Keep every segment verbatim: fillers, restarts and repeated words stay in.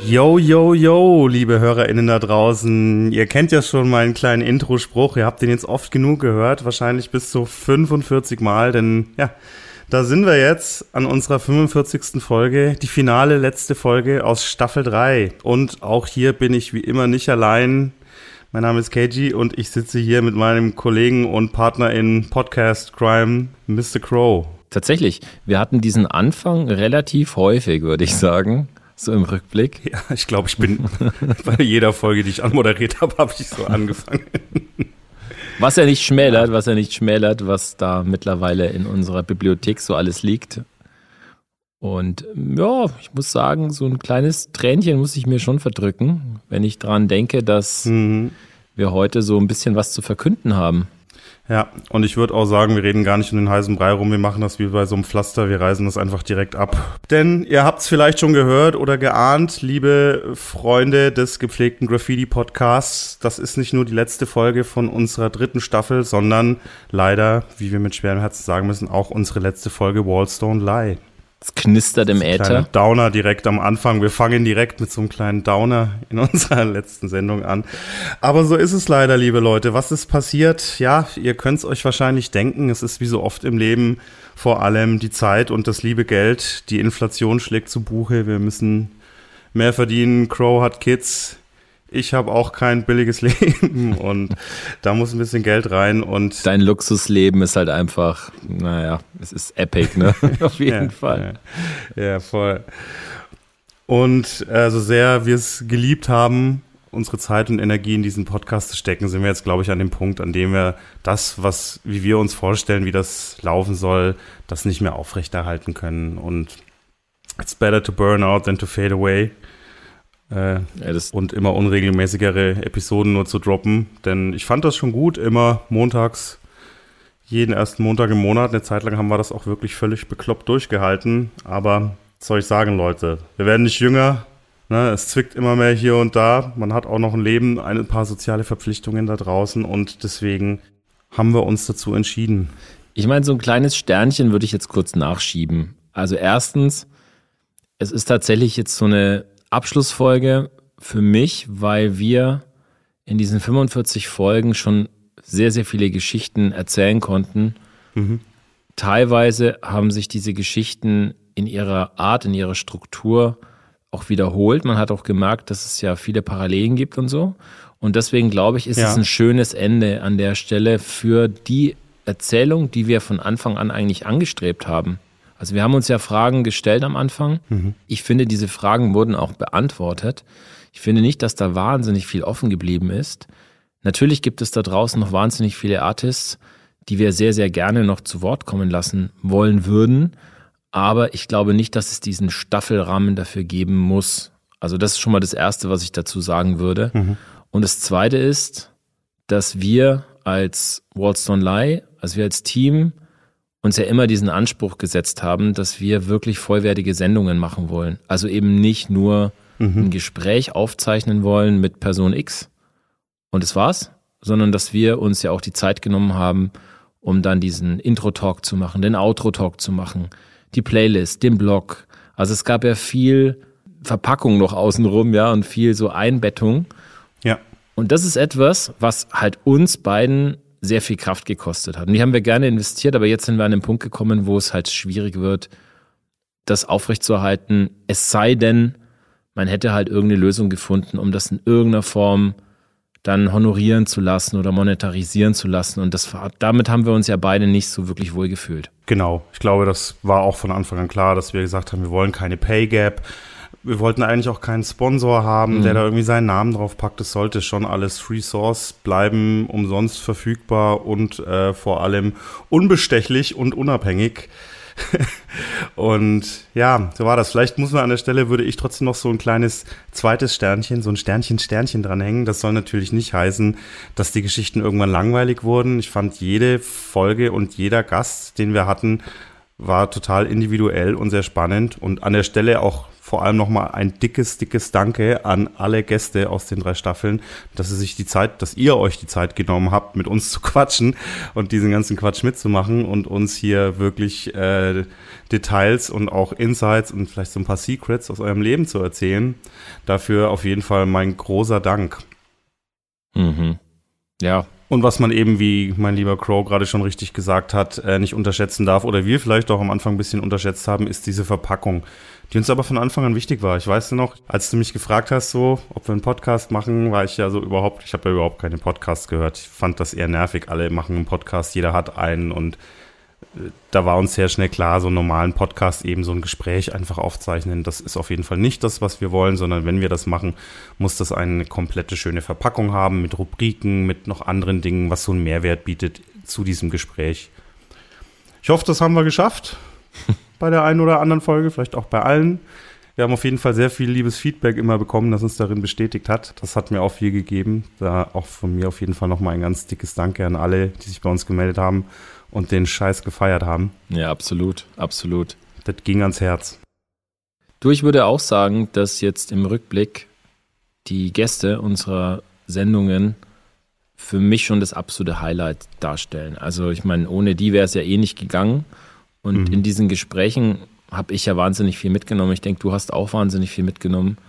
Yo, yo, yo, liebe HörerInnen da draußen. Ihr kennt ja schon meinen kleinen Intro-Spruch. Ihr habt den jetzt oft genug gehört, wahrscheinlich bis zu fünfundvierzig Mal, denn ja, da sind wir jetzt an unserer fünfundvierzigsten Folge, die finale letzte Folge aus Staffel drei. Und auch hier bin ich wie immer nicht allein. Mein Name ist K G und ich sitze hier mit meinem Kollegen und Partner in Podcast Crime, Mister Crow. Tatsächlich, wir hatten diesen Anfang relativ häufig, würde ich sagen, so im Rückblick. Ja, ich glaube, ich bin bei jeder Folge, die ich anmoderiert habe, habe ich so angefangen. Was ja nicht schmälert, was ja nicht schmälert, was da mittlerweile in unserer Bibliothek so alles liegt. Und ja, ich muss sagen, so ein kleines Tränchen muss ich mir schon verdrücken, wenn ich dran denke, dass mhm. wir heute so ein bisschen was zu verkünden haben. Ja, und ich würde auch sagen, wir reden gar nicht um den heißen Brei rum, wir machen das wie bei so einem Pflaster, wir reißen das einfach direkt ab. Denn ihr habt es vielleicht schon gehört oder geahnt, liebe Freunde des gepflegten Graffiti-Podcasts, das ist nicht nur die letzte Folge von unserer dritten Staffel, sondern leider, wie wir mit schwerem Herzen sagen müssen, auch unsere letzte Folge Walls Don't Lie. Es knistert im Äther. Kleiner Downer direkt am Anfang. Wir fangen direkt mit so einem kleinen Downer in unserer letzten Sendung an. Aber so ist es leider, liebe Leute. Was ist passiert? Ja, ihr könnt es euch wahrscheinlich denken. Es ist wie so oft im Leben vor allem die Zeit und das liebe Geld. Die Inflation schlägt zu Buche. Wir müssen mehr verdienen. Crow hat Kids. Ich habe auch kein billiges Leben und da muss ein bisschen Geld rein. Und dein Luxusleben ist halt einfach, naja, es ist epic, ne? Auf jeden ja, Fall. Ja, ja, voll. Und äh, so sehr wir es geliebt haben, unsere Zeit und Energie in diesen Podcast zu stecken, sind wir jetzt, glaube ich, an dem Punkt, an dem wir das, was, wie wir uns vorstellen, wie das laufen soll, das nicht mehr aufrechterhalten können. Und it's better to burn out than to fade away. Äh, ja, das und immer unregelmäßigere Episoden nur zu droppen, denn ich fand das schon gut, immer montags, jeden ersten Montag im Monat, eine Zeit lang haben wir das auch wirklich völlig bekloppt durchgehalten, aber was soll ich sagen, Leute, wir werden nicht jünger, ne? Es zwickt immer mehr hier und da, man hat auch noch ein Leben, ein paar soziale Verpflichtungen da draußen und deswegen haben wir uns dazu entschieden. Ich meine, so ein kleines Sternchen würde ich jetzt kurz nachschieben. Also erstens, es ist tatsächlich jetzt so eine Abschlussfolge für mich, weil wir in diesen fünfundvierzig Folgen schon sehr, sehr viele Geschichten erzählen konnten. Mhm. Teilweise haben sich diese Geschichten in ihrer Art, in ihrer Struktur auch wiederholt. Man hat auch gemerkt, dass es ja viele Parallelen gibt und so. Und deswegen glaube ich, ist ja. es ein schönes Ende an der Stelle für die Erzählung, die wir von Anfang an eigentlich angestrebt haben. Also wir haben uns ja Fragen gestellt am Anfang. Mhm. Ich finde, diese Fragen wurden auch beantwortet. Ich finde nicht, dass da wahnsinnig viel offen geblieben ist. Natürlich gibt es da draußen noch wahnsinnig viele Artists, die wir sehr, sehr gerne noch zu Wort kommen lassen wollen würden. Aber ich glaube nicht, dass es diesen Staffelrahmen dafür geben muss. Also das ist schon mal das Erste, was ich dazu sagen würde. Mhm. Und das Zweite ist, dass wir als Walls Don't Lie, also wir als Team, uns ja immer diesen Anspruch gesetzt haben, dass wir wirklich vollwertige Sendungen machen wollen. Also eben nicht nur mhm. ein Gespräch aufzeichnen wollen mit Person X und das war's, sondern dass wir uns ja auch die Zeit genommen haben, um dann diesen Intro-Talk zu machen, den Outro-Talk zu machen, die Playlist, den Blog. Also es gab ja viel Verpackung noch außenrum, ja, und viel so Einbettung. Ja. Und das ist etwas, was halt uns beiden sehr viel Kraft gekostet hat. Und die haben wir gerne investiert, aber jetzt sind wir an den Punkt gekommen, wo es halt schwierig wird, das aufrechtzuerhalten. Es sei denn, man hätte halt irgendeine Lösung gefunden, um das in irgendeiner Form dann honorieren zu lassen oder monetarisieren zu lassen. Und das, damit haben wir uns ja beide nicht so wirklich wohl gefühlt. Genau. Ich glaube, das war auch von Anfang an klar, dass wir gesagt haben, wir wollen keine Pay Gap. Wir wollten eigentlich auch keinen Sponsor haben, mhm. der da irgendwie seinen Namen drauf packt. Es sollte schon alles Free Source bleiben, umsonst verfügbar und äh, vor allem unbestechlich und unabhängig. Und ja, so war das. Vielleicht muss man an der Stelle, würde ich trotzdem noch so ein kleines zweites Sternchen, so ein Sternchen, Sternchen dranhängen. Das soll natürlich nicht heißen, dass die Geschichten irgendwann langweilig wurden. Ich fand jede Folge und jeder Gast, den wir hatten, war total individuell und sehr spannend. Und an der Stelle auch vor allem nochmal ein dickes, dickes Danke an alle Gäste aus den drei Staffeln, dass ihr sich die Zeit, dass ihr euch die Zeit genommen habt, mit uns zu quatschen und diesen ganzen Quatsch mitzumachen und uns hier wirklich äh, Details und auch Insights und vielleicht so ein paar Secrets aus eurem Leben zu erzählen. Dafür auf jeden Fall mein großer Dank. Mhm. Ja. Und was man eben, wie mein lieber Crow gerade schon richtig gesagt hat, äh, nicht unterschätzen darf oder wir vielleicht auch am Anfang ein bisschen unterschätzt haben, ist diese Verpackung, die uns aber von Anfang an wichtig war. Ich weiß noch, als du mich gefragt hast, so, ob wir einen Podcast machen, war ich ja so überhaupt, ich habe ja überhaupt keine Podcasts gehört. Ich fand das eher nervig. Alle machen einen Podcast, jeder hat einen und da war uns sehr schnell klar, so einen normalen Podcast, eben so ein Gespräch einfach aufzeichnen, das ist auf jeden Fall nicht das, was wir wollen, sondern wenn wir das machen, muss das eine komplette schöne Verpackung haben mit Rubriken, mit noch anderen Dingen, was so einen Mehrwert bietet zu diesem Gespräch. Ich hoffe, das haben wir geschafft bei der einen oder anderen Folge, vielleicht auch bei allen. Wir haben auf jeden Fall sehr viel liebes Feedback immer bekommen, das uns darin bestätigt hat. Das hat mir auch viel gegeben. Da auch von mir auf jeden Fall nochmal ein ganz dickes Danke an alle, die sich bei uns gemeldet haben und den Scheiß gefeiert haben. Ja, absolut, absolut. Das ging ans Herz. Du, ich würde auch sagen, dass jetzt im Rückblick die Gäste unserer Sendungen für mich schon das absolute Highlight darstellen. Also ich meine, ohne die wäre es ja eh nicht gegangen. Und mhm. in diesen Gesprächen habe ich ja wahnsinnig viel mitgenommen. Ich denke, du hast auch wahnsinnig viel mitgenommen.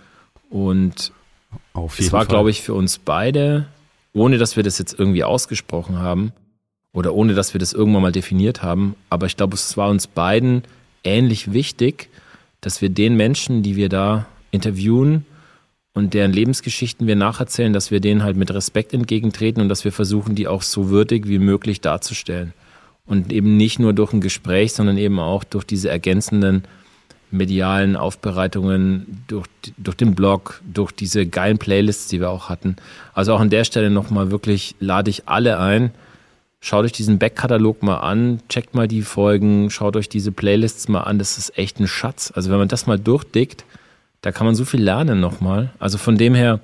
Und Auf jeden es war, Fall. glaube ich, für uns beide, ohne dass wir das jetzt irgendwie ausgesprochen haben, oder ohne, dass wir das irgendwann mal definiert haben. Aber ich glaube, es war uns beiden ähnlich wichtig, dass wir den Menschen, die wir da interviewen und deren Lebensgeschichten wir nacherzählen, dass wir denen halt mit Respekt entgegentreten und dass wir versuchen, die auch so würdig wie möglich darzustellen. Und eben nicht nur durch ein Gespräch, sondern eben auch durch diese ergänzenden medialen Aufbereitungen, durch, durch den Blog, durch diese geilen Playlists, die wir auch hatten. Also auch an der Stelle nochmal wirklich lade ich alle ein, schaut euch diesen Backkatalog mal an, checkt mal die Folgen, schaut euch diese Playlists mal an, das ist echt ein Schatz. Also wenn man das mal durchdickt, da kann man so viel lernen nochmal. Also von dem her,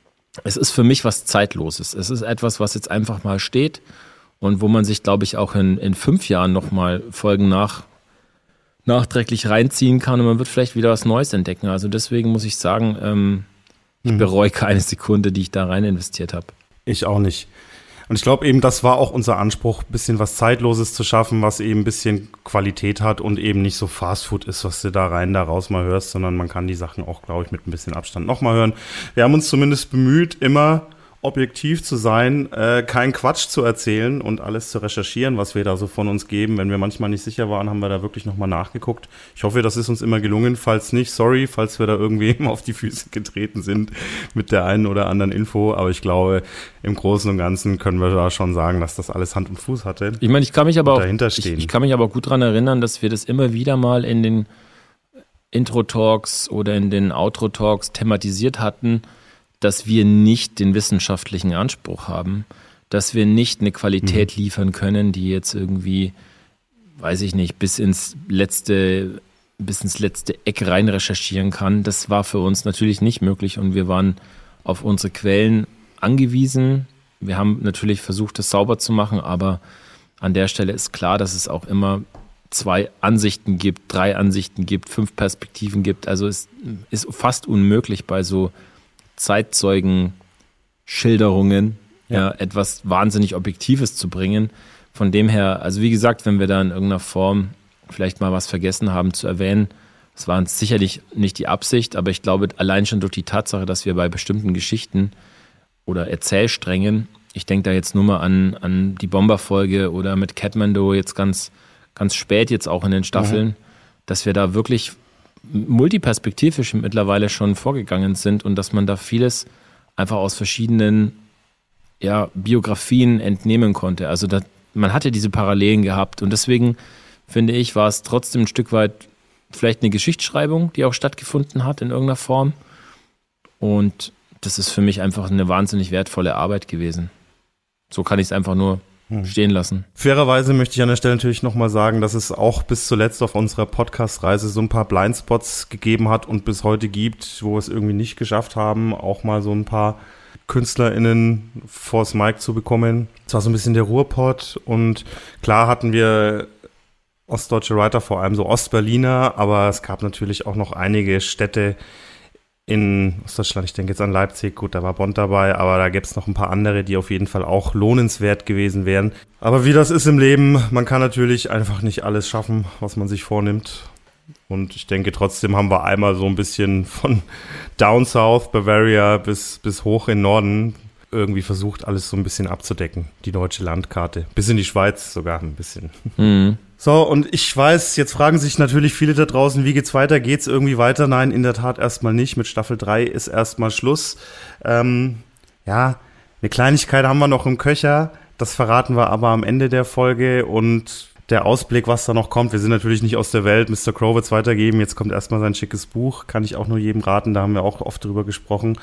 es ist für mich was Zeitloses. Es ist etwas, was jetzt einfach mal steht und wo man sich, glaube ich, auch in, in fünf Jahren nochmal Folgen nach, nachträglich reinziehen kann und man wird vielleicht wieder was Neues entdecken. Also deswegen muss ich sagen, ähm, ich Mhm. bereue keine Sekunde, die ich da rein investiert habe. Ich auch nicht. Und ich glaube eben, das war auch unser Anspruch, ein bisschen was Zeitloses zu schaffen, was eben ein bisschen Qualität hat und eben nicht so Fastfood ist, was du da rein, da raus mal hörst, sondern man kann die Sachen auch, glaube ich, mit ein bisschen Abstand nochmal hören. Wir haben uns zumindest bemüht, immer objektiv zu sein, äh, keinen Quatsch zu erzählen und alles zu recherchieren, was wir da so von uns geben. Wenn wir manchmal nicht sicher waren, haben wir da wirklich nochmal nachgeguckt. Ich hoffe, das ist uns immer gelungen. Falls nicht, sorry, falls wir da irgendwie auf die Füße getreten sind mit der einen oder anderen Info. Aber ich glaube, im Großen und Ganzen können wir da schon sagen, dass das alles Hand und Fuß hatte. Ich meine, ich kann mich aber auch, dahinter ich, stehen. ich kann mich aber auch gut daran erinnern, dass wir das immer wieder mal in den Intro-Talks oder in den Outro-Talks thematisiert hatten, dass wir nicht den wissenschaftlichen Anspruch haben, dass wir nicht eine Qualität mhm. liefern können, die jetzt irgendwie, weiß ich nicht, bis ins letzte, bis ins letzte Eck rein recherchieren kann. Das war für uns natürlich nicht möglich und wir waren auf unsere Quellen angewiesen. Wir haben natürlich versucht, das sauber zu machen, aber an der Stelle ist klar, dass es auch immer zwei Ansichten gibt, drei Ansichten gibt, fünf Perspektiven gibt. Also es ist fast unmöglich bei so Zeitzeugen-Schilderungen, ja. ja, etwas wahnsinnig Objektives zu bringen. Von dem her, also wie gesagt, wenn wir da in irgendeiner Form vielleicht mal was vergessen haben zu erwähnen, das war uns sicherlich nicht die Absicht, aber ich glaube, allein schon durch die Tatsache, dass wir bei bestimmten Geschichten oder Erzählsträngen, ich denke da jetzt nur mal an, an die Bomber-Folge oder mit Kathmandu jetzt ganz, ganz spät jetzt auch in den Staffeln, mhm. dass wir da wirklich multiperspektivisch mittlerweile schon vorgegangen sind und dass man da vieles einfach aus verschiedenen ja, Biografien entnehmen konnte. Also da, man hatte diese Parallelen gehabt und deswegen finde ich, war es trotzdem ein Stück weit vielleicht eine Geschichtsschreibung, die auch stattgefunden hat in irgendeiner Form und das ist für mich einfach eine wahnsinnig wertvolle Arbeit gewesen. So kann ich es einfach nur stehen lassen. Fairerweise möchte ich an der Stelle natürlich nochmal sagen, dass es auch bis zuletzt auf unserer Podcast-Reise so ein paar Blindspots gegeben hat und bis heute gibt, wo wir es irgendwie nicht geschafft haben, auch mal so ein paar KünstlerInnen vors Mic zu bekommen. Es war so ein bisschen der Ruhrpott und klar hatten wir ostdeutsche Writer, vor allem so Ostberliner, aber es gab natürlich auch noch einige Städte in Ostdeutschland, ich denke jetzt an Leipzig, gut, da war Bonn dabei, aber da gibt es noch ein paar andere, die auf jeden Fall auch lohnenswert gewesen wären. Aber wie das ist im Leben, man kann natürlich einfach nicht alles schaffen, was man sich vornimmt. Und ich denke, trotzdem haben wir einmal so ein bisschen von down south, Bavaria bis, bis hoch in Norden irgendwie versucht, alles so ein bisschen abzudecken, die deutsche Landkarte. Bis in die Schweiz sogar ein bisschen. Mhm. So, und ich weiß, jetzt fragen sich natürlich viele da draußen, wie geht's weiter? Geht's irgendwie weiter? Nein, in der Tat erstmal nicht. Mit Staffel drei ist erstmal Schluss. Ähm, ja, eine Kleinigkeit haben wir noch im Köcher. Das verraten wir aber am Ende der Folge. Und der Ausblick, was da noch kommt, wir sind natürlich nicht aus der Welt. Mister Crow wird's weitergeben. Jetzt kommt erstmal sein schickes Buch. Kann ich auch nur jedem raten. Da haben wir auch oft drüber gesprochen.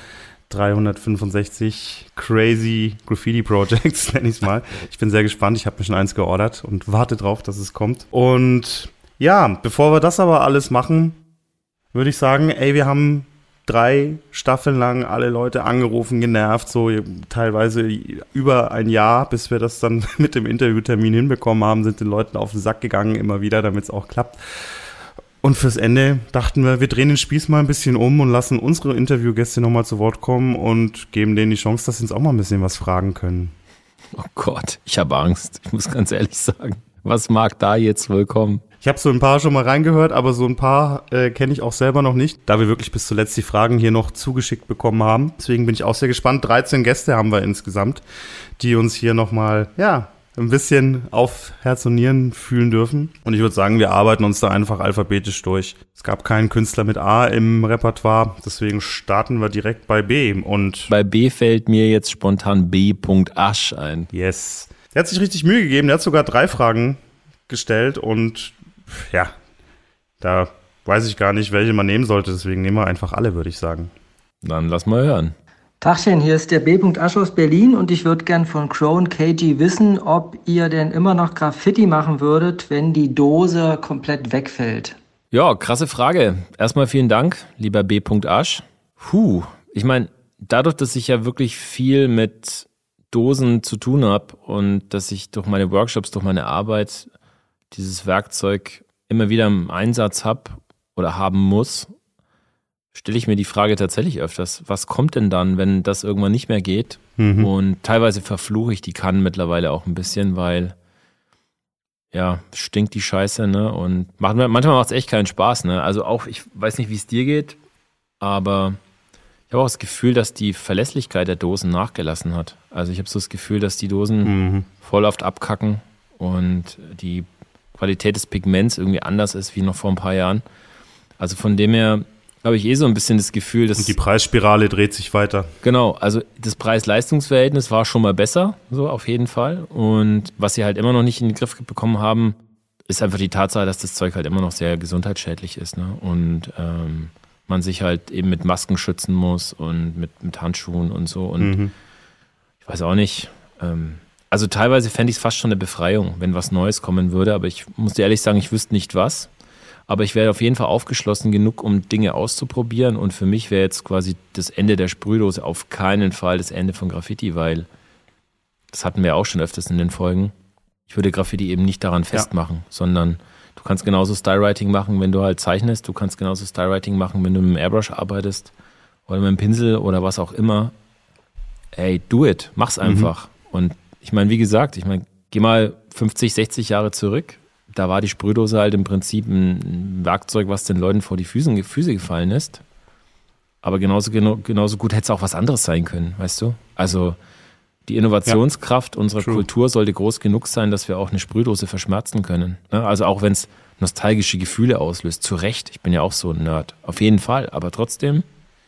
dreihundertfünfundsechzig Crazy Graffiti Projects, nenne ich es mal. Ich bin sehr gespannt. Ich habe mir schon eins geordert und warte drauf, dass es kommt. Und ja, bevor wir das aber alles machen, würde ich sagen, ey, wir haben drei Staffeln lang alle Leute angerufen, genervt, so teilweise über ein Jahr, bis wir das dann mit dem Interviewtermin hinbekommen haben, sind den Leuten auf den Sack gegangen, immer wieder, damit es auch klappt. Und fürs Ende dachten wir, wir drehen den Spieß mal ein bisschen um und lassen unsere Interviewgäste nochmal zu Wort kommen und geben denen die Chance, dass sie uns auch mal ein bisschen was fragen können. Oh Gott, ich habe Angst. Ich muss ganz ehrlich sagen, was mag da jetzt wohl kommen? Ich habe so ein paar schon mal reingehört, aber so ein paar äh, kenne ich auch selber noch nicht, da wir wirklich bis zuletzt die Fragen hier noch zugeschickt bekommen haben. Deswegen bin ich auch sehr gespannt. dreizehn Gäste haben wir insgesamt, die uns hier nochmal, ja, ein bisschen auf Herz und Nieren fühlen dürfen. Und ich würde sagen, wir arbeiten uns da einfach alphabetisch durch. Es gab keinen Künstler mit A im Repertoire, deswegen starten wir direkt bei B. Und bei B fällt mir jetzt spontan B. Asch ein. Yes. Der hat sich richtig Mühe gegeben, der hat sogar drei Fragen gestellt und ja, da weiß ich gar nicht, welche man nehmen sollte, deswegen nehmen wir einfach alle, würde ich sagen. Dann lass mal hören. Tachchen, hier ist der B. Asch aus Berlin und ich würde gern von Crow und K G wissen, ob ihr denn immer noch Graffiti machen würdet, wenn die Dose komplett wegfällt. Ja, krasse Frage. Erstmal vielen Dank, lieber B. Asch. Puh, ich meine, dadurch, dass ich ja wirklich viel mit Dosen zu tun habe und dass ich durch meine Workshops, durch meine Arbeit dieses Werkzeug immer wieder im Einsatz habe oder haben muss, stelle ich mir die Frage tatsächlich öfters, was kommt denn dann, wenn das irgendwann nicht mehr geht? Mhm. Und teilweise verfluche ich die Kannen mittlerweile auch ein bisschen, weil ja, stinkt die Scheiße, ne? Und macht, manchmal macht es echt keinen Spaß, ne? Also auch, ich weiß nicht, wie es dir geht, aber ich habe auch das Gefühl, dass die Verlässlichkeit der Dosen nachgelassen hat. Also ich habe so das Gefühl, dass die Dosen mhm. voll oft abkacken und die Qualität des Pigments irgendwie anders ist wie noch vor ein paar Jahren. Also von dem her habe ich eh so ein bisschen das Gefühl, dass... Und die Preisspirale dreht sich weiter. Genau, also das Preis-Leistungs-Verhältnis war schon mal besser, so auf jeden Fall. Und was sie halt immer noch nicht in den Griff bekommen haben, ist einfach die Tatsache, dass das Zeug halt immer noch sehr gesundheitsschädlich ist. Ne? Und ähm, man sich halt eben mit Masken schützen muss und mit, mit Handschuhen und so. Und mhm. ich weiß auch nicht... Ähm, also teilweise fände ich es fast schon eine Befreiung, wenn was Neues kommen würde. Aber ich muss dir ehrlich sagen, ich wüsste nicht was. Aber ich wäre auf jeden Fall aufgeschlossen genug, um Dinge auszuprobieren. Und für mich wäre jetzt quasi das Ende der Sprühdose auf keinen Fall das Ende von Graffiti, weil das hatten wir auch schon öfters in den Folgen. Ich würde Graffiti eben nicht daran festmachen, ja. sondern du kannst genauso Stylewriting machen, wenn du halt zeichnest. Du kannst genauso Stylewriting machen, wenn du mit einem Airbrush arbeitest oder mit einem Pinsel oder was auch immer. Ey, do it. Mach's einfach. Mhm. Und ich meine, wie gesagt, ich meine, geh mal fünfzig, sechzig Jahre zurück. Da war die Sprühdose halt im Prinzip ein Werkzeug, was den Leuten vor die Füße, Füße gefallen ist. Aber genauso, genauso gut hätte es auch was anderes sein können, weißt du? Also die Innovationskraft ja. unserer True. Kultur sollte groß genug sein, dass wir auch eine Sprühdose verschmerzen können. Also auch wenn es nostalgische Gefühle auslöst. Zu Recht, ich bin ja auch so ein Nerd. Auf jeden Fall, aber trotzdem,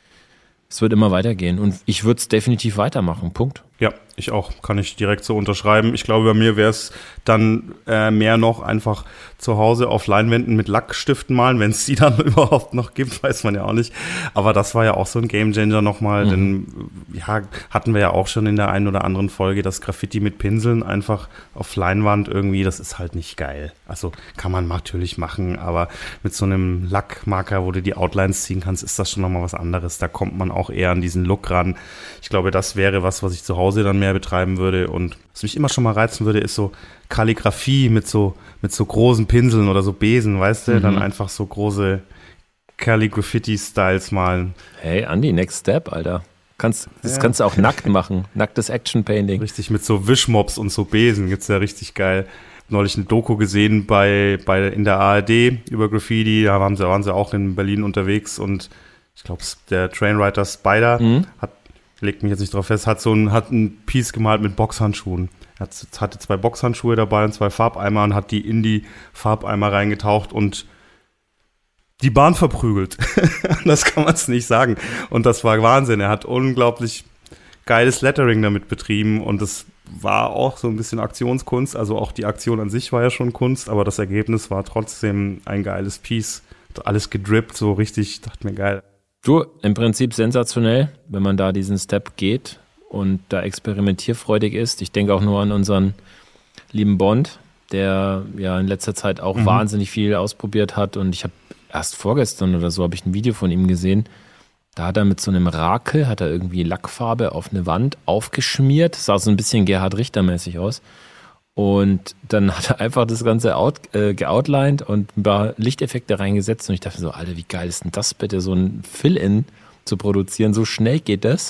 es wird immer weitergehen. Und ich würde es definitiv weitermachen, Punkt. Ja, ich auch. Kann ich direkt so unterschreiben. Ich glaube, bei mir wäre es dann äh, mehr noch einfach zu Hause auf Leinwänden mit Lackstiften malen, wenn es die dann überhaupt noch gibt, weiß man ja auch nicht. Aber das war ja auch so ein Gamechanger nochmal, mhm. denn ja, hatten wir ja auch schon in der einen oder anderen Folge, das Graffiti mit Pinseln einfach auf Leinwand irgendwie, das ist halt nicht geil. Also kann man natürlich machen, aber mit so einem Lackmarker, wo du die Outlines ziehen kannst, ist das schon nochmal was anderes. Da kommt man auch eher an diesen Look ran. Ich glaube, das wäre was, was ich zu Hause Hause dann mehr betreiben würde. Und was mich immer schon mal reizen würde, ist so Kalligrafie mit so, mit so großen Pinseln oder so Besen, weißt du? Mhm. Dann einfach so große Calligraffiti-Styles malen. Hey, Andi, next step, Alter. Kannst, das ja. kannst du auch nackt machen. Nacktes Action-Painting. Richtig, mit so Wischmops und so Besen gibt's ja richtig geil. Neulich eine Doku gesehen bei, bei, in der A R D über Graffiti. Da waren sie, waren sie auch in Berlin unterwegs und ich glaube, der Trainwriter Spider mhm. hat, legt mich jetzt nicht drauf fest, hat so ein, hat ein Piece gemalt mit Boxhandschuhen. Er hat, hatte zwei Boxhandschuhe dabei und zwei Farbeimer und hat die in die Farbeimer reingetaucht und die Bahn verprügelt. Das kann man es nicht sagen. Und das war Wahnsinn. Er hat unglaublich geiles Lettering damit betrieben und das war auch so ein bisschen Aktionskunst. Also auch die Aktion an sich war ja schon Kunst, aber das Ergebnis war trotzdem ein geiles Piece. Alles gedrippt, so richtig, dachte mir geil. Du, im Prinzip sensationell, wenn man da diesen Step geht und da experimentierfreudig ist. Ich denke auch nur an unseren lieben Bond, der ja in letzter Zeit auch mhm. wahnsinnig viel ausprobiert hat und ich habe erst vorgestern oder so habe ich ein Video von ihm gesehen, da hat er mit so einem Rakel, hat er irgendwie Lackfarbe auf eine Wand aufgeschmiert, sah so ein bisschen Gerhard Richter-mäßig aus und dann hat er einfach das Ganze out, äh, geoutlined und ein paar Lichteffekte reingesetzt und ich dachte so, Alter, wie geil ist denn das bitte, so ein Fill-In zu produzieren, so schnell geht das.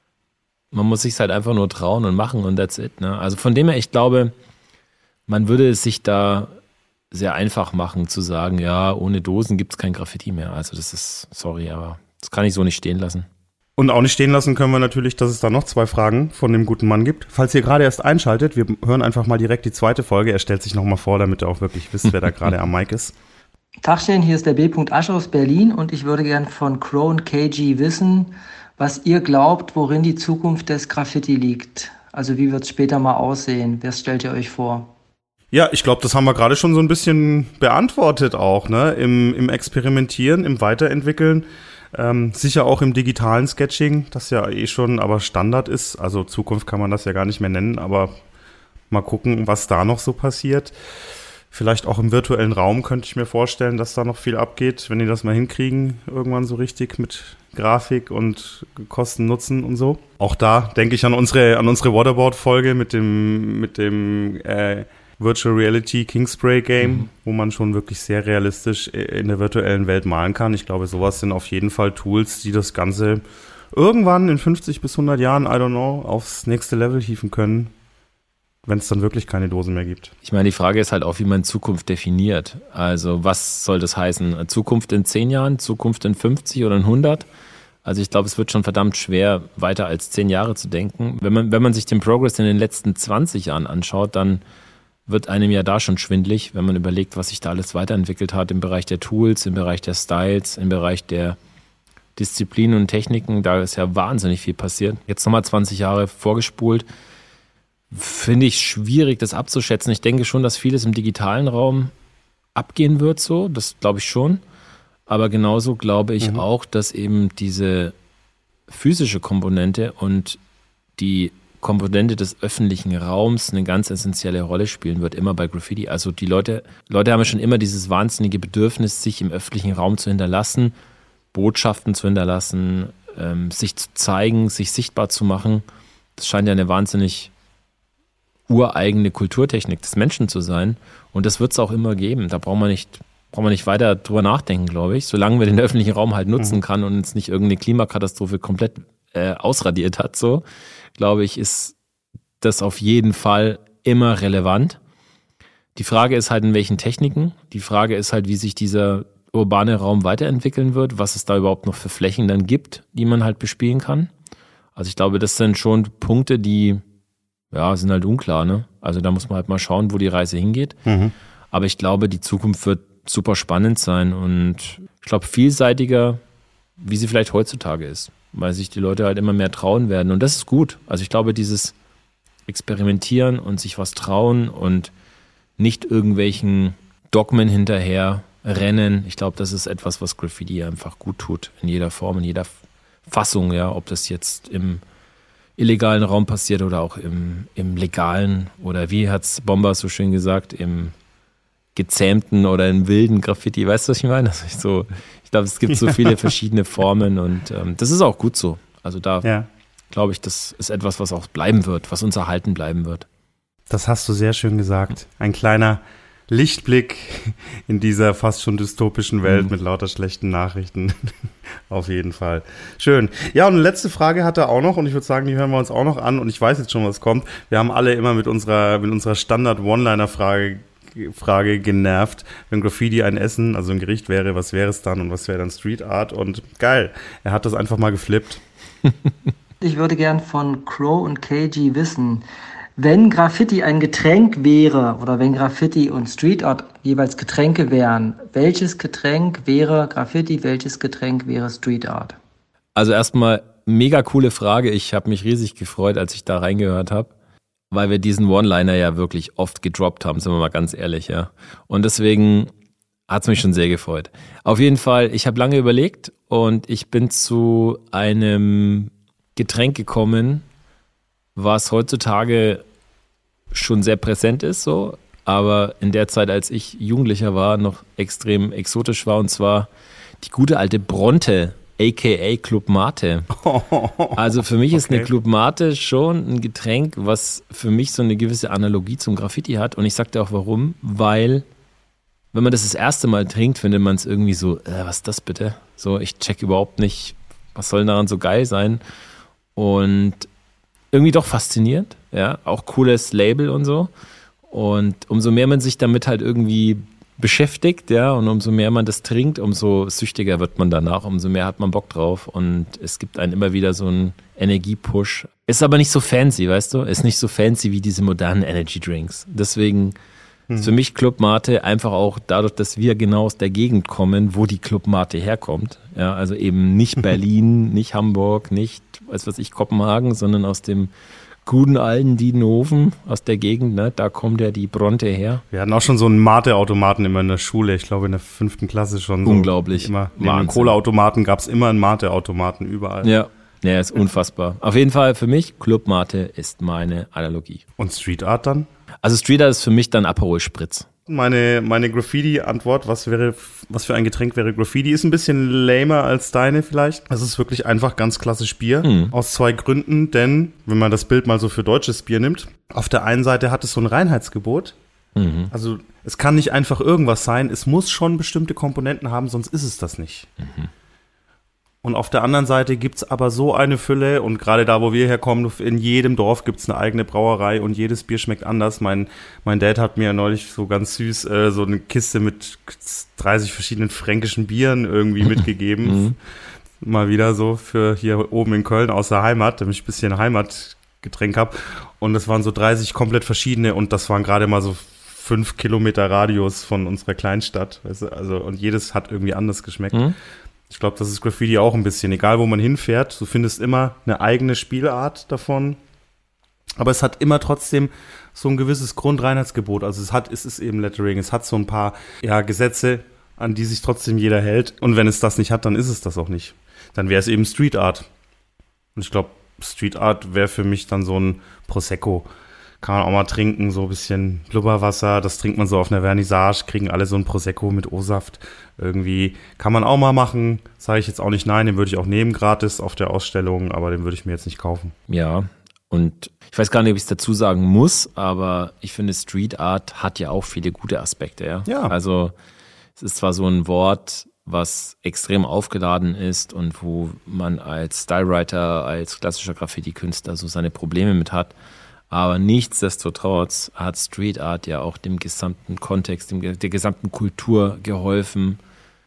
Man muss sich halt einfach nur trauen und machen und that's it. Ne? Also von dem her, ich glaube, man würde es sich da sehr einfach machen zu sagen, ja, ohne Dosen gibt es kein Graffiti mehr. Also das ist, sorry, aber das kann ich so nicht stehen lassen. Und auch nicht stehen lassen können wir natürlich, dass es da noch zwei Fragen von dem guten Mann gibt. Falls ihr gerade erst einschaltet, wir hören einfach mal direkt die zweite Folge. Er stellt sich nochmal vor, damit ihr auch wirklich wisst, wer da gerade am Mic ist. Tachchen, hier ist der B. Asch aus Berlin und ich würde gern von Crow und K G wissen, was ihr glaubt, worin die Zukunft des Graffiti liegt. Also wie wird es später mal aussehen? Wer stellt ihr euch vor? Ja, ich glaube, das haben wir gerade schon so ein bisschen beantwortet auch, ne? Im, im Experimentieren, im Weiterentwickeln, ähm, sicher auch im digitalen Sketching, das ja eh schon aber Standard ist. Also Zukunft kann man das ja gar nicht mehr nennen, aber mal gucken, was da noch so passiert. Vielleicht auch im virtuellen Raum könnte ich mir vorstellen, dass da noch viel abgeht, wenn die das mal hinkriegen, irgendwann so richtig mit Grafik und Kosten, Nutzen und so. Auch da denke ich an unsere, an unsere Waterboard-Folge mit dem, mit dem äh, Virtual Reality Kingspray Game, mhm. wo man schon wirklich sehr realistisch in der virtuellen Welt malen kann. Ich glaube, sowas sind auf jeden Fall Tools, die das Ganze irgendwann in fünfzig bis hundert Jahren, I don't know, aufs nächste Level hieven können, wenn es dann wirklich keine Dosen mehr gibt. Ich meine, die Frage ist halt auch, wie man Zukunft definiert. Also was soll das heißen? Zukunft in zehn Jahren, Zukunft in fünfzig oder in hundert? Also ich glaube, es wird schon verdammt schwer, weiter als zehn Jahre zu denken. Wenn man, wenn man sich den Progress in den letzten zwanzig Jahren anschaut, dann wird einem ja da schon schwindlig, wenn man überlegt, was sich da alles weiterentwickelt hat im Bereich der Tools, im Bereich der Styles, im Bereich der Disziplinen und Techniken. Da ist ja wahnsinnig viel passiert. Jetzt nochmal zwanzig Jahre vorgespult. Finde ich schwierig, das abzuschätzen. Ich denke schon, dass vieles im digitalen Raum abgehen wird, so. Das glaube ich schon. Aber genauso glaube ich mhm. auch, dass eben diese physische Komponente und die Komponente des öffentlichen Raums eine ganz essentielle Rolle spielen wird, immer bei Graffiti. Also die Leute, Leute haben ja schon immer dieses wahnsinnige Bedürfnis, sich im öffentlichen Raum zu hinterlassen, Botschaften zu hinterlassen, ähm, sich zu zeigen, sich sichtbar zu machen. Das scheint ja eine wahnsinnig ureigene Kulturtechnik des Menschen zu sein. Und das wird es auch immer geben. Da braucht man nicht, braucht man nicht weiter drüber nachdenken, glaube ich. Solange wir den öffentlichen Raum halt nutzen mhm. kann und uns nicht irgendeine Klimakatastrophe komplett äh, ausradiert hat, so, glaube ich, ist das auf jeden Fall immer relevant. Die Frage ist halt, in welchen Techniken. Die Frage ist halt, wie sich dieser urbane Raum weiterentwickeln wird, was es da überhaupt noch für Flächen dann gibt, die man halt bespielen kann. Also ich glaube, das sind schon Punkte, die ja, sind halt unklar, ne? Also da muss man halt mal schauen, wo die Reise hingeht. Mhm. Aber ich glaube, die Zukunft wird super spannend sein und ich glaube vielseitiger, wie sie vielleicht heutzutage ist, weil sich die Leute halt immer mehr trauen werden und das ist gut. Also ich glaube, dieses Experimentieren und sich was trauen und nicht irgendwelchen Dogmen hinterher rennen, ich glaube, das ist etwas, was Graffiti einfach gut tut, in jeder Form, in jeder Fassung, ja, ob das jetzt im illegalen Raum passiert oder auch im, im legalen oder wie hat's Bomber so schön gesagt, im gezähmten oder im wilden Graffiti. Weißt du, was ich meine? Also ich, so, ich glaube, es gibt so viele verschiedene Formen und ähm, das ist auch gut so. Also da ja. glaube ich, das ist etwas, was auch bleiben wird, was uns erhalten bleiben wird. Das hast du sehr schön gesagt. Ein kleiner Lichtblick in dieser fast schon dystopischen Welt mhm. mit lauter schlechten Nachrichten. Auf jeden Fall. Schön. Ja, und eine letzte Frage hat er auch noch und ich würde sagen, die hören wir uns auch noch an und ich weiß jetzt schon, was kommt. Wir haben alle immer mit unserer, mit unserer Standard-One-Liner-Frage Frage genervt. Wenn Graffiti ein Essen, also ein Gericht wäre, was wäre es dann und was wäre dann Street Art? Und geil, er hat das einfach mal geflippt. Ich würde gern von Crow und K G wissen, wenn Graffiti ein Getränk wäre oder wenn Graffiti und Street Art jeweils Getränke wären, welches Getränk wäre Graffiti, welches Getränk wäre Street Art? Also erstmal mega coole Frage. Ich habe mich riesig gefreut, als ich da reingehört habe, weil wir diesen One-Liner ja wirklich oft gedroppt haben, sind wir mal ganz ehrlich, ja. Und deswegen hat es mich schon sehr gefreut. Auf jeden Fall, ich habe lange überlegt und ich bin zu einem Getränk gekommen, was heutzutage schon sehr präsent ist, so, aber in der Zeit, als ich Jugendlicher war, noch extrem exotisch war, und zwar die gute alte Bronte, aka Club Mate. Also für mich ist okay. Eine Club Mate schon ein Getränk, was für mich so eine gewisse Analogie zum Graffiti hat. Und ich sag dir auch warum, weil wenn man das das erste Mal trinkt, findet man es irgendwie so, äh, was ist das bitte? So, ich check überhaupt nicht, was soll daran so geil sein? Und irgendwie doch faszinierend, ja, auch cooles Label und so. Und umso mehr man sich damit halt irgendwie beschäftigt, ja, und umso mehr man das trinkt, umso süchtiger wird man danach, umso mehr hat man Bock drauf und es gibt einen immer wieder so einen Energiepush. Ist aber nicht so fancy, weißt du? Ist nicht so fancy wie diese modernen Energy Drinks. Deswegen hm. ist für mich Club Mate einfach auch dadurch, dass wir genau aus der Gegend kommen, wo die Club Mate herkommt. Ja, also eben nicht Berlin, nicht Hamburg, nicht, weiß was ich, Kopenhagen, sondern aus dem guten alten Diedenhofen, aus der Gegend, ne? Da kommt ja die Bronte her. Wir hatten auch schon so einen Mate-Automaten immer in der Schule, ich glaube in der fünften Klasse schon. So unglaublich. Immer, neben dem Cola-Automaten gab es immer einen Mate-Automaten überall. Ja, ja, ist unfassbar. Auf jeden Fall für mich, Club Mate ist meine Analogie. Und Street Art dann? Also Street Art ist für mich dann Aperol Spritz. Meine, meine Graffiti-Antwort, was wäre, was für ein Getränk wäre Graffiti, ist ein bisschen lamer als deine vielleicht. Es ist wirklich einfach ganz klassisch Bier. Mhm. Aus zwei Gründen, denn wenn man das Bild mal so für deutsches Bier nimmt, auf der einen Seite hat es so ein Reinheitsgebot. Mhm. Also es kann nicht einfach irgendwas sein, es muss schon bestimmte Komponenten haben, sonst ist es das nicht. Mhm. Und auf der anderen Seite gibt's aber so eine Fülle und gerade da, wo wir herkommen, in jedem Dorf gibt's eine eigene Brauerei und jedes Bier schmeckt anders. Mein, mein Dad hat mir neulich so ganz süß äh, so eine Kiste mit dreißig verschiedenen fränkischen Bieren irgendwie mitgegeben. Mal wieder so für hier oben in Köln aus der Heimat, damit ich ein bisschen Heimatgetränk habe. Und das waren so dreißig komplett verschiedene und das waren gerade mal so fünf Kilometer Radius von unserer Kleinstadt. Weißt du? Also, und jedes hat irgendwie anders geschmeckt. Mhm. Ich glaube, das ist Graffiti auch ein bisschen. Egal, wo man hinfährt, du findest immer eine eigene Spielart davon. Aber es hat immer trotzdem so ein gewisses Grundreinheitsgebot. Also es hat, es ist eben Lettering, es hat so ein paar ja, Gesetze, an die sich trotzdem jeder hält. Und wenn es das nicht hat, dann ist es das auch nicht. Dann wäre es eben Street Art. Und ich glaube, Street Art wäre für mich dann so ein Prosecco. Kann man auch mal trinken, so ein bisschen Blubberwasser, das trinkt man so auf einer Vernissage, kriegen alle so ein Prosecco mit O-Saft. Irgendwie kann man auch mal machen, sage ich jetzt auch nicht nein, den würde ich auch nehmen gratis auf der Ausstellung, aber den würde ich mir jetzt nicht kaufen. Ja, und ich weiß gar nicht, ob ich es dazu sagen muss, aber ich finde Street Art hat ja auch viele gute Aspekte. Ja. ja. Also es ist zwar so ein Wort, was extrem aufgeladen ist und wo man als Stylewriter, als klassischer Graffiti-Künstler so seine Probleme mit hat, aber nichtsdestotrotz hat Street Art ja auch dem gesamten Kontext, dem, der gesamten Kultur geholfen,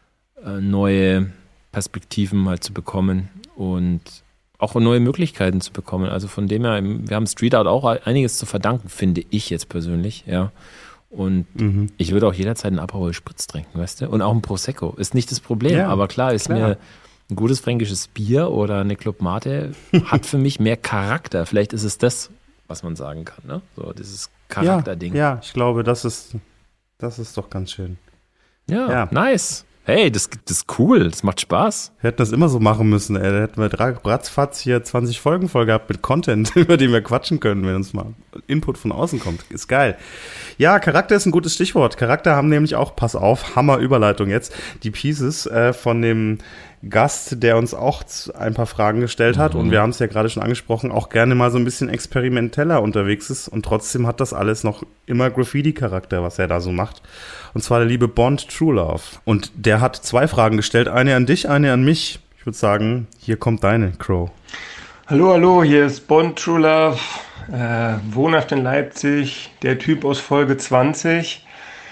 äh, neue Perspektiven halt zu bekommen und auch neue Möglichkeiten zu bekommen. Also von dem her, wir haben Street Art auch einiges zu verdanken, finde ich jetzt persönlich, ja. Und mhm. ich würde auch jederzeit einen Aperol Spritz trinken, weißt du? Und auch ein Prosecco. Ist nicht das Problem, ja, aber klar ist klar. mir ein gutes fränkisches Bier oder eine Club Mate hat für mich mehr Charakter. Vielleicht ist es das, was man sagen kann, ne? So dieses Charakterding. Ja, ja, ich glaube, das ist, das ist doch ganz schön. Ja, ja. Nice. Hey, das, das ist cool, das macht Spaß. Wir hätten das immer so machen müssen, ey. Da hätten wir ratzfatz hier zwanzig Folgen voll gehabt mit Content, über den wir quatschen können, wenn uns mal Input von außen kommt. Ist geil. Ja, Charakter ist ein gutes Stichwort. Charakter haben nämlich auch, pass auf, Hammer-Überleitung jetzt, die Pieces äh, von dem Gast, der uns auch ein paar Fragen gestellt hat. Mhm. Und wir haben es ja gerade schon angesprochen, auch gerne mal so ein bisschen experimenteller unterwegs ist. Und trotzdem hat das alles noch immer Graffiti-Charakter, was er da so macht. Und zwar der liebe Bond True Love. Und der hat zwei Fragen gestellt, eine an dich, eine an mich. Ich würde sagen, hier kommt deine, Crow. Hallo, hallo, hier ist Bond True Love, äh, wohnhaft in Leipzig, der Typ aus Folge zwanzig.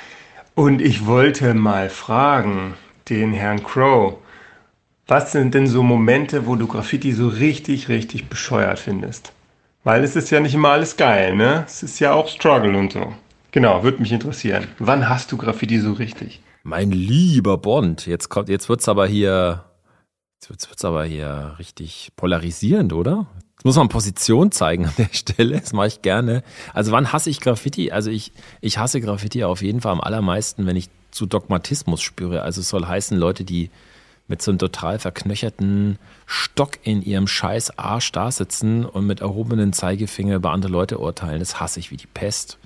Und ich wollte mal fragen, den Herrn Crow, was sind denn so Momente, wo du Graffiti so richtig, richtig bescheuert findest? Weil es ist ja nicht immer alles geil, ne? Es ist ja auch Struggle und so. Genau, würde mich interessieren. Wann hast du Graffiti so richtig? Mein lieber Bond, jetzt kommt, jetzt wird's aber hier, jetzt wird's, wird's aber hier richtig polarisierend, oder? Jetzt muss man Position zeigen an der Stelle, das mache ich gerne. Also wann hasse ich Graffiti? Also ich, ich hasse Graffiti auf jeden Fall am allermeisten, wenn ich zu Dogmatismus spüre. Also es soll heißen, Leute, die mit so einem total verknöcherten Stock in ihrem scheiß Arsch da sitzen und mit erhobenen Zeigefinger über andere Leute urteilen, das hasse ich wie die Pest.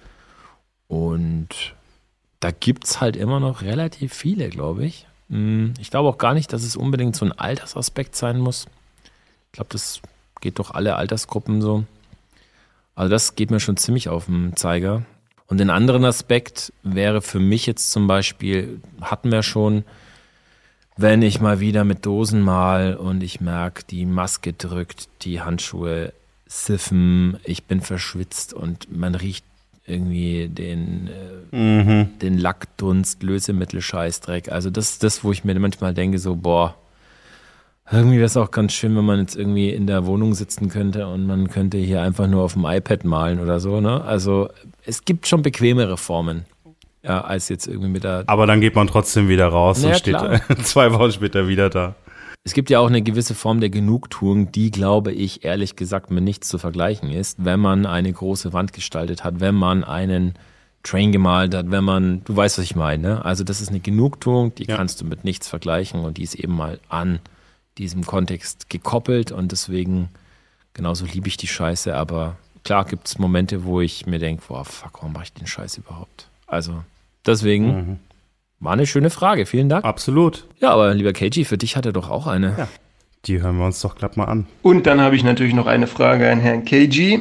Und da gibt's halt immer noch relativ viele, glaube ich. Ich glaube auch gar nicht, dass es unbedingt so ein Altersaspekt sein muss. Ich glaube, das geht doch alle Altersgruppen so. Also das geht mir schon ziemlich auf den Zeiger. Und den anderen Aspekt wäre für mich jetzt zum Beispiel, hatten wir schon, wenn ich mal wieder mit Dosen mal und ich merke, die Maske drückt, die Handschuhe siffen, ich bin verschwitzt und man riecht irgendwie den, äh, mhm. den Lackdunst, Lösemittel, Scheißdreck. Also das ist das, wo ich mir manchmal denke, so boah, irgendwie wäre es auch ganz schön, wenn man jetzt irgendwie in der Wohnung sitzen könnte und man könnte hier einfach nur auf dem iPad malen oder so, ne? Also es gibt schon bequemere Formen, ja, als jetzt irgendwie mit der... Aber dann geht man trotzdem wieder raus naja, und steht klar. zwei Wochen später wieder da. Es gibt ja auch eine gewisse Form der Genugtuung, die, glaube ich, ehrlich gesagt mit nichts zu vergleichen ist, wenn man eine große Wand gestaltet hat, wenn man einen Train gemalt hat, wenn man, du weißt, was ich meine, ne? Also das ist eine Genugtuung, die ja. kannst du mit nichts vergleichen und die ist eben mal an diesem Kontext gekoppelt und deswegen, genauso liebe ich die Scheiße, aber klar gibt es Momente, wo ich mir denke, boah, fuck, warum mache ich den Scheiß überhaupt? Also deswegen mhm. war eine schöne Frage, vielen Dank. Absolut. Ja, aber lieber K G, für dich hat er doch auch eine. Ja, die hören wir uns doch glatt mal an. Und dann habe ich natürlich noch eine Frage an Herrn K G.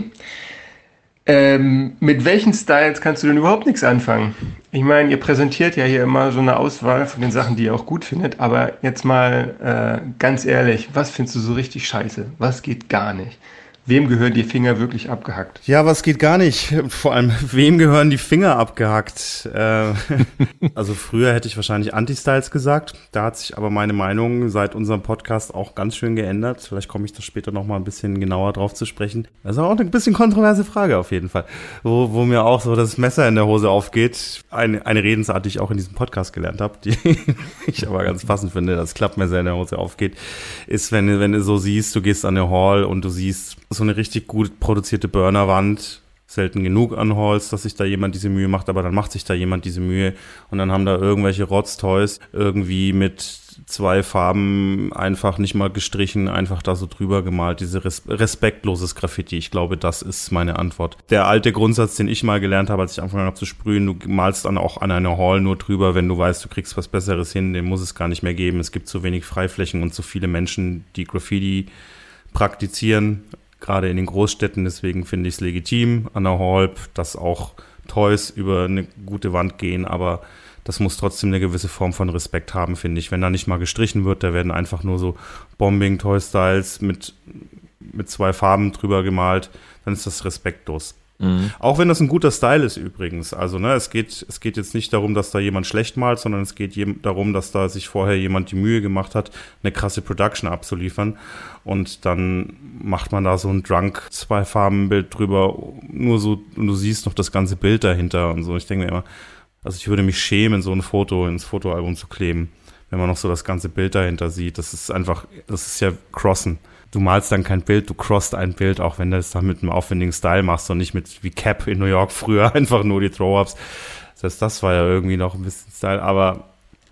Ähm, mit welchen Styles kannst du denn überhaupt nichts anfangen? Ich meine, ihr präsentiert ja hier immer so eine Auswahl von den Sachen, die ihr auch gut findet, aber jetzt mal äh, ganz ehrlich, was findest du so richtig scheiße? Was geht gar nicht? Wem gehören die Finger wirklich abgehackt? Ja, was geht gar nicht? Vor allem, wem gehören die Finger abgehackt? Äh, also früher hätte ich wahrscheinlich Anti-Styles gesagt. Da hat sich aber meine Meinung seit unserem Podcast auch ganz schön geändert. Vielleicht komme ich da später noch mal ein bisschen genauer drauf zu sprechen. Das ist auch eine bisschen kontroverse Frage auf jeden Fall. Wo, wo mir auch so das Messer in der Hose aufgeht. Eine, eine Redensart, die ich auch in diesem Podcast gelernt habe, die ich aber ganz passend finde, das Klappmesser in der Hose aufgeht, ist, wenn, wenn du so siehst, du gehst an eine Hall und du siehst so eine richtig gut produzierte Burnerwand, selten genug an Halls, dass sich da jemand diese Mühe macht, aber dann macht sich da jemand diese Mühe und dann haben da irgendwelche Rotztoys irgendwie mit zwei Farben einfach nicht mal gestrichen, einfach da so drüber gemalt, diese res- respektloses Graffiti. Ich glaube, das ist meine Antwort. Der alte Grundsatz, den ich mal gelernt habe, als ich angefangen habe zu sprühen, du malst dann auch an einer Hall nur drüber, wenn du weißt, du kriegst was Besseres hin, den muss es gar nicht mehr geben. Es gibt zu wenig Freiflächen und zu viele Menschen, die Graffiti praktizieren, gerade in den Großstädten, deswegen finde ich es legitim an der Hall, dass auch Toys über eine gute Wand gehen, aber das muss trotzdem eine gewisse Form von Respekt haben, finde ich. Wenn da nicht mal gestrichen wird, da werden einfach nur so Bombing-Toy-Styles mit, mit zwei Farben drüber gemalt, dann ist das respektlos. Mhm. Auch wenn das ein guter Style ist übrigens. Also ne, es geht, es geht jetzt nicht darum, dass da jemand schlecht malt, sondern es geht je- darum, dass da sich vorher jemand die Mühe gemacht hat, eine krasse Production abzuliefern. Und dann macht man da so ein Drunk-Zwei-Farben-Bild drüber, nur so, und du siehst noch das ganze Bild dahinter und so. Ich denke mir immer, also ich würde mich schämen, so ein Foto ins Fotoalbum zu kleben, wenn man noch so das ganze Bild dahinter sieht. Das ist einfach, das ist ja Crossen. Du malst dann kein Bild, du crossst ein Bild, auch wenn du es dann mit einem aufwendigen Style machst und nicht mit wie Cap in New York früher einfach nur die Throw-Ups. Das heißt, das war ja irgendwie noch ein bisschen Style, aber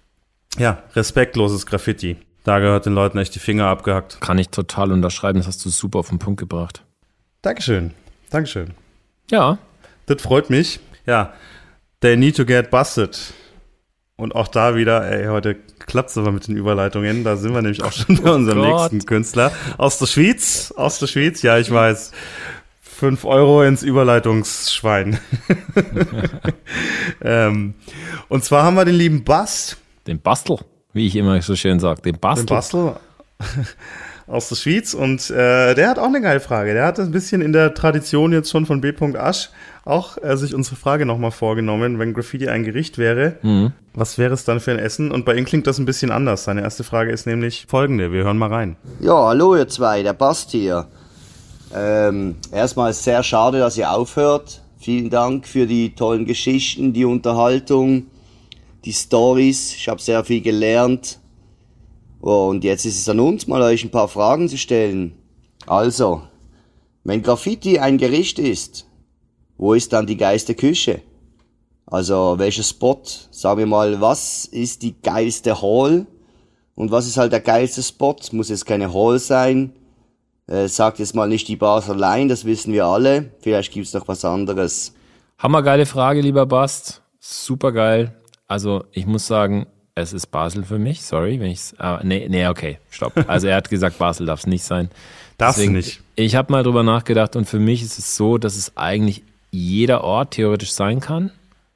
ja, respektloses Graffiti. Da gehört den Leuten echt die Finger abgehackt. Kann ich total unterschreiben, das hast du super auf den Punkt gebracht. Dankeschön, Dankeschön. Ja. Das freut mich. Ja, they need to get busted. Und auch da wieder, ey, heute klappt es aber mit den Überleitungen. Da sind wir nämlich auch schon bei unserem oh nächsten Künstler. Aus der Schweiz, aus der Schweiz, ja, ich weiß. Fünf Euro ins Überleitungsschwein. ähm, und zwar haben wir den lieben Bast. Den Bastel, wie ich immer so schön sage. Den Bastel. Den Bastel aus der Schweiz. Und äh, der hat auch eine geile Frage. Der hat ein bisschen in der Tradition jetzt schon von B. Asch auch äh, sich unsere Frage nochmal vorgenommen, wenn Graffiti ein Gericht wäre, mhm. was wäre es dann für ein Essen? Und bei ihm klingt das ein bisschen anders. Seine erste Frage ist nämlich folgende. Wir hören mal rein. Ja, hallo ihr zwei, der Bast hier. Ähm, erstmal ist es sehr schade, dass ihr aufhört. Vielen Dank für die tollen Geschichten, die Unterhaltung, die Storys. Ich habe sehr viel gelernt. Und jetzt ist es an uns, mal euch ein paar Fragen zu stellen. Also, wenn Graffiti ein Gericht ist, wo ist dann die geilste Küche? Also, welcher Spot? Sagen wir mal, was ist die geilste Hall? Und was ist halt der geilste Spot? Muss jetzt keine Hall sein. Äh, sagt jetzt mal nicht die Bars allein, das wissen wir alle. Vielleicht gibt's noch was anderes. Hammergeile Frage, lieber Bast. Supergeil. Also, ich muss sagen, es ist Basel für mich. Sorry, wenn ich's. Ah, nee, nee, okay, stopp. Also, er hat gesagt, Basel darf es nicht sein. Darf es nicht. Ich habe mal drüber nachgedacht und für mich ist es so, dass es eigentlich jeder Ort theoretisch sein kann,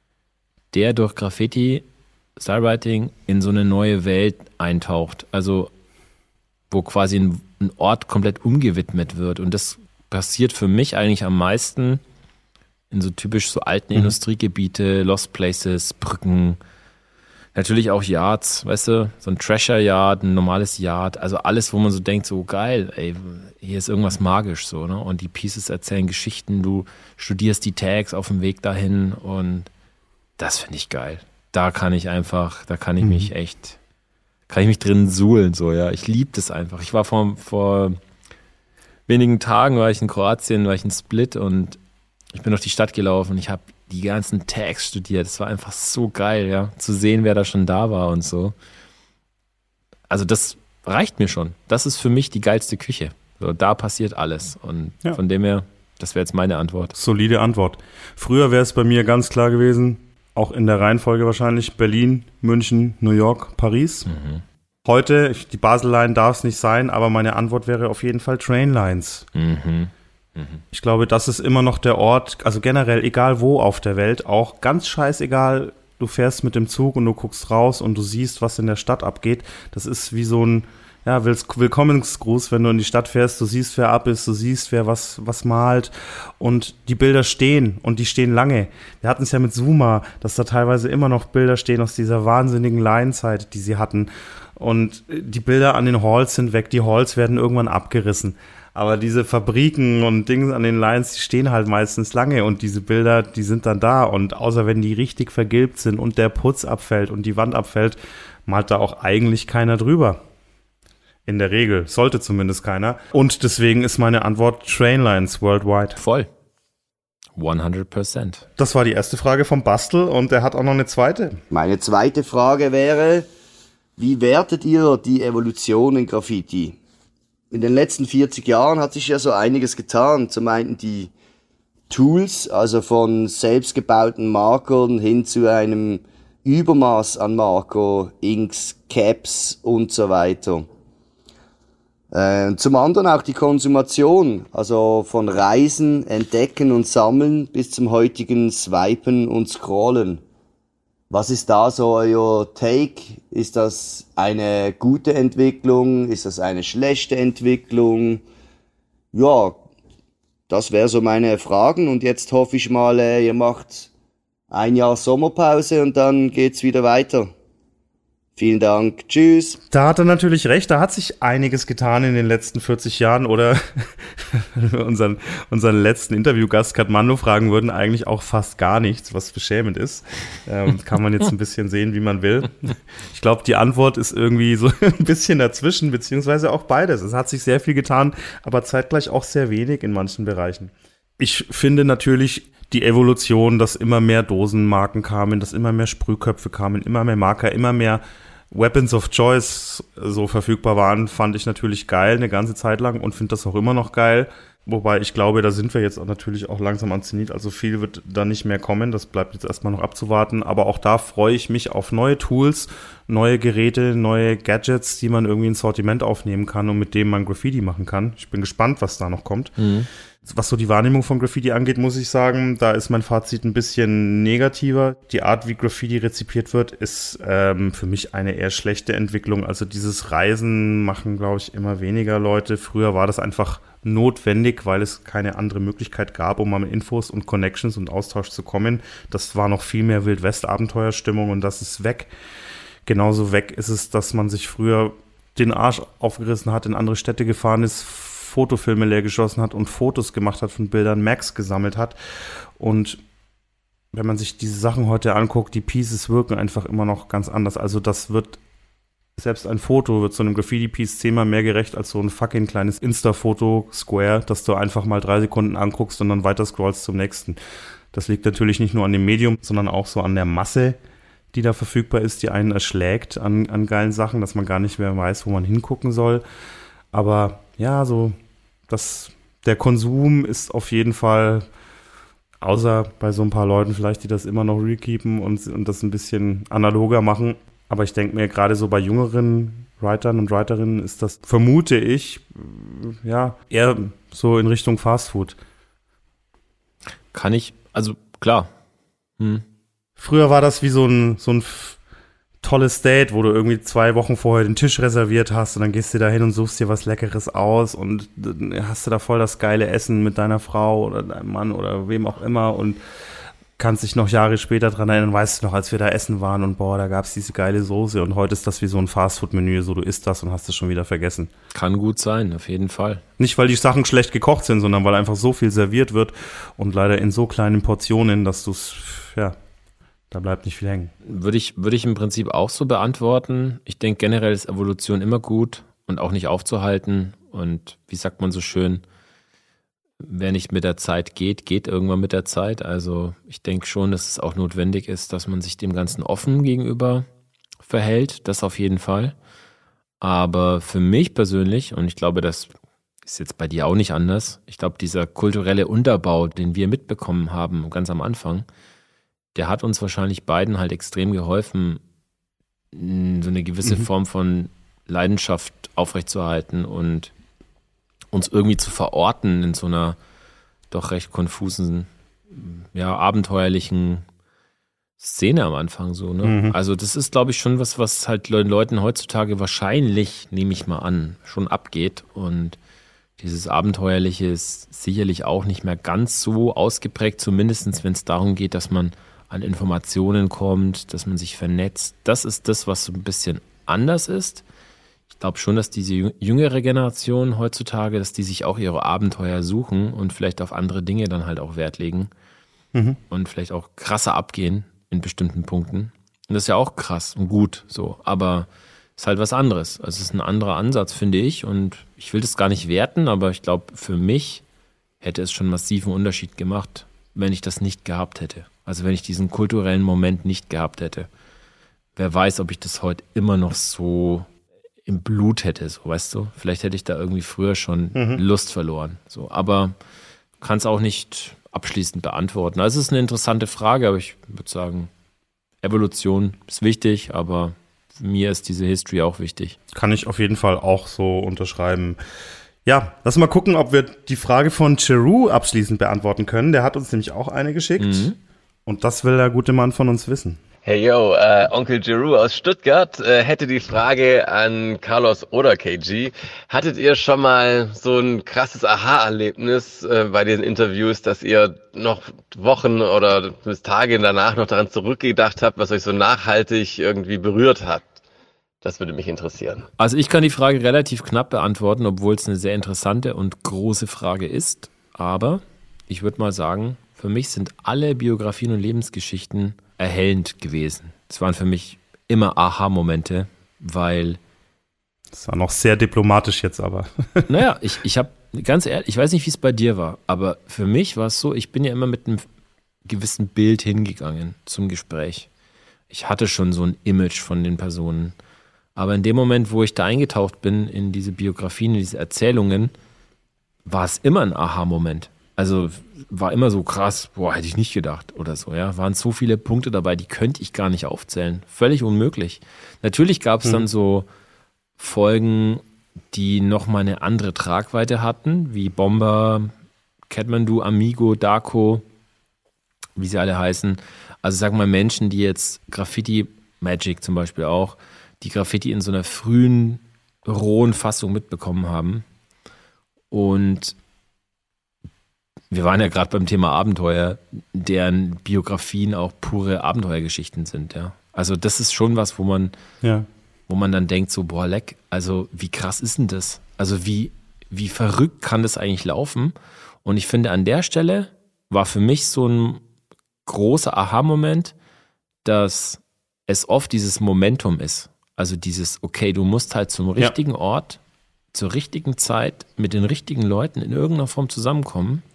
der durch Graffiti, Stylewriting in so eine neue Welt eintaucht. Also, wo quasi ein, ein Ort komplett umgewidmet wird. Und das passiert für mich eigentlich am meisten in so typisch so alten mhm. Industriegebiete, Lost Places, Brücken, natürlich auch Yards, weißt du, so ein Treasure-Yard, ein normales Yard, also alles, wo man so denkt, so geil, ey, hier ist irgendwas magisch so, ne? Und die Pieces erzählen Geschichten, du studierst die Tags auf dem Weg dahin und das finde ich geil. Da kann ich einfach, da kann ich mhm. mich echt, kann ich mich drin suhlen, so, ja. Ich liebe das einfach. Ich war vor, vor wenigen Tagen, war ich in Kroatien, war ich in Split und ich bin durch die Stadt gelaufen und ich habe die ganzen Tags studiert. Es war einfach so geil, ja, zu sehen, wer da schon da war und so. Also das reicht mir schon. Das ist für mich die geilste Küche. So, da passiert alles. Und ja. von dem her, das wäre jetzt meine Antwort. Solide Antwort. Früher wäre es bei mir ganz klar gewesen, auch in der Reihenfolge wahrscheinlich, Berlin, München, New York, Paris. Mhm. Heute, die Basel-Line darf es nicht sein, aber meine Antwort wäre auf jeden Fall Trainlines. Mhm. Ich glaube, das ist immer noch der Ort, also generell, egal wo auf der Welt, auch ganz scheißegal, du fährst mit dem Zug und du guckst raus und du siehst, was in der Stadt abgeht. Das ist wie so ein ja, Willkommensgruß, wenn du in die Stadt fährst, du siehst, wer ab ist, du siehst, wer was, was malt und die Bilder stehen und die stehen lange. Wir hatten es ja mit Zuma, dass da teilweise immer noch Bilder stehen aus dieser wahnsinnigen Line-Zeit, die sie hatten und die Bilder an den Halls sind weg, die Halls werden irgendwann abgerissen. Aber diese Fabriken und Dinge an den Lines, die stehen halt meistens lange und diese Bilder, die sind dann da und außer wenn die richtig vergilbt sind und der Putz abfällt und die Wand abfällt, malt da auch eigentlich keiner drüber. In der Regel, sollte zumindest keiner. Und deswegen ist meine Antwort Trainlines worldwide. Voll. hundert Prozent. Das war die erste Frage vom Bastel und er hat auch noch eine zweite. Meine zweite Frage wäre, wie wertet ihr die Evolution in Graffiti? In den letzten vierzig Jahren hat sich ja so einiges getan. Zum einen die Tools, also von selbstgebauten Markern hin zu einem Übermaß an Marker, Inks, Caps und so weiter. Äh, zum anderen auch die Konsumation, also von Reisen, Entdecken und Sammeln bis zum heutigen Swipen und Scrollen. Was ist da so euer Take? Ist das eine gute Entwicklung? Ist das eine schlechte Entwicklung? Ja, das wäre so meine Fragen. Und jetzt hoffe ich mal, ihr macht ein Jahr Sommerpause und dann geht's wieder weiter. Vielen Dank. Tschüss. Da hat er natürlich recht. Da hat sich einiges getan in den letzten vierzig Jahren. Oder unseren, unseren letzten Interviewgast Katmando fragen würden, eigentlich auch fast gar nichts, was beschämend ist. Ähm, kann man jetzt ein bisschen sehen, wie man will. Ich glaube, die Antwort ist irgendwie so ein bisschen dazwischen, beziehungsweise auch beides. Es hat sich sehr viel getan, aber zeitgleich auch sehr wenig in manchen Bereichen. Ich finde natürlich die Evolution, dass immer mehr Dosenmarken kamen, dass immer mehr Sprühköpfe kamen, immer mehr Marker, immer mehr Weapons of Choice so verfügbar waren, fand ich natürlich geil eine ganze Zeit lang und finde das auch immer noch geil. Wobei ich glaube, da sind wir jetzt auch natürlich auch langsam am Zenit. Also viel wird da nicht mehr kommen. Das bleibt jetzt erstmal noch abzuwarten. Aber auch da freue ich mich auf neue Tools, neue Geräte, neue Gadgets, die man irgendwie ins Sortiment aufnehmen kann und mit denen man Graffiti machen kann. Ich bin gespannt, was da noch kommt. Mhm. Was so die Wahrnehmung von Graffiti angeht, muss ich sagen, da ist mein Fazit ein bisschen negativer. Die Art, wie Graffiti rezipiert wird, ist ähm, für mich eine eher schlechte Entwicklung. Also dieses Reisen machen, glaube ich, immer weniger Leute. Früher war das einfach notwendig, weil es keine andere Möglichkeit gab, um an Infos und Connections und Austausch zu kommen. Das war noch viel mehr Wild-West-Abenteuerstimmung und das ist weg. Genauso weg ist es, dass man sich früher den Arsch aufgerissen hat, in andere Städte gefahren ist, Fotofilme leer geschossen hat und Fotos gemacht hat von Bildern, Max gesammelt hat. Und wenn man sich diese Sachen heute anguckt, die Pieces wirken einfach immer noch ganz anders. Also das wird, selbst ein Foto wird so einem Graffiti-Piece zehnmal mehr gerecht als so ein fucking kleines Insta-Foto-Square, das du einfach mal drei Sekunden anguckst und dann weiter scrollst zum nächsten. Das liegt natürlich nicht nur an dem Medium, sondern auch so an der Masse, die da verfügbar ist, die einen erschlägt an, an geilen Sachen, dass man gar nicht mehr weiß, wo man hingucken soll. Aber ja, so das, der Konsum ist auf jeden Fall, außer bei so ein paar Leuten vielleicht, die das immer noch rekeepen und, und das ein bisschen analoger machen. Aber ich denke mir, gerade so bei jüngeren Writern und Writerinnen ist das, vermute ich, ja, eher so in Richtung Fastfood. Kann ich, also klar. Hm. Früher war das wie so ein, so ein f- tolles Date, wo du irgendwie zwei Wochen vorher den Tisch reserviert hast und dann gehst du da hin und suchst dir was Leckeres aus und dann hast du da voll das geile Essen mit deiner Frau oder deinem Mann oder wem auch immer und kannst dich noch Jahre später dran erinnern, weißt du noch, als wir da essen waren und boah, da gab's diese geile Soße und heute ist das wie so ein Fastfood-Menü, so du isst das und hast es schon wieder vergessen. Kann gut sein, auf jeden Fall. Nicht, weil die Sachen schlecht gekocht sind, sondern weil einfach so viel serviert wird und leider in so kleinen Portionen, dass du's, ja, da bleibt nicht viel hängen. Würde ich, würde ich im Prinzip auch so beantworten. Ich denke generell ist Evolution immer gut und auch nicht aufzuhalten. Und wie sagt man so schön, wer nicht mit der Zeit geht, geht irgendwann mit der Zeit. Also ich denke schon, dass es auch notwendig ist, dass man sich dem Ganzen offen gegenüber verhält. Das auf jeden Fall. Aber für mich persönlich, und ich glaube, das ist jetzt bei dir auch nicht anders, ich glaube, dieser kulturelle Unterbau, den wir mitbekommen haben, ganz am Anfang, der hat uns wahrscheinlich beiden halt extrem geholfen, so eine gewisse mhm. Form von Leidenschaft aufrechtzuerhalten und uns irgendwie zu verorten in so einer doch recht konfusen, ja, abenteuerlichen Szene am Anfang so, ne? Mhm. Also das ist, glaube ich, schon was, was halt den Leuten heutzutage wahrscheinlich, nehme ich mal an, schon abgeht und dieses Abenteuerliche ist sicherlich auch nicht mehr ganz so ausgeprägt, zumindest wenn es darum geht, dass man an Informationen kommt, dass man sich vernetzt. Das ist das, was so ein bisschen anders ist. Ich glaube schon, dass diese jüngere Generation heutzutage, dass die sich auch ihre Abenteuer suchen und vielleicht auf andere Dinge dann halt auch Wert legen mhm. und vielleicht auch krasser abgehen in bestimmten Punkten. Und das ist ja auch krass und gut so, aber es ist halt was anderes. Also es ist ein anderer Ansatz, finde ich, und ich will das gar nicht werten, aber ich glaube, für mich hätte es schon einen massiven Unterschied gemacht, wenn ich das nicht gehabt hätte. Also wenn ich diesen kulturellen Moment nicht gehabt hätte. Wer weiß, ob ich das heute immer noch so im Blut hätte, so, weißt du? Vielleicht hätte ich da irgendwie früher schon mhm. Lust verloren. So, aber kann es auch nicht abschließend beantworten. Also es ist eine interessante Frage, aber ich würde sagen, Evolution ist wichtig, aber mir ist diese History auch wichtig. Kann ich auf jeden Fall auch so unterschreiben. Ja, lass mal gucken, ob wir die Frage von Cheru abschließend beantworten können. Der hat uns nämlich auch eine geschickt. Mhm. Und das will der gute Mann von uns wissen. Hey yo, äh, Onkel Jeru aus Stuttgart äh, hätte die Frage an Carlos oder K G. Hattet ihr schon mal so ein krasses Aha-Erlebnis äh, bei den Interviews, dass ihr noch Wochen oder bis Tage danach noch daran zurückgedacht habt, was euch so nachhaltig irgendwie berührt hat? Das würde mich interessieren. Also ich kann die Frage relativ knapp beantworten, obwohl es eine sehr interessante und große Frage ist. Aber ich würde mal sagen, für mich sind alle Biografien und Lebensgeschichten erhellend gewesen. Es waren für mich immer Aha-Momente, weil... Das war noch sehr diplomatisch jetzt aber. Naja, ich, ich habe, ganz ehrlich, ich weiß nicht, wie es bei dir war, aber für mich war es so, ich bin ja immer mit einem gewissen Bild hingegangen zum Gespräch. Ich hatte schon so ein Image von den Personen. Aber in dem Moment, wo ich da eingetaucht bin in diese Biografien, in diese Erzählungen, war es immer ein Aha-Moment. Also war immer so krass, boah, hätte ich nicht gedacht oder so, ja. Waren so viele Punkte dabei, die könnte ich gar nicht aufzählen. Völlig unmöglich. Natürlich gab es hm. dann so Folgen, die nochmal eine andere Tragweite hatten, wie Bomber, Kathmandu, Amigo, Darko, wie sie alle heißen. Also sag mal Menschen, die jetzt Graffiti, Magic zum Beispiel auch, die Graffiti in so einer frühen, rohen Fassung mitbekommen haben. Und wir waren ja gerade beim Thema Abenteuer, deren Biografien auch pure Abenteuergeschichten sind, ja. Also das ist schon was, wo man, ja. wo man dann denkt so, boah, leck, also wie krass ist denn das? Also wie, wie verrückt kann das eigentlich laufen? Und ich finde, an der Stelle war für mich so ein großer Aha-Moment, dass es oft dieses Momentum ist. Also dieses, okay, du musst halt zum richtigen ja. Ort, zur richtigen Zeit, mit den richtigen Leuten in irgendeiner Form zusammenkommen.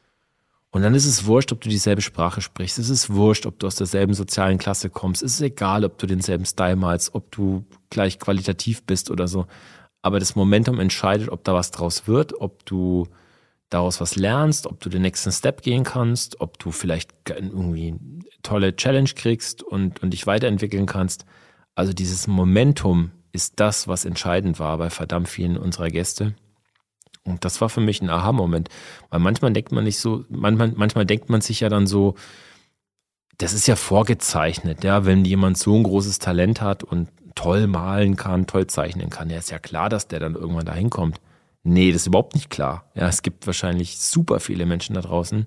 Und dann ist es wurscht, ob du dieselbe Sprache sprichst. Es ist wurscht, ob du aus derselben sozialen Klasse kommst. Es ist egal, ob du denselben Style malst, ob du gleich qualitativ bist oder so. Aber das Momentum entscheidet, ob da was draus wird, ob du daraus was lernst, ob du den nächsten Step gehen kannst, ob du vielleicht irgendwie eine tolle Challenge kriegst und, und dich weiterentwickeln kannst. Also dieses Momentum ist das, was entscheidend war bei verdammt vielen unserer Gäste. Und das war für mich ein Aha-Moment. Weil manchmal denkt man nicht so, manchmal, manchmal denkt man sich ja dann so, das ist ja vorgezeichnet, ja, wenn jemand so ein großes Talent hat und toll malen kann, toll zeichnen kann, ja, ist ja klar, dass der dann irgendwann dahin kommt. Nee, das ist überhaupt nicht klar. Ja, es gibt wahrscheinlich super viele Menschen da draußen,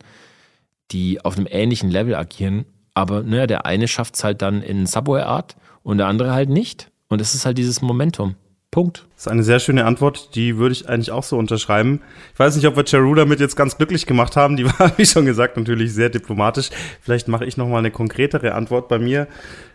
die auf einem ähnlichen Level agieren, aber naja, der eine schafft es halt dann in Subway-Art und der andere halt nicht. Und es ist halt dieses Momentum. Punkt. Das ist eine sehr schöne Antwort, die würde ich eigentlich auch so unterschreiben. Ich weiß nicht, ob wir Cheru damit jetzt ganz glücklich gemacht haben. Die war, wie schon gesagt, natürlich sehr diplomatisch. Vielleicht mache ich nochmal eine konkretere Antwort. Bei mir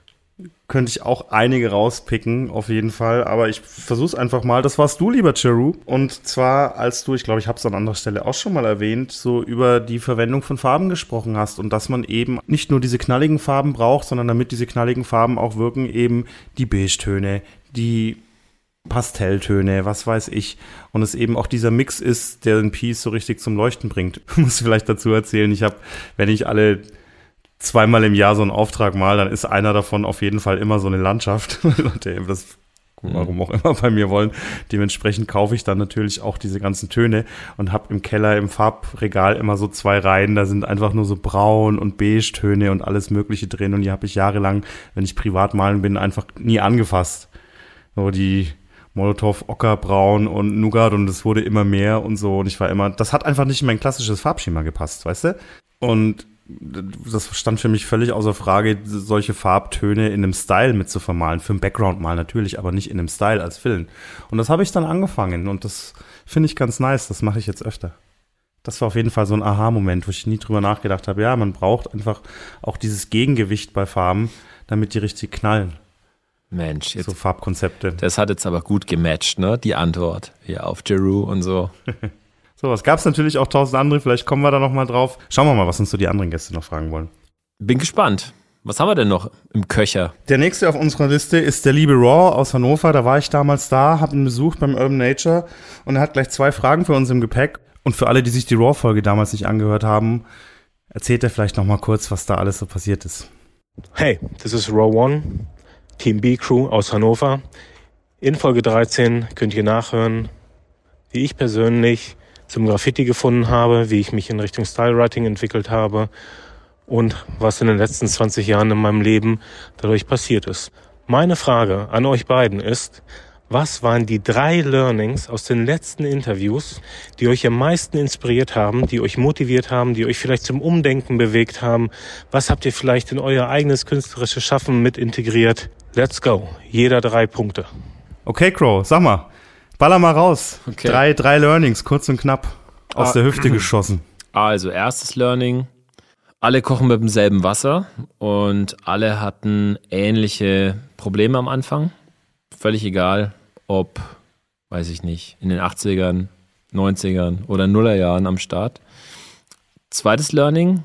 könnte ich auch einige rauspicken, auf jeden Fall. Aber ich versuche es einfach mal. Das warst du, lieber Cheru. Und zwar, als du, ich glaube, ich habe es an anderer Stelle auch schon mal erwähnt, so über die Verwendung von Farben gesprochen hast. Und dass man eben nicht nur diese knalligen Farben braucht, sondern damit diese knalligen Farben auch wirken, eben die Beige-Töne, die Pastelltöne, was weiß ich. Und es eben auch dieser Mix ist, der den Piece so richtig zum Leuchten bringt. Ich muss vielleicht dazu erzählen, ich habe, wenn ich alle zweimal im Jahr so einen Auftrag mal, dann ist einer davon auf jeden Fall immer so eine Landschaft. Leute eben das, warum auch immer bei mir wollen. Dementsprechend kaufe ich dann natürlich auch diese ganzen Töne und habe im Keller, im Farbregal immer so zwei Reihen. Da sind einfach nur so Braun- und Beige-Töne und alles Mögliche drin. Und die habe ich jahrelang, wenn ich privat malen bin, einfach nie angefasst. So die Molotow, Ockerbraun und Nougat und es wurde immer mehr und so und ich war immer, das hat einfach nicht in mein klassisches Farbschema gepasst, weißt du? Und das stand für mich völlig außer Frage, solche Farbtöne in einem Style mit zu vermalen, für einen Background mal natürlich, aber nicht in einem Style als Film. Und das habe ich dann angefangen und das finde ich ganz nice, das mache ich jetzt öfter. Das war auf jeden Fall so ein Aha-Moment, wo ich nie drüber nachgedacht habe, ja, man braucht einfach auch dieses Gegengewicht bei Farben, damit die richtig knallen. Mensch, jetzt, so Farbkonzepte. Das hat jetzt aber gut gematcht, ne? Die Antwort hier auf Cheru und so. So, was gab es natürlich auch tausend andere, vielleicht kommen wir da nochmal drauf. Schauen wir mal, was uns so die anderen Gäste noch fragen wollen. Bin gespannt. Was haben wir denn noch im Köcher? Der nächste auf unserer Liste ist der liebe Raw aus Hannover. Da war ich damals da, habe ihn besucht beim Urban Nature und er hat gleich zwei Fragen für uns im Gepäck. Und für alle, die sich die Raw-Folge damals nicht angehört haben, erzählt er vielleicht nochmal kurz, was da alles so passiert ist. Hey, this is Raw One. Team B-Crew aus Hannover. In Folge dreizehn könnt ihr nachhören, wie ich persönlich zum Graffiti gefunden habe, wie ich mich in Richtung Stylewriting entwickelt habe und was in den letzten zwanzig Jahren in meinem Leben dadurch passiert ist. Meine Frage an euch beiden ist, was waren die drei Learnings aus den letzten Interviews, die euch am meisten inspiriert haben, die euch motiviert haben, die euch vielleicht zum Umdenken bewegt haben? Was habt ihr vielleicht in euer eigenes künstlerisches Schaffen mit integriert? Let's go. Jeder drei Punkte. Okay, Crow, sag mal. Baller mal raus. Okay. Drei, drei Learnings, kurz und knapp. Aus ah, der Hüfte geschossen. Also, erstes Learning. Alle kochen mit demselben Wasser und alle hatten ähnliche Probleme am Anfang. Völlig egal, ob, weiß ich nicht, in den achtzigern, neunzigern oder Nullerjahren am Start. Zweites Learning.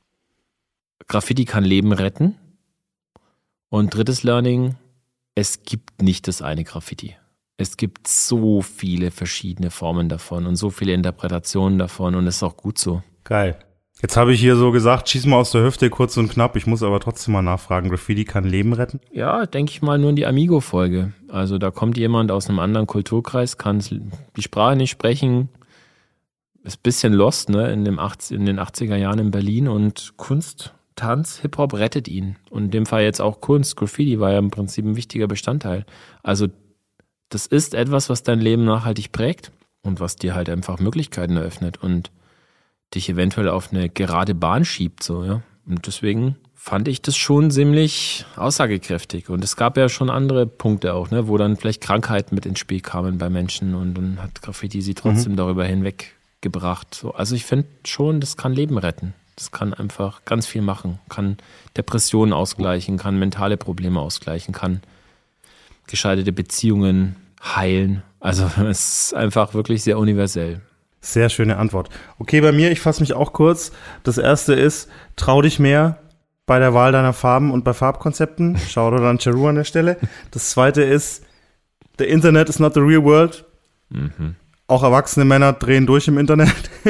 Graffiti kann Leben retten. Und drittes Learning, es gibt nicht das eine Graffiti. Es gibt so viele verschiedene Formen davon und so viele Interpretationen davon und das ist auch gut so. Geil. Jetzt habe ich hier so gesagt, schieß mal aus der Hüfte, kurz und knapp. Ich muss aber trotzdem mal nachfragen, Graffiti kann Leben retten? Ja, denke ich mal nur in die Amigo-Folge. Also da kommt jemand aus einem anderen Kulturkreis, kann die Sprache nicht sprechen, ist ein bisschen lost, ne, in, dem achtziger, in den achtziger Jahren in Berlin und Kunst, Tanz, Hip-Hop rettet ihn. Und in dem Fall jetzt auch Kunst, Graffiti war ja im Prinzip ein wichtiger Bestandteil. Also das ist etwas, was dein Leben nachhaltig prägt und was dir halt einfach Möglichkeiten eröffnet und dich eventuell auf eine gerade Bahn schiebt, so, ja. Und deswegen fand ich das schon ziemlich aussagekräftig. Und es gab ja schon andere Punkte auch, ne, wo dann vielleicht Krankheiten mit ins Spiel kamen bei Menschen und dann hat Graffiti sie trotzdem mhm. darüber hinweggebracht. So, also ich finde schon, das kann Leben retten. Das kann einfach ganz viel machen. Kann Depressionen ausgleichen, kann mentale Probleme ausgleichen, kann gescheiterte Beziehungen heilen. Also es ist einfach wirklich sehr universell. Sehr schöne Antwort. Okay, bei mir, ich fasse mich auch kurz. Das erste ist, trau dich mehr bei der Wahl deiner Farben und bei Farbkonzepten. Shoutout an Cheru an der Stelle. Das zweite ist, the Internet is not the real world. Mhm. Auch erwachsene Männer drehen durch im Internet.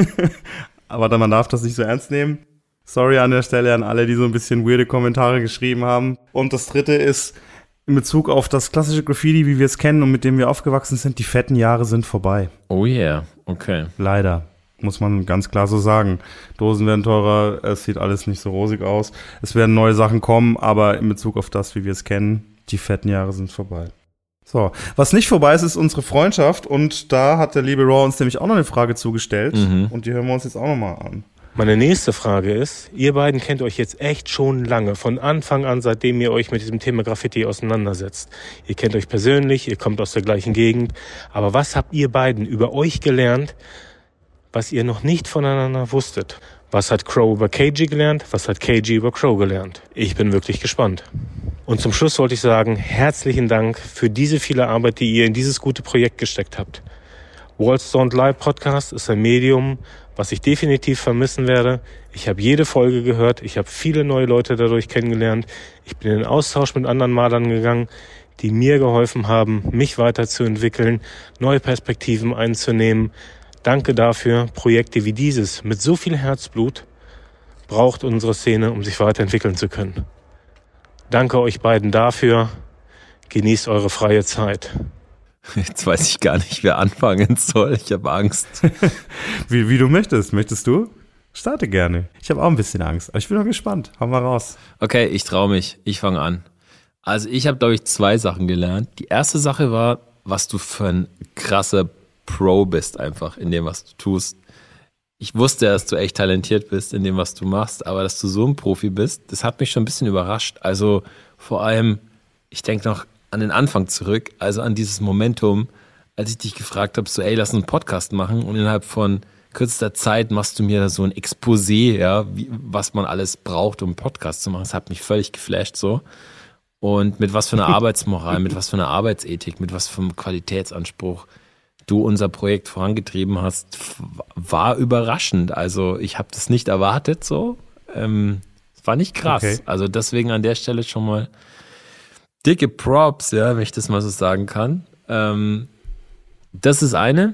Aber man darf das nicht so ernst nehmen. Sorry an der Stelle an alle, die so ein bisschen weirde Kommentare geschrieben haben. Und das dritte ist, in Bezug auf das klassische Graffiti, wie wir es kennen und mit dem wir aufgewachsen sind, die fetten Jahre sind vorbei. Oh yeah, okay. Leider, muss man ganz klar so sagen. Dosen werden teurer, es sieht alles nicht so rosig aus. Es werden neue Sachen kommen, aber in Bezug auf das, wie wir es kennen, die fetten Jahre sind vorbei. So, was nicht vorbei ist, ist unsere Freundschaft und da hat der liebe Raw uns nämlich auch noch eine Frage zugestellt mhm. und die hören wir uns jetzt auch nochmal an. Meine nächste Frage ist, ihr beiden kennt euch jetzt echt schon lange, von Anfang an, seitdem ihr euch mit diesem Thema Graffiti auseinandersetzt. Ihr kennt euch persönlich, ihr kommt aus der gleichen Gegend, aber was habt ihr beiden über euch gelernt, was ihr noch nicht voneinander wusstet? Was hat Crow über K G gelernt, was hat K G über Crow gelernt? Ich bin wirklich gespannt. Und zum Schluss wollte ich sagen, herzlichen Dank für diese viele Arbeit, die ihr in dieses gute Projekt gesteckt habt. Walls Don't Lie Podcast ist ein Medium, was ich definitiv vermissen werde. Ich habe jede Folge gehört, ich habe viele neue Leute dadurch kennengelernt. Ich bin in den Austausch mit anderen Malern gegangen, die mir geholfen haben, mich weiterzuentwickeln, neue Perspektiven einzunehmen. Danke dafür. Projekte wie dieses mit so viel Herzblut braucht unsere Szene, um sich weiterentwickeln zu können. Danke euch beiden dafür. Genießt eure freie Zeit. Jetzt weiß ich gar nicht, wer anfangen soll. Ich habe Angst. wie, wie du möchtest. Möchtest du? Starte gerne. Ich habe auch ein bisschen Angst, aber ich bin noch gespannt. Hau mal raus. Okay, ich traue mich. Ich fange an. Also ich habe, glaube ich, zwei Sachen gelernt. Die erste Sache war, was du für ein krasser Pro bist einfach in dem, was du tust. Ich wusste, dass du echt talentiert bist in dem, was du machst, aber dass du so ein Profi bist, das hat mich schon ein bisschen überrascht. Also vor allem, ich denke noch an den Anfang zurück, also an dieses Momentum, als ich dich gefragt habe, so ey, lass uns einen Podcast machen und innerhalb von kürzester Zeit machst du mir da so ein Exposé, ja, wie, was man alles braucht, um einen Podcast zu machen. Das hat mich völlig geflasht so. Und mit was für einer Arbeitsmoral, mit was für einer Arbeitsethik, mit was für einem Qualitätsanspruch du unser Projekt vorangetrieben hast, war überraschend. Also ich habe das nicht erwartet so. Ähm, es war nicht krass. Okay. Also deswegen an der Stelle schon mal dicke Props, ja, wenn ich das mal so sagen kann. Ähm, das ist eine.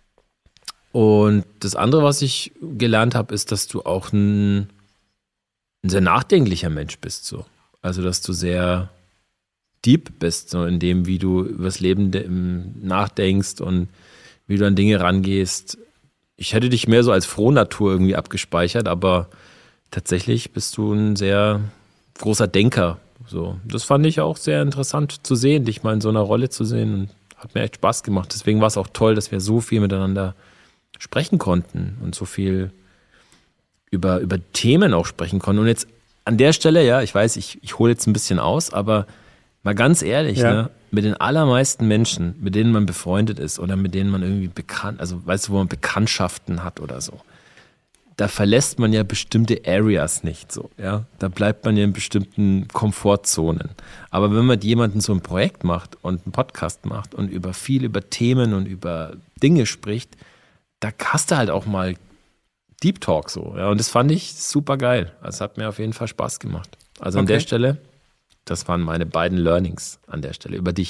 Und das andere, was ich gelernt habe, ist, dass du auch ein, ein sehr nachdenklicher Mensch bist. So. Also, dass du sehr deep bist, so in dem, wie du übers Leben de- nachdenkst und wie du an Dinge rangehst. Ich hätte dich mehr so als Frohnatur irgendwie abgespeichert, aber tatsächlich bist du ein sehr großer Denker. So, das fand ich auch sehr interessant zu sehen, dich mal in so einer Rolle zu sehen und hat mir echt Spaß gemacht. Deswegen war es auch toll, dass wir so viel miteinander sprechen konnten und so viel über, über Themen auch sprechen konnten. Und jetzt an der Stelle, ja, ich weiß, ich, ich hole jetzt ein bisschen aus, aber mal ganz ehrlich, ja. ne, mit den allermeisten Menschen, mit denen man befreundet ist oder mit denen man irgendwie bekannt, also weißt du, wo man Bekanntschaften hat oder so, da verlässt man ja bestimmte Areas nicht so, ja. Da bleibt man ja in bestimmten Komfortzonen. Aber wenn man mit jemandem so ein Projekt macht und einen Podcast macht und über viel über Themen und über Dinge spricht, da hast du halt auch mal Deep Talk so, ja. Und das fand ich super geil. Also hat mir auf jeden Fall Spaß gemacht. Also an okay. der Stelle, das waren meine beiden Learnings an der Stelle über dich.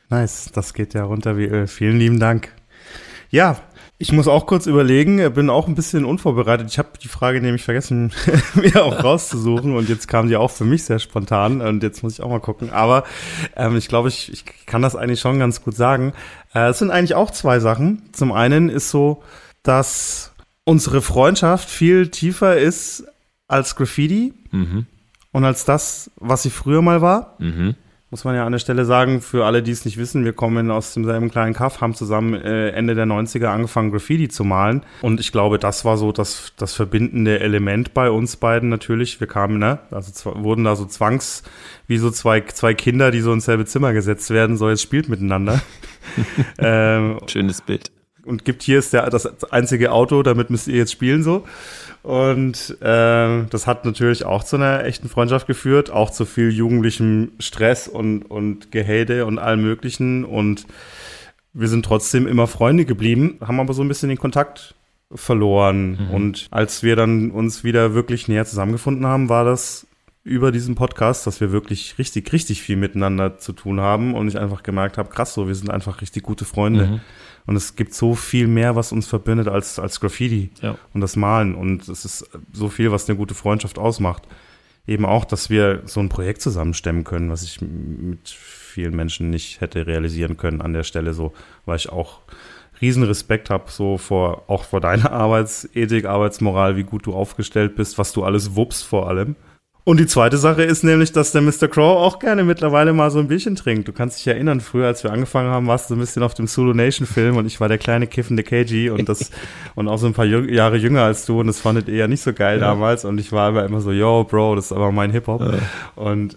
Nice, das geht ja runter wie Öl. Vielen lieben Dank. Ja, ich muss auch kurz überlegen, bin auch ein bisschen unvorbereitet. Ich habe die Frage nämlich vergessen, mir auch rauszusuchen und jetzt kam die auch für mich sehr spontan und jetzt muss ich auch mal gucken. Aber ähm, ich glaube, ich, ich kann das eigentlich schon ganz gut sagen. Äh, es sind eigentlich auch zwei Sachen. Zum einen ist so, dass unsere Freundschaft viel tiefer ist als Graffiti mhm. und als das, was sie früher mal war. Mhm. Muss man ja an der Stelle sagen, für alle, die es nicht wissen, wir kommen aus demselben kleinen Kaff, haben zusammen äh, Ende der neunziger angefangen, Graffiti zu malen. Und ich glaube, das war so das, das verbindende Element bei uns beiden natürlich. Wir kamen, ne, also z- wurden da so zwangs, wie so zwei, zwei Kinder, die so ins selbe Zimmer gesetzt werden, so jetzt spielt miteinander. ähm, Schönes Bild. Und gibt hier ist der, das einzige Auto, damit müsst ihr jetzt spielen so. Und äh, das hat natürlich auch zu einer echten Freundschaft geführt, auch zu viel jugendlichem Stress und, und Gehate und allem Möglichen. Und wir sind trotzdem immer Freunde geblieben, haben aber so ein bisschen den Kontakt verloren. Mhm. Und als wir dann uns wieder wirklich näher zusammengefunden haben, war das über diesen Podcast, dass wir wirklich richtig, richtig viel miteinander zu tun haben und ich einfach gemerkt habe, krass, so, wir sind einfach richtig gute Freunde. Mhm. Und es gibt so viel mehr, was uns verbindet als, als Graffiti ja. und das Malen. Und es ist so viel, was eine gute Freundschaft ausmacht. Eben auch, dass wir so ein Projekt zusammen stemmen können, was ich mit vielen Menschen nicht hätte realisieren können an der Stelle, so, weil ich auch riesen Respekt habe, so vor, auch vor deiner Arbeitsethik, Arbeitsmoral, wie gut du aufgestellt bist, was du alles wuppst vor allem. Und die zweite Sache ist nämlich, dass der Mister Crow auch gerne mittlerweile mal so ein Bierchen trinkt. Du kannst dich erinnern, früher, als wir angefangen haben, warst du so ein bisschen auf dem Zulu Nation Film und ich war der kleine kiffende K G und das und auch so ein paar Jüng- Jahre jünger als du und das fandet ihr ja nicht so geil ja. damals und ich war aber immer so, yo, Bro, das ist aber mein Hip-Hop. Ja. Und,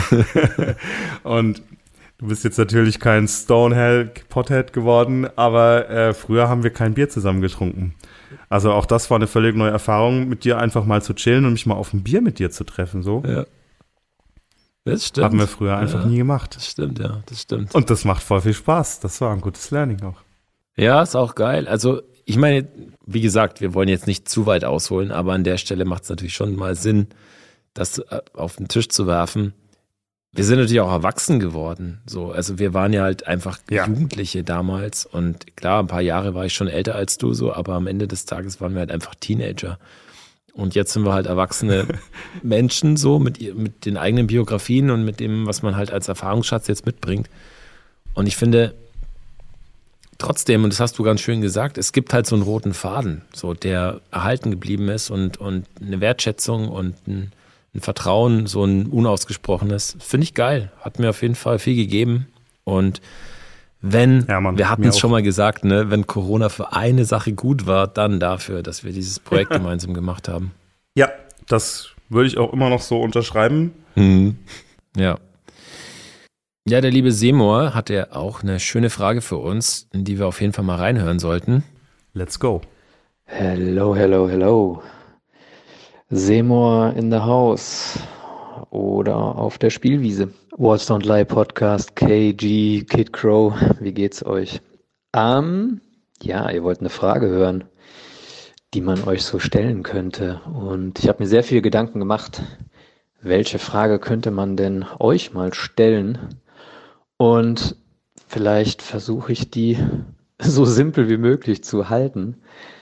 und du bist jetzt natürlich kein Stonehell-Pothead geworden, aber äh, früher haben wir kein Bier zusammen getrunken. Also auch das war eine völlig neue Erfahrung, mit dir einfach mal zu chillen und mich mal auf ein Bier mit dir zu treffen. So. Ja. Das stimmt. Haben wir früher einfach ja, nie gemacht. Das stimmt, ja, das stimmt. Und das macht voll viel Spaß. Das war ein gutes Learning auch. Ja, ist auch geil. Also ich meine, wie gesagt, wir wollen jetzt nicht zu weit ausholen, aber an der Stelle macht es natürlich schon mal Sinn, das auf den Tisch zu werfen. Wir sind natürlich auch erwachsen geworden. So, also wir waren ja halt einfach ja. Jugendliche damals und klar, ein paar Jahre war ich schon älter als du, so, aber am Ende des Tages waren wir halt einfach Teenager. Und jetzt sind wir halt erwachsene Menschen, so mit, mit den eigenen Biografien und mit dem, was man halt als Erfahrungsschatz jetzt mitbringt. Und ich finde trotzdem, und das hast du ganz schön gesagt, es gibt halt so einen roten Faden, so der erhalten geblieben ist und, und eine Wertschätzung und ein ein Vertrauen, so ein unausgesprochenes, finde ich geil. Hat mir auf jeden Fall viel gegeben. Und wenn, ja, Mann, wir hatten es schon mal gesagt, ne, wenn Corona für eine Sache gut war, dann dafür, dass wir dieses Projekt gemeinsam gemacht haben. Ja, das würde ich auch immer noch so unterschreiben. Mhm. Ja. Ja, der liebe Seymour hat ja auch eine schöne Frage für uns, in die wir auf jeden Fall mal reinhören sollten. Let's go. Hello, hello, hello. Seymour in the house oder auf der Spielwiese. Words Don't Lie Podcast, K G, Kid Crow, wie geht's euch? Ähm, ja, ihr wollt eine Frage hören, die man euch so stellen könnte. Und ich habe mir sehr viel Gedanken gemacht, welche Frage könnte man denn euch mal stellen? Und vielleicht versuche ich die so simpel wie möglich zu halten.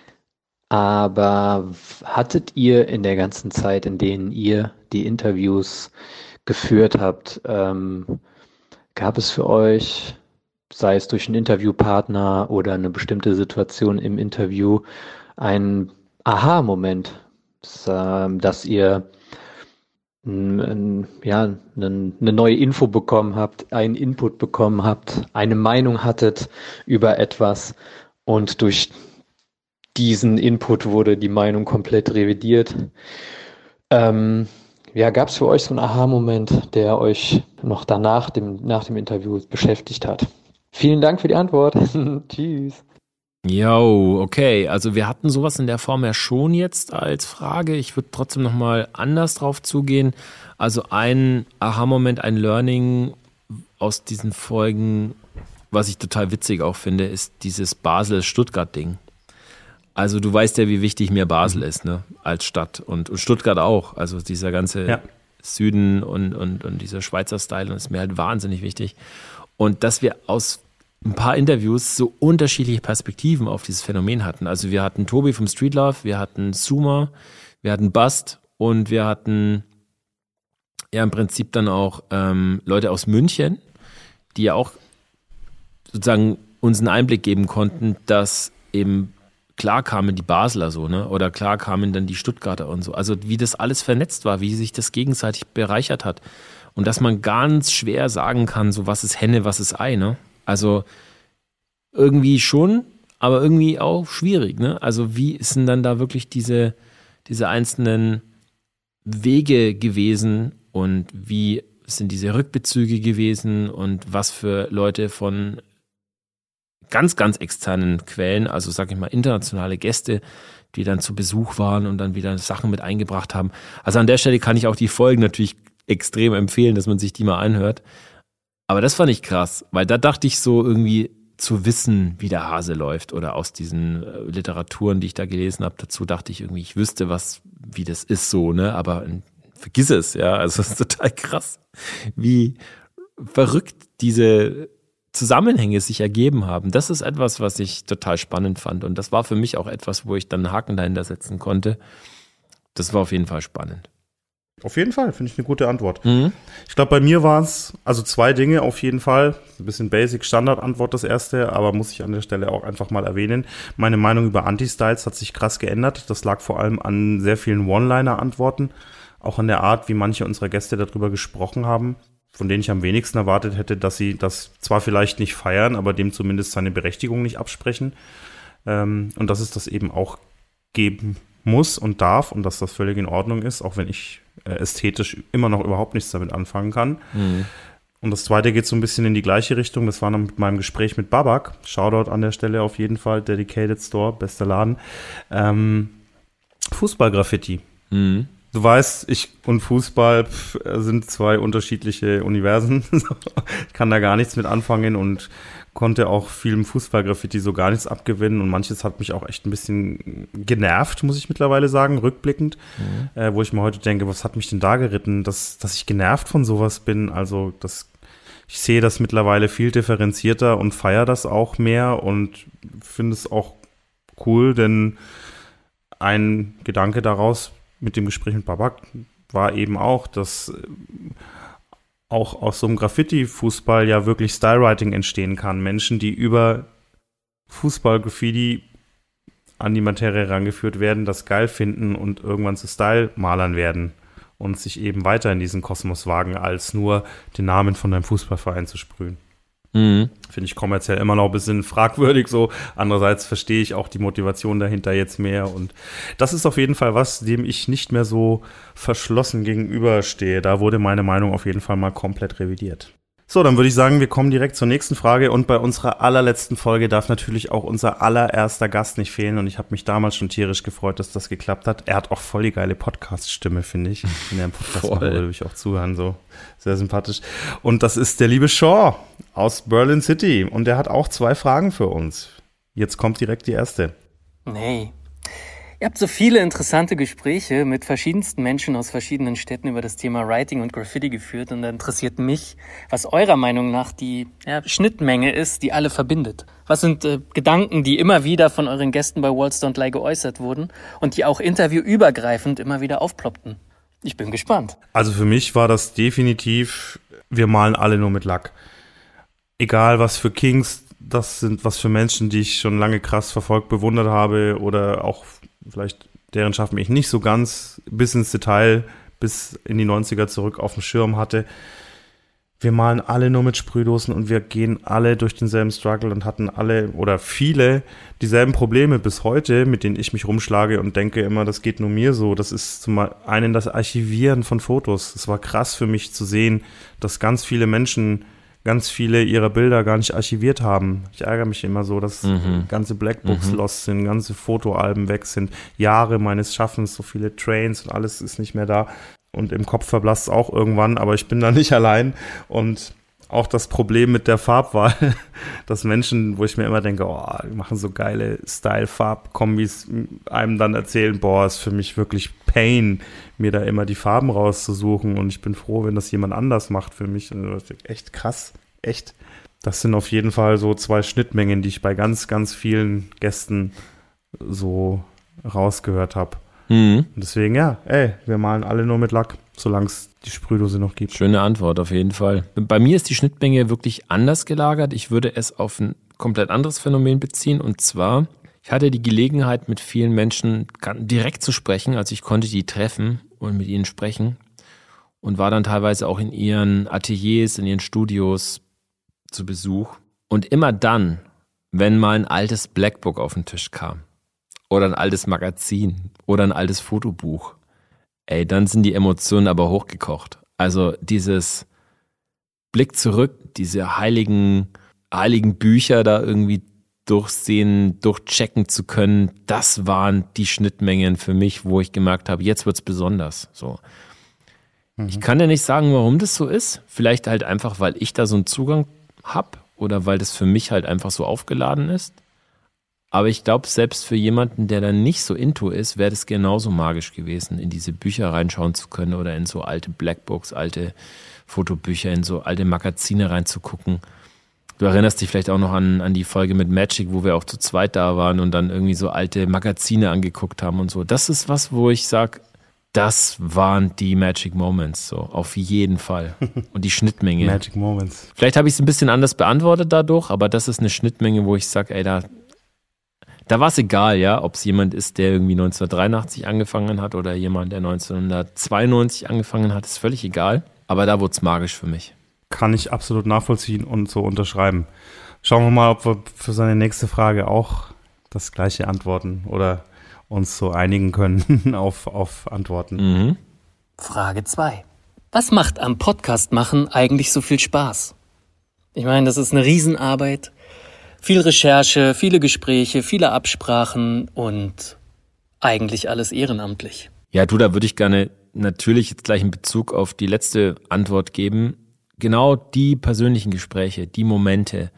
Aber hattet ihr in der ganzen Zeit, in denen ihr die Interviews geführt habt, ähm, gab es für euch, sei es durch einen Interviewpartner oder eine bestimmte Situation im Interview, einen Aha-Moment, dass, ähm, dass ihr n, n, ja, n, eine neue Info bekommen habt, einen Input bekommen habt, eine Meinung hattet über etwas und durch diesen Input wurde die Meinung komplett revidiert. Ähm, ja, gab es für euch so einen Aha-Moment, der euch noch danach, dem, nach dem Interview beschäftigt hat? Vielen Dank für die Antwort. Tschüss. Jo, okay. Also wir hatten sowas in der Form ja schon jetzt als Frage. Ich würde trotzdem nochmal anders drauf zugehen. Also ein Aha-Moment, ein Learning aus diesen Folgen, was ich total witzig auch finde, ist dieses Basel-Stuttgart-Ding. Also du weißt ja, wie wichtig mir Basel ist, ne, als Stadt und, und Stuttgart auch. Also dieser ganze ja. Süden und, und, und dieser Schweizer Style, und ist mir halt wahnsinnig wichtig. Und dass wir aus ein paar Interviews so unterschiedliche Perspektiven auf dieses Phänomen hatten. Also wir hatten Tobi vom Street Love, wir hatten Suma, wir hatten Bast und wir hatten ja im Prinzip dann auch ähm, Leute aus München, die ja auch sozusagen uns einen Einblick geben konnten, dass eben klar kamen die Basler so, ne? Oder klar kamen dann die Stuttgarter und so. Also wie das alles vernetzt war, wie sich das gegenseitig bereichert hat. Und dass man ganz schwer sagen kann, so was ist Henne, was ist Ei, ne? Also irgendwie schon, aber irgendwie auch schwierig, ne? Also wie ist denn dann da wirklich diese, diese einzelnen Wege gewesen und wie sind diese Rückbezüge gewesen und was für Leute von ganz, ganz externen Quellen, also sag ich mal internationale Gäste, die dann zu Besuch waren und dann wieder Sachen mit eingebracht haben. Also an der Stelle kann ich auch die Folgen natürlich extrem empfehlen, dass man sich die mal anhört. Aber das fand ich krass, weil da dachte ich so irgendwie zu wissen, wie der Hase läuft oder aus diesen Literaturen, die ich da gelesen habe, dazu dachte ich irgendwie, ich wüsste was, wie das ist so, ne, aber vergiss es, ja, also es ist total krass, wie verrückt diese Zusammenhänge sich ergeben haben. Das ist etwas, was ich total spannend fand und das war für mich auch etwas, wo ich dann einen Haken dahinter setzen konnte. Das war auf jeden Fall spannend. Auf jeden Fall, finde ich eine gute Antwort. Mhm. Ich glaube, bei mir waren es also zwei Dinge auf jeden Fall. Ein bisschen Basic Standard-Antwort das erste, aber muss ich an der Stelle auch einfach mal erwähnen. Meine Meinung über Anti-Styles hat sich krass geändert. Das lag vor allem an sehr vielen One-Liner-Antworten, auch an der Art, wie manche unserer Gäste darüber gesprochen haben, von denen ich am wenigsten erwartet hätte, dass sie das zwar vielleicht nicht feiern, aber dem zumindest seine Berechtigung nicht absprechen. Und dass es das eben auch geben muss und darf und dass das völlig in Ordnung ist, auch wenn ich äh, ästhetisch immer noch überhaupt nichts damit anfangen kann. Mhm. Und das zweite geht so ein bisschen in die gleiche Richtung. Das war dann mit meinem Gespräch mit Babak. Shoutout an der Stelle auf jeden Fall. Dedicated Store, bester Laden. Ähm, Fußball-Graffiti. Mhm. Du weißt, ich und Fußball pf, sind zwei unterschiedliche Universen. Ich kann da gar nichts mit anfangen und konnte auch vielem Fußball-Graffiti so gar nichts abgewinnen und manches hat mich auch echt ein bisschen genervt, muss ich mittlerweile sagen, rückblickend, mhm. äh, wo ich mir heute denke, was hat mich denn da geritten, dass, dass ich genervt von sowas bin, also das, ich sehe das mittlerweile viel differenzierter und feiere das auch mehr und finde es auch cool, denn ein Gedanke daraus mit dem Gespräch mit Babak war eben auch, dass auch aus so einem Graffiti-Fußball ja wirklich Stylewriting entstehen kann. Menschen, die über Fußball-Graffiti an die Materie herangeführt werden, das geil finden und irgendwann zu Style-Malern werden und sich eben weiter in diesen Kosmos wagen, als nur den Namen von deinem Fußballverein zu sprühen. Mhm. Finde ich kommerziell immer noch ein bisschen fragwürdig so. Andererseits verstehe ich auch die Motivation dahinter jetzt mehr und das ist auf jeden Fall was, dem ich nicht mehr so verschlossen gegenüberstehe. Da wurde meine Meinung auf jeden Fall mal komplett revidiert. So, dann würde ich sagen, wir kommen direkt zur nächsten Frage und bei unserer allerletzten Folge darf natürlich auch unser allererster Gast nicht fehlen und ich habe mich damals schon tierisch gefreut, dass das geklappt hat. Er hat auch voll die geile Podcast-Stimme, finde ich. In der Podcast würde ich auch zuhören, so sehr sympathisch. Und das ist der liebe Shaw aus Berlin City und der hat auch zwei Fragen für uns. Jetzt kommt direkt die erste. Nee. Ihr habt so viele interessante Gespräche mit verschiedensten Menschen aus verschiedenen Städten über das Thema Writing und Graffiti geführt und da interessiert mich, was eurer Meinung nach die ja, Schnittmenge ist, die alle verbindet. Was sind äh, Gedanken, die immer wieder von euren Gästen bei Walls Don't Lie geäußert wurden und die auch interviewübergreifend immer wieder aufploppten? Ich bin gespannt. Also für mich war das definitiv, wir malen alle nur mit Lack. Egal was für Kings das sind, was für Menschen, die ich schon lange krass verfolgt, bewundert habe oder auch vielleicht deren Schaffen ich nicht so ganz bis ins Detail, bis in die neunziger zurück auf dem Schirm hatte. Wir malen alle nur mit Sprühdosen und wir gehen alle durch denselben Struggle und hatten alle oder viele dieselben Probleme bis heute, mit denen ich mich rumschlage und denke immer, das geht nur mir so. Das ist zum einen das Archivieren von Fotos. Es war krass für mich zu sehen, dass ganz viele Menschen ganz viele ihrer Bilder gar nicht archiviert haben. Ich ärgere mich immer so, dass mhm. ganze Blackbooks mhm. lost sind, ganze Fotoalben weg sind, Jahre meines Schaffens, so viele Trains und alles ist nicht mehr da. Und im Kopf verblasst es auch irgendwann, aber ich bin da nicht allein. Und auch das Problem mit der Farbwahl, dass Menschen, wo ich mir immer denke, oh, die machen so geile Style-Farb-Kombis, einem dann erzählen, boah, ist für mich wirklich Pain, mir da immer die Farben rauszusuchen und ich bin froh, wenn das jemand anders macht für mich. Und das ist echt krass, echt. Das sind auf jeden Fall so zwei Schnittmengen, die ich bei ganz, ganz vielen Gästen so rausgehört habe. Mhm. Und deswegen, ja, ey, wir malen alle nur mit Lack, solange es die Sprühdose noch gibt. Schöne Antwort, auf jeden Fall. Bei mir ist die Schnittmenge wirklich anders gelagert. Ich würde es auf ein komplett anderes Phänomen beziehen. Und zwar, ich hatte die Gelegenheit, mit vielen Menschen direkt zu sprechen. Also ich konnte die treffen und mit ihnen sprechen. Und war dann teilweise auch in ihren Ateliers, in ihren Studios zu Besuch. Und immer dann, wenn mal ein altes Blackbook auf den Tisch kam oder ein altes Magazin oder ein altes Fotobuch, ey, dann sind die Emotionen aber hochgekocht. Also dieses Blick zurück, diese heiligen, heiligen Bücher da irgendwie durchsehen, durchchecken zu können, das waren die Schnittmengen für mich, wo ich gemerkt habe, jetzt wird's besonders. So. Mhm. Ich kann ja nicht sagen, warum das so ist. Vielleicht halt einfach, weil ich da so einen Zugang habe oder weil das für mich halt einfach so aufgeladen ist. Aber ich glaube, selbst für jemanden, der da nicht so into ist, wäre das genauso magisch gewesen, in diese Bücher reinschauen zu können oder in so alte Blackbooks, alte Fotobücher, in so alte Magazine reinzugucken. Du erinnerst dich vielleicht auch noch an, an die Folge mit Magic, wo wir auch zu zweit da waren und dann irgendwie so alte Magazine angeguckt haben und so. Das ist was, wo ich sage, das waren die Magic Moments, so auf jeden Fall. Und die Schnittmenge. Magic Moments. Vielleicht habe ich es ein bisschen anders beantwortet dadurch, aber das ist eine Schnittmenge, wo ich sage, ey, da, da war es egal, ja, ob es jemand ist, der irgendwie neunzehnhundertdreiundachtzig angefangen hat oder jemand, der neunzehnhundertzweiundneunzig angefangen hat, ist völlig egal. Aber da wurde es magisch für mich. Kann ich absolut nachvollziehen und so unterschreiben. Schauen wir mal, ob wir für seine nächste Frage auch das gleiche antworten oder uns so einigen können auf, auf Antworten. Mhm. Frage zwei. Was macht am Podcast machen eigentlich so viel Spaß? Ich meine, das ist eine Riesenarbeit. Viel Recherche, viele Gespräche, viele Absprachen und eigentlich alles ehrenamtlich. Ja, du, da würde ich gerne natürlich jetzt gleich in Bezug auf die letzte Antwort geben. Genau die persönlichen Gespräche, die Momente,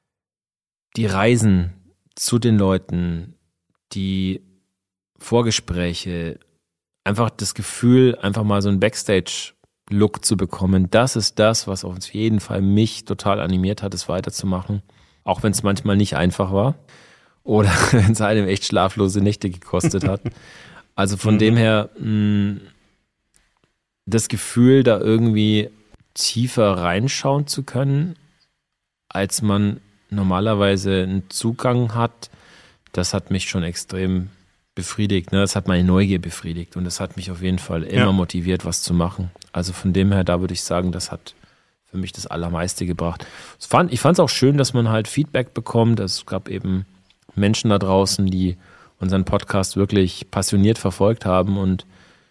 die Reisen zu den Leuten, die Vorgespräche, einfach das Gefühl, einfach mal so einen Backstage-Look zu bekommen, das ist das, was auf jeden Fall mich total animiert hat, es weiterzumachen. Auch wenn es manchmal nicht einfach war oder wenn es einem echt schlaflose Nächte gekostet hat. Also von mhm. dem her, mh, das Gefühl, da irgendwie tiefer reinschauen zu können, als man normalerweise einen Zugang hat, das hat mich schon extrem befriedigt. Ne? Das hat meine Neugier befriedigt und das hat mich auf jeden Fall immer ja. motiviert, was zu machen. Also von dem her, da würde ich sagen, das hat für mich das Allermeiste gebracht. Ich fand es auch schön, dass man halt Feedback bekommt. Es gab eben Menschen da draußen, die unseren Podcast wirklich passioniert verfolgt haben und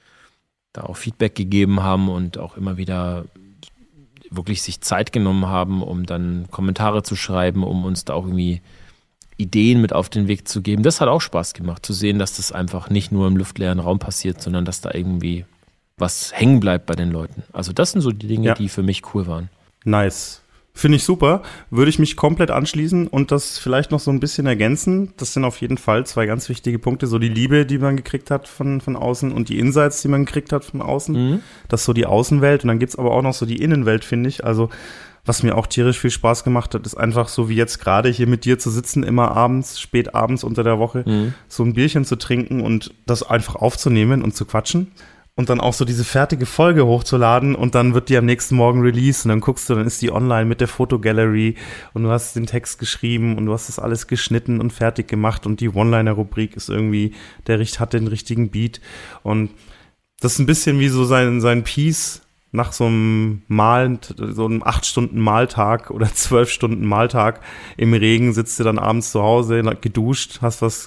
da auch Feedback gegeben haben und auch immer wieder wirklich sich Zeit genommen haben, um dann Kommentare zu schreiben, um uns da auch irgendwie Ideen mit auf den Weg zu geben. Das hat auch Spaß gemacht, zu sehen, dass das einfach nicht nur im luftleeren Raum passiert, sondern dass da irgendwie was hängen bleibt bei den Leuten. Also das sind so die Dinge, ja. die für mich cool waren. Nice. Finde ich super. Würde ich mich komplett anschließen und das vielleicht noch so ein bisschen ergänzen. Das sind auf jeden Fall zwei ganz wichtige Punkte. So die Liebe, die man gekriegt hat von, von außen und die Insights, die man gekriegt hat von außen. Mhm. Das ist so die Außenwelt und dann gibt's aber auch noch so die Innenwelt, finde ich. Also was mir auch tierisch viel Spaß gemacht hat, ist einfach so wie jetzt gerade hier mit dir zu sitzen, immer abends, spät abends unter der Woche, mhm. so ein Bierchen zu trinken und das einfach aufzunehmen und zu quatschen. Und dann auch so diese fertige Folge hochzuladen und dann wird die am nächsten Morgen released und dann guckst du, dann ist die online mit der Fotogallery und du hast den Text geschrieben und du hast das alles geschnitten und fertig gemacht und die One-Liner-Rubrik ist irgendwie, der hat den richtigen Beat und das ist ein bisschen wie so sein, sein Piece nach so einem Mal, so einem acht Stunden Maltag oder zwölf Stunden Maltag im Regen sitzt du dann abends zu Hause, geduscht, hast was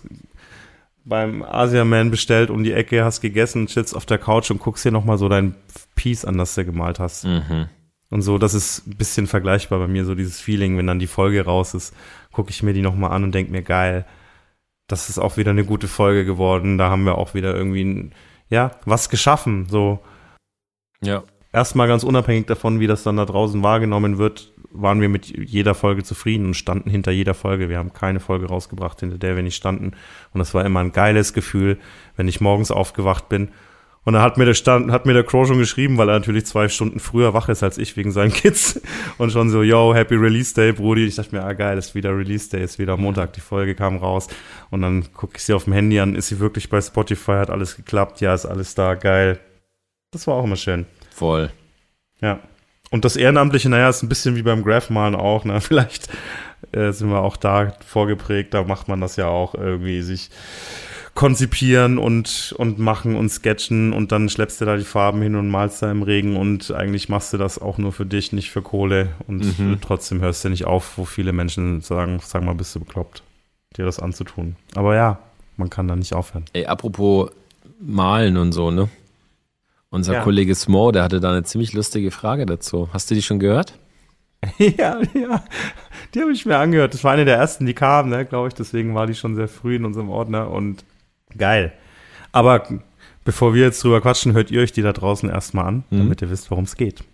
beim Asiaman bestellt um die Ecke, hast gegessen, chillst auf der Couch und guckst dir nochmal so dein Piece an, das du gemalt hast. Mhm. Und so, das ist ein bisschen vergleichbar bei mir, so dieses Feeling, wenn dann die Folge raus ist, gucke ich mir die nochmal an und denke mir, geil, das ist auch wieder eine gute Folge geworden, da haben wir auch wieder irgendwie, ein, ja, was geschaffen, so. Ja. Erstmal ganz unabhängig davon, wie das dann da draußen wahrgenommen wird, waren wir mit jeder Folge zufrieden und standen hinter jeder Folge. Wir haben keine Folge rausgebracht, hinter der wir nicht standen. Und das war immer ein geiles Gefühl, wenn ich morgens aufgewacht bin Und dann hat mir der Stand, hat mir der Crow schon geschrieben, weil er natürlich zwei Stunden früher wach ist als ich wegen seinen Kids. Und schon so, yo, Happy Release Day, Brudi. Ich dachte mir, ah geil, ist wieder Release Day, ist wieder Montag, die Folge kam raus. Und dann gucke ich sie auf dem Handy an, ist sie wirklich bei Spotify, hat alles geklappt, ja, ist alles da, geil. Das war auch immer schön. Voll. Ja. Und das Ehrenamtliche, naja, ist ein bisschen wie beim Graphmalen auch, ne? Vielleicht äh, sind wir auch da vorgeprägt, da macht man das ja auch irgendwie, sich konzipieren und, und machen und sketchen und dann schleppst du da die Farben hin und malst da im Regen und eigentlich machst du das auch nur für dich, nicht für Kohle und mhm. trotzdem hörst du nicht auf, wo viele Menschen sagen, sag mal, bist du bekloppt, dir das anzutun. Aber ja, man kann da nicht aufhören. Ey, apropos Malen und so, ne? Unser ja. Kollege Smo, der hatte da eine ziemlich lustige Frage dazu. Hast du die schon gehört? Ja, ja, die habe ich mir angehört. Das war eine der ersten, die kamen, ne, glaube ich, deswegen war die schon sehr früh in unserem Ordner und geil. Aber bevor wir jetzt drüber quatschen, hört ihr euch die da draußen erstmal an, mhm. damit ihr wisst, worum es geht.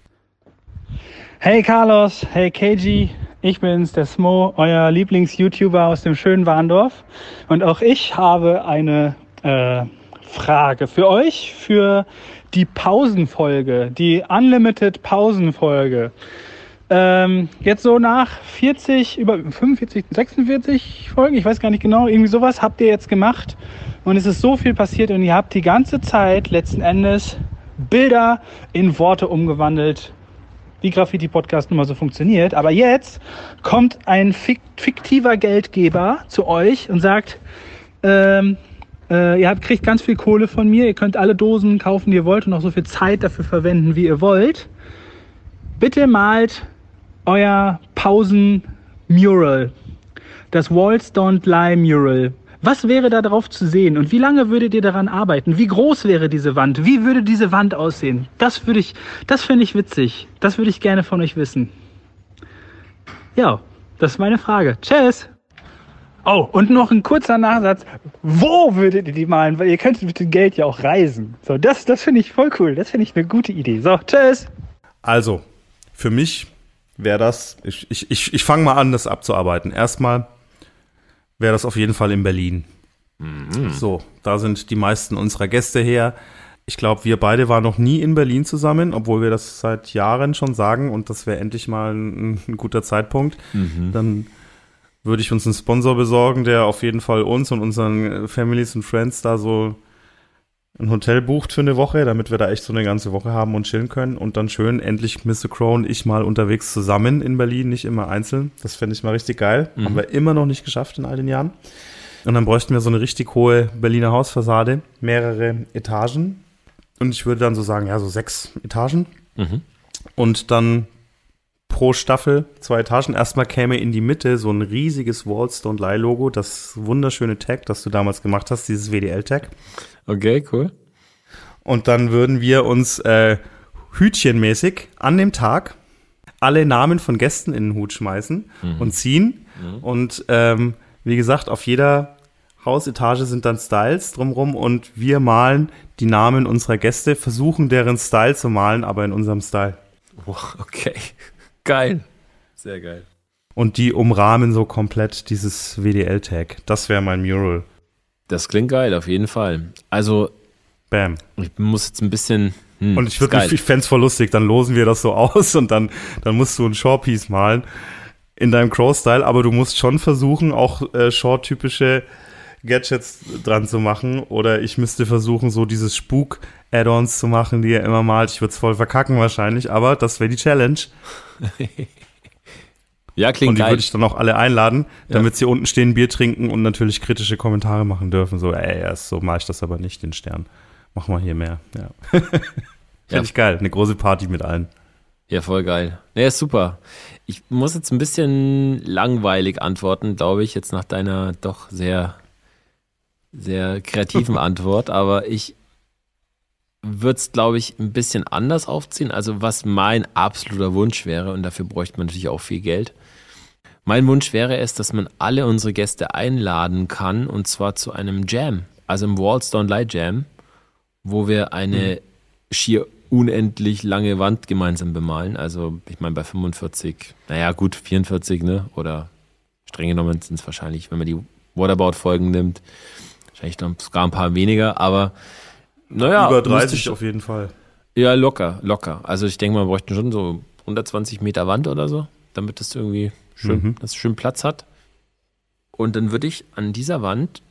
Hey Carlos, hey K G, ich bin's, der Smo, euer Lieblings-YouTuber aus dem schönen Warndorf. Und auch ich habe eine äh, Frage für euch, für die Pausenfolge, die Unlimited Pausenfolge. Ähm, jetzt so nach vierzig, über fünfundvierzig, sechsundvierzig Folgen, ich weiß gar nicht genau, irgendwie sowas habt ihr jetzt gemacht. Und es ist so viel passiert und ihr habt die ganze Zeit letzten Endes Bilder in Worte umgewandelt, wie Graffiti-Podcast nun mal so funktioniert. Aber jetzt kommt ein fiktiver Geldgeber zu euch und sagt, ähm, äh, ihr habt, kriegt ganz viel Kohle von mir, ihr könnt alle Dosen kaufen, die ihr wollt und auch so viel Zeit dafür verwenden, wie ihr wollt. Bitte malt euer Pausen-Mural, das Walls Don't Lie Mural. Was wäre da drauf zu sehen und wie lange würdet ihr daran arbeiten? Wie groß wäre diese Wand? Wie würde diese Wand aussehen? Das würde ich, das finde ich witzig. Das würde ich gerne von euch wissen. Ja, das ist meine Frage. Tschüss! Oh, und noch ein kurzer Nachsatz. Wo würdet ihr die malen? Weil ihr könntet mit dem Geld ja auch reisen. So, das, das finde ich voll cool. Das finde ich eine gute Idee. So, tschüss! Also, für mich wäre das, ich, ich, ich, ich fange mal an, das abzuarbeiten. Erstmal wäre das auf jeden Fall in Berlin. Mhm. So, da sind die meisten unserer Gäste her. Ich glaube, wir beide waren noch nie in Berlin zusammen, obwohl wir das seit Jahren schon sagen und das wäre endlich mal ein, ein guter Zeitpunkt. Mhm. Dann würde ich uns einen Sponsor besorgen, der auf jeden Fall uns und unseren Families und Friends da so ein Hotel bucht für eine Woche, damit wir da echt so eine ganze Woche haben und chillen können und dann schön endlich Mister Crow und ich mal unterwegs zusammen in Berlin, nicht immer einzeln. Das fände ich mal richtig geil. Mhm. Haben wir immer noch nicht geschafft in all den Jahren. Und dann bräuchten wir so eine richtig hohe Berliner Hausfassade, mehrere Etagen. Und ich würde dann so sagen, ja, so sechs Etagen. Mhm. Und dann pro Staffel zwei Etagen. Erstmal käme in die Mitte so ein riesiges Walls Don't Lie Logo, das wunderschöne Tag, das du damals gemacht hast, dieses W D L-Tag. Okay, cool. Und dann würden wir uns äh, hütchenmäßig an dem Tag alle Namen von Gästen in den Hut schmeißen mhm. und ziehen. Mhm. Und ähm, wie gesagt, auf jeder Hausetage sind dann Styles drumrum und wir malen die Namen unserer Gäste, versuchen deren Style zu malen, aber in unserem Style. Oh, okay, geil. Sehr geil. Und die umrahmen so komplett dieses W D L-Tag. Das wäre mein Mural. Das klingt geil, auf jeden Fall. Also, bam. Ich muss jetzt ein bisschen. Hm, und ich, ich fände es voll lustig, dann losen wir das so aus und dann, dann musst du ein Short-Piece malen in deinem Crow-Style, aber du musst schon versuchen, auch äh, Short-typische Gadgets dran zu machen. Oder ich müsste versuchen, so dieses Spuk-Add-ons zu machen, die er immer malt. Ich würde es voll verkacken wahrscheinlich, aber das wäre die Challenge. Ja, klingt und die geil. würde ich dann auch alle einladen, damit ja. sie unten stehen, Bier trinken und natürlich kritische Kommentare machen dürfen. So, ey, erst so mache ich das aber nicht, den Stern. Mach mal hier mehr. Ja. Finde ja. ich geil. Eine große Party mit allen. Ja, voll geil. Ja, ist super. Ich muss jetzt ein bisschen langweilig antworten, glaube ich, jetzt nach deiner doch sehr, sehr kreativen Antwort. Aber ich würde es, glaube ich, ein bisschen anders aufziehen. Also was mein absoluter Wunsch wäre, und dafür bräuchte man natürlich auch viel Geld. Mein Wunsch wäre es, dass man alle unsere Gäste einladen kann, und zwar zu einem Jam, also im Walls Don't Lie Jam, wo wir eine mhm. schier unendlich lange Wand gemeinsam bemalen. Also ich meine bei fünfundvierzig, naja gut, vierundvierzig, ne? Oder streng genommen sind es wahrscheinlich, wenn man die Whatabout-Folgen nimmt, wahrscheinlich noch sogar ein paar weniger, aber Naja, über dreißig auf jeden Fall. Ja, locker, locker. Also ich denke, man bräuchte schon so hundertzwanzig Meter Wand oder so, damit das irgendwie schön, mhm. das schön Platz hat. Und dann würde ich an dieser Wand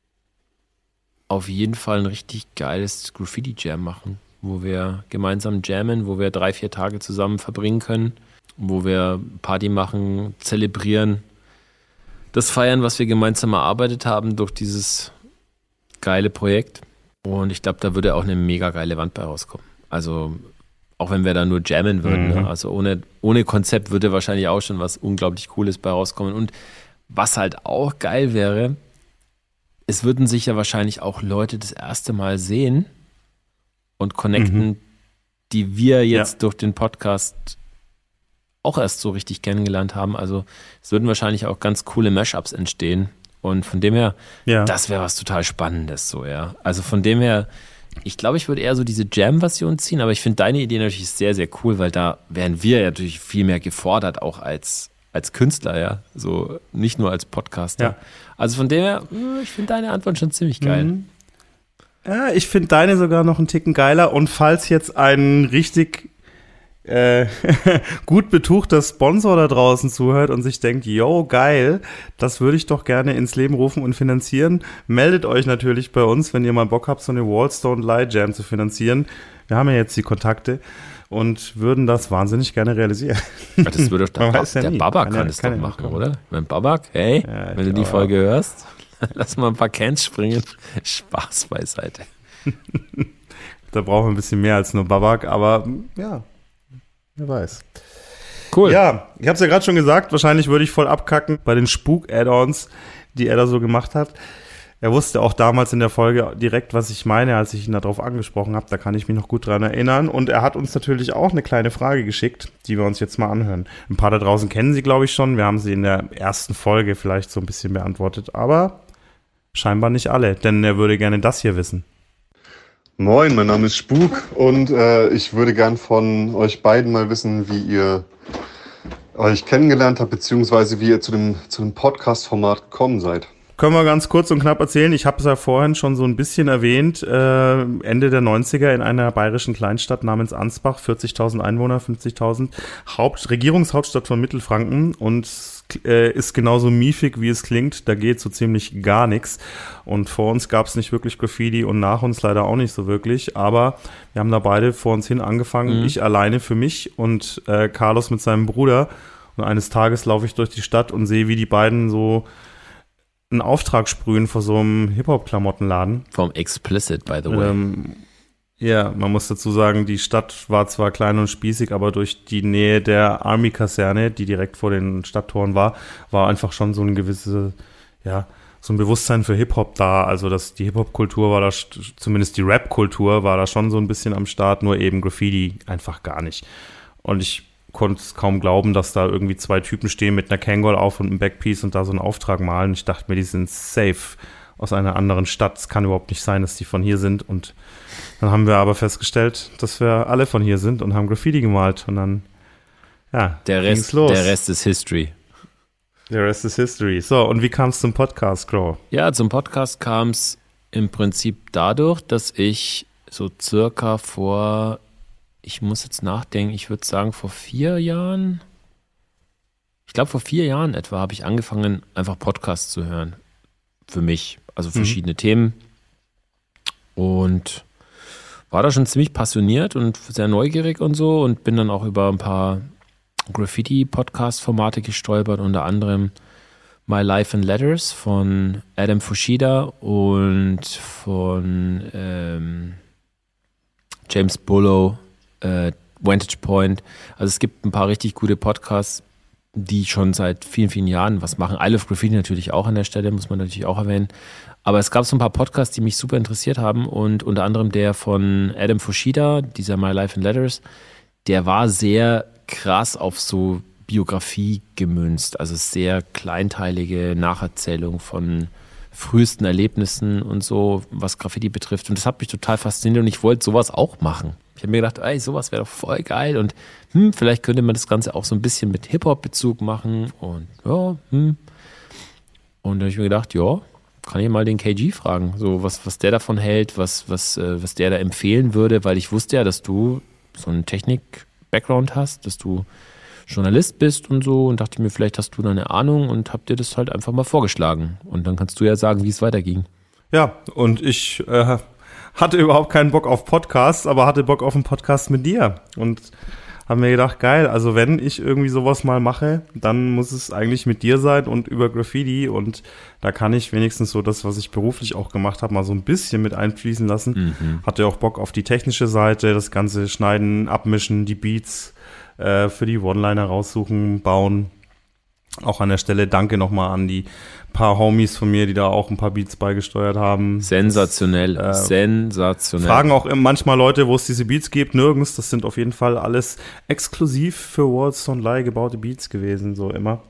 auf jeden Fall ein richtig geiles Graffiti-Jam machen, wo wir gemeinsam jammen, wo wir drei, vier Tage zusammen verbringen können, wo wir Party machen, zelebrieren, das feiern, was wir gemeinsam erarbeitet haben durch dieses geile Projekt. Und ich glaube, da würde auch eine mega geile Wand bei rauskommen. Also auch wenn wir da nur jammen würden, mhm. ne? Also ohne, ohne Konzept würde wahrscheinlich auch schon was unglaublich Cooles bei rauskommen. Und was halt auch geil wäre, es würden sich ja wahrscheinlich auch Leute das erste Mal sehen und connecten, mhm. die wir jetzt ja. durch den Podcast auch erst so richtig kennengelernt haben. Also es würden wahrscheinlich auch ganz coole Mashups entstehen. Und von dem her, ja. das wäre was total Spannendes so, ja. Also von dem her, ich glaube, ich würde eher so diese Jam-Version ziehen, aber ich finde deine Idee natürlich sehr, sehr cool, weil da wären wir ja natürlich viel mehr gefordert, auch als, als Künstler, ja. So nicht nur als Podcaster. Ja. Also von dem her, ich finde deine Antwort schon ziemlich geil. Mhm. Ja, ich finde deine sogar noch einen Ticken geiler. Und falls jetzt ein richtig äh, gut betuchter Sponsor da draußen zuhört und sich denkt, yo, geil, das würde ich doch gerne ins Leben rufen und finanzieren, meldet euch natürlich bei uns, wenn ihr mal Bock habt, so eine Wallstone Light Jam zu finanzieren. Wir haben ja jetzt die Kontakte und würden das wahnsinnig gerne realisieren. Das würde doch der, ba- ja der Babak kann es doch machen, machen, oder? Mein Babak, hey, ja, wenn du die Folge hörst, lass mal ein paar Cans springen. Spaß beiseite. Da brauchen wir ein bisschen mehr als nur Babak, aber ja, wer weiß. Cool. Ja, ich habe es ja gerade schon gesagt, wahrscheinlich würde ich voll abkacken bei den Spuk-Add-ons, die er da so gemacht hat. Er wusste auch damals in der Folge direkt, was ich meine, als ich ihn darauf angesprochen habe. Da kann ich mich noch gut dran erinnern. Und er hat uns natürlich auch eine kleine Frage geschickt, die wir uns jetzt mal anhören. Ein paar da draußen kennen sie, glaube ich, schon. Wir haben sie in der ersten Folge vielleicht so ein bisschen beantwortet. Aber scheinbar nicht alle, denn er würde gerne das hier wissen. Moin, mein Name ist Spuk und äh, ich würde gern von euch beiden mal wissen, wie ihr euch kennengelernt habt, beziehungsweise wie ihr zu dem, zu dem Podcast-Format gekommen seid. Können wir ganz kurz und knapp erzählen. Ich habe es ja vorhin schon so ein bisschen erwähnt. Äh, Ende der neunziger in einer bayerischen Kleinstadt namens Ansbach, vierzigtausend Einwohner, fünfzigtausend, Haupt, Regierungshauptstadt von Mittelfranken und äh, ist genauso miefig, wie es klingt. Da geht so ziemlich gar nichts. Und vor uns gab es nicht wirklich Graffiti und nach uns leider auch nicht so wirklich. Aber wir haben da beide vor uns hin angefangen. Mhm. Ich alleine für mich und äh, Carlos mit seinem Bruder. Und eines Tages laufe ich durch die Stadt und sehe, wie die beiden so einen Auftrag sprühen vor so einem Hip-Hop-Klamottenladen. Vom Explicit, by the way. Ähm, ja, man muss dazu sagen, die Stadt war zwar klein und spießig, aber durch die Nähe der Army-Kaserne, die direkt vor den Stadttoren war, war einfach schon so ein gewisse, ja, so ein Bewusstsein für Hip-Hop da. Also das, die Hip-Hop-Kultur war da, zumindest die Rap-Kultur war da schon so ein bisschen am Start, nur eben Graffiti einfach gar nicht. Und ich konnte es kaum glauben, dass da irgendwie zwei Typen stehen mit einer Kangol auf und einem Backpiece und da so einen Auftrag malen. Ich dachte mir, die sind safe aus einer anderen Stadt. Es kann überhaupt nicht sein, dass die von hier sind. Und dann haben wir aber festgestellt, dass wir alle von hier sind und haben Graffiti gemalt. Und dann, ja, der Rest, los. Der Rest ist History. Der Rest ist History. So, und wie kam es zum Podcast, Crow? Ja, zum Podcast kam es im Prinzip dadurch, dass ich so circa vor... Ich muss jetzt nachdenken, ich würde sagen, vor vier Jahren, ich glaube vor vier Jahren etwa, habe ich angefangen, einfach Podcasts zu hören. Für mich, also verschiedene mhm. Themen. Und war da schon ziemlich passioniert und sehr neugierig und so und bin dann auch über ein paar Graffiti-Podcast-Formate gestolpert, unter anderem My Life in Letters von Adam Fushida und von ähm, James Bullough. Äh, Vantage Point. Also es gibt ein paar richtig gute Podcasts, die schon seit vielen, vielen Jahren was machen. I Love Graffiti natürlich auch an der Stelle, muss man natürlich auch erwähnen. Aber es gab so ein paar Podcasts, die mich super interessiert haben und unter anderem der von Adam Fushida, dieser My Life in Letters, der war sehr krass auf so Biografie gemünzt, also sehr kleinteilige Nacherzählung von frühesten Erlebnissen und so, was Graffiti betrifft. Und das hat mich total fasziniert und ich wollte sowas auch machen. Ich habe mir gedacht, ey, sowas wäre doch voll geil und hm, vielleicht könnte man das Ganze auch so ein bisschen mit Hip-Hop-Bezug machen und ja, hm. Und da habe ich mir gedacht, ja, kann ich mal den K G fragen, so was, was der davon hält, was, was, äh, was der da empfehlen würde, weil ich wusste ja, dass du so einen Technik-Background hast, dass du Journalist bist und so und dachte mir, vielleicht hast du da eine Ahnung und hab dir das halt einfach mal vorgeschlagen. Und dann kannst du ja sagen, wie es weiterging. Ja, und ich äh, hatte überhaupt keinen Bock auf Podcasts, aber hatte Bock auf einen Podcast mit dir. Und haben mir gedacht, geil, also wenn ich irgendwie sowas mal mache, dann muss es eigentlich mit dir sein und über Graffiti. Und da kann ich wenigstens so das, was ich beruflich auch gemacht habe, mal so ein bisschen mit einfließen lassen. Mhm. Hatte auch Bock auf die technische Seite, das ganze Schneiden, Abmischen, die Beats äh, für die One-Liner raussuchen, bauen. Auch an der Stelle danke nochmal an die paar Homies von mir, die da auch ein paar Beats beigesteuert haben. Sensationell, das, äh, sensationell. Fragen auch manchmal Leute, wo es diese Beats gibt, nirgends. Das sind auf jeden Fall alles exklusiv für Worlds Don't Lie gebaute Beats gewesen, so immer.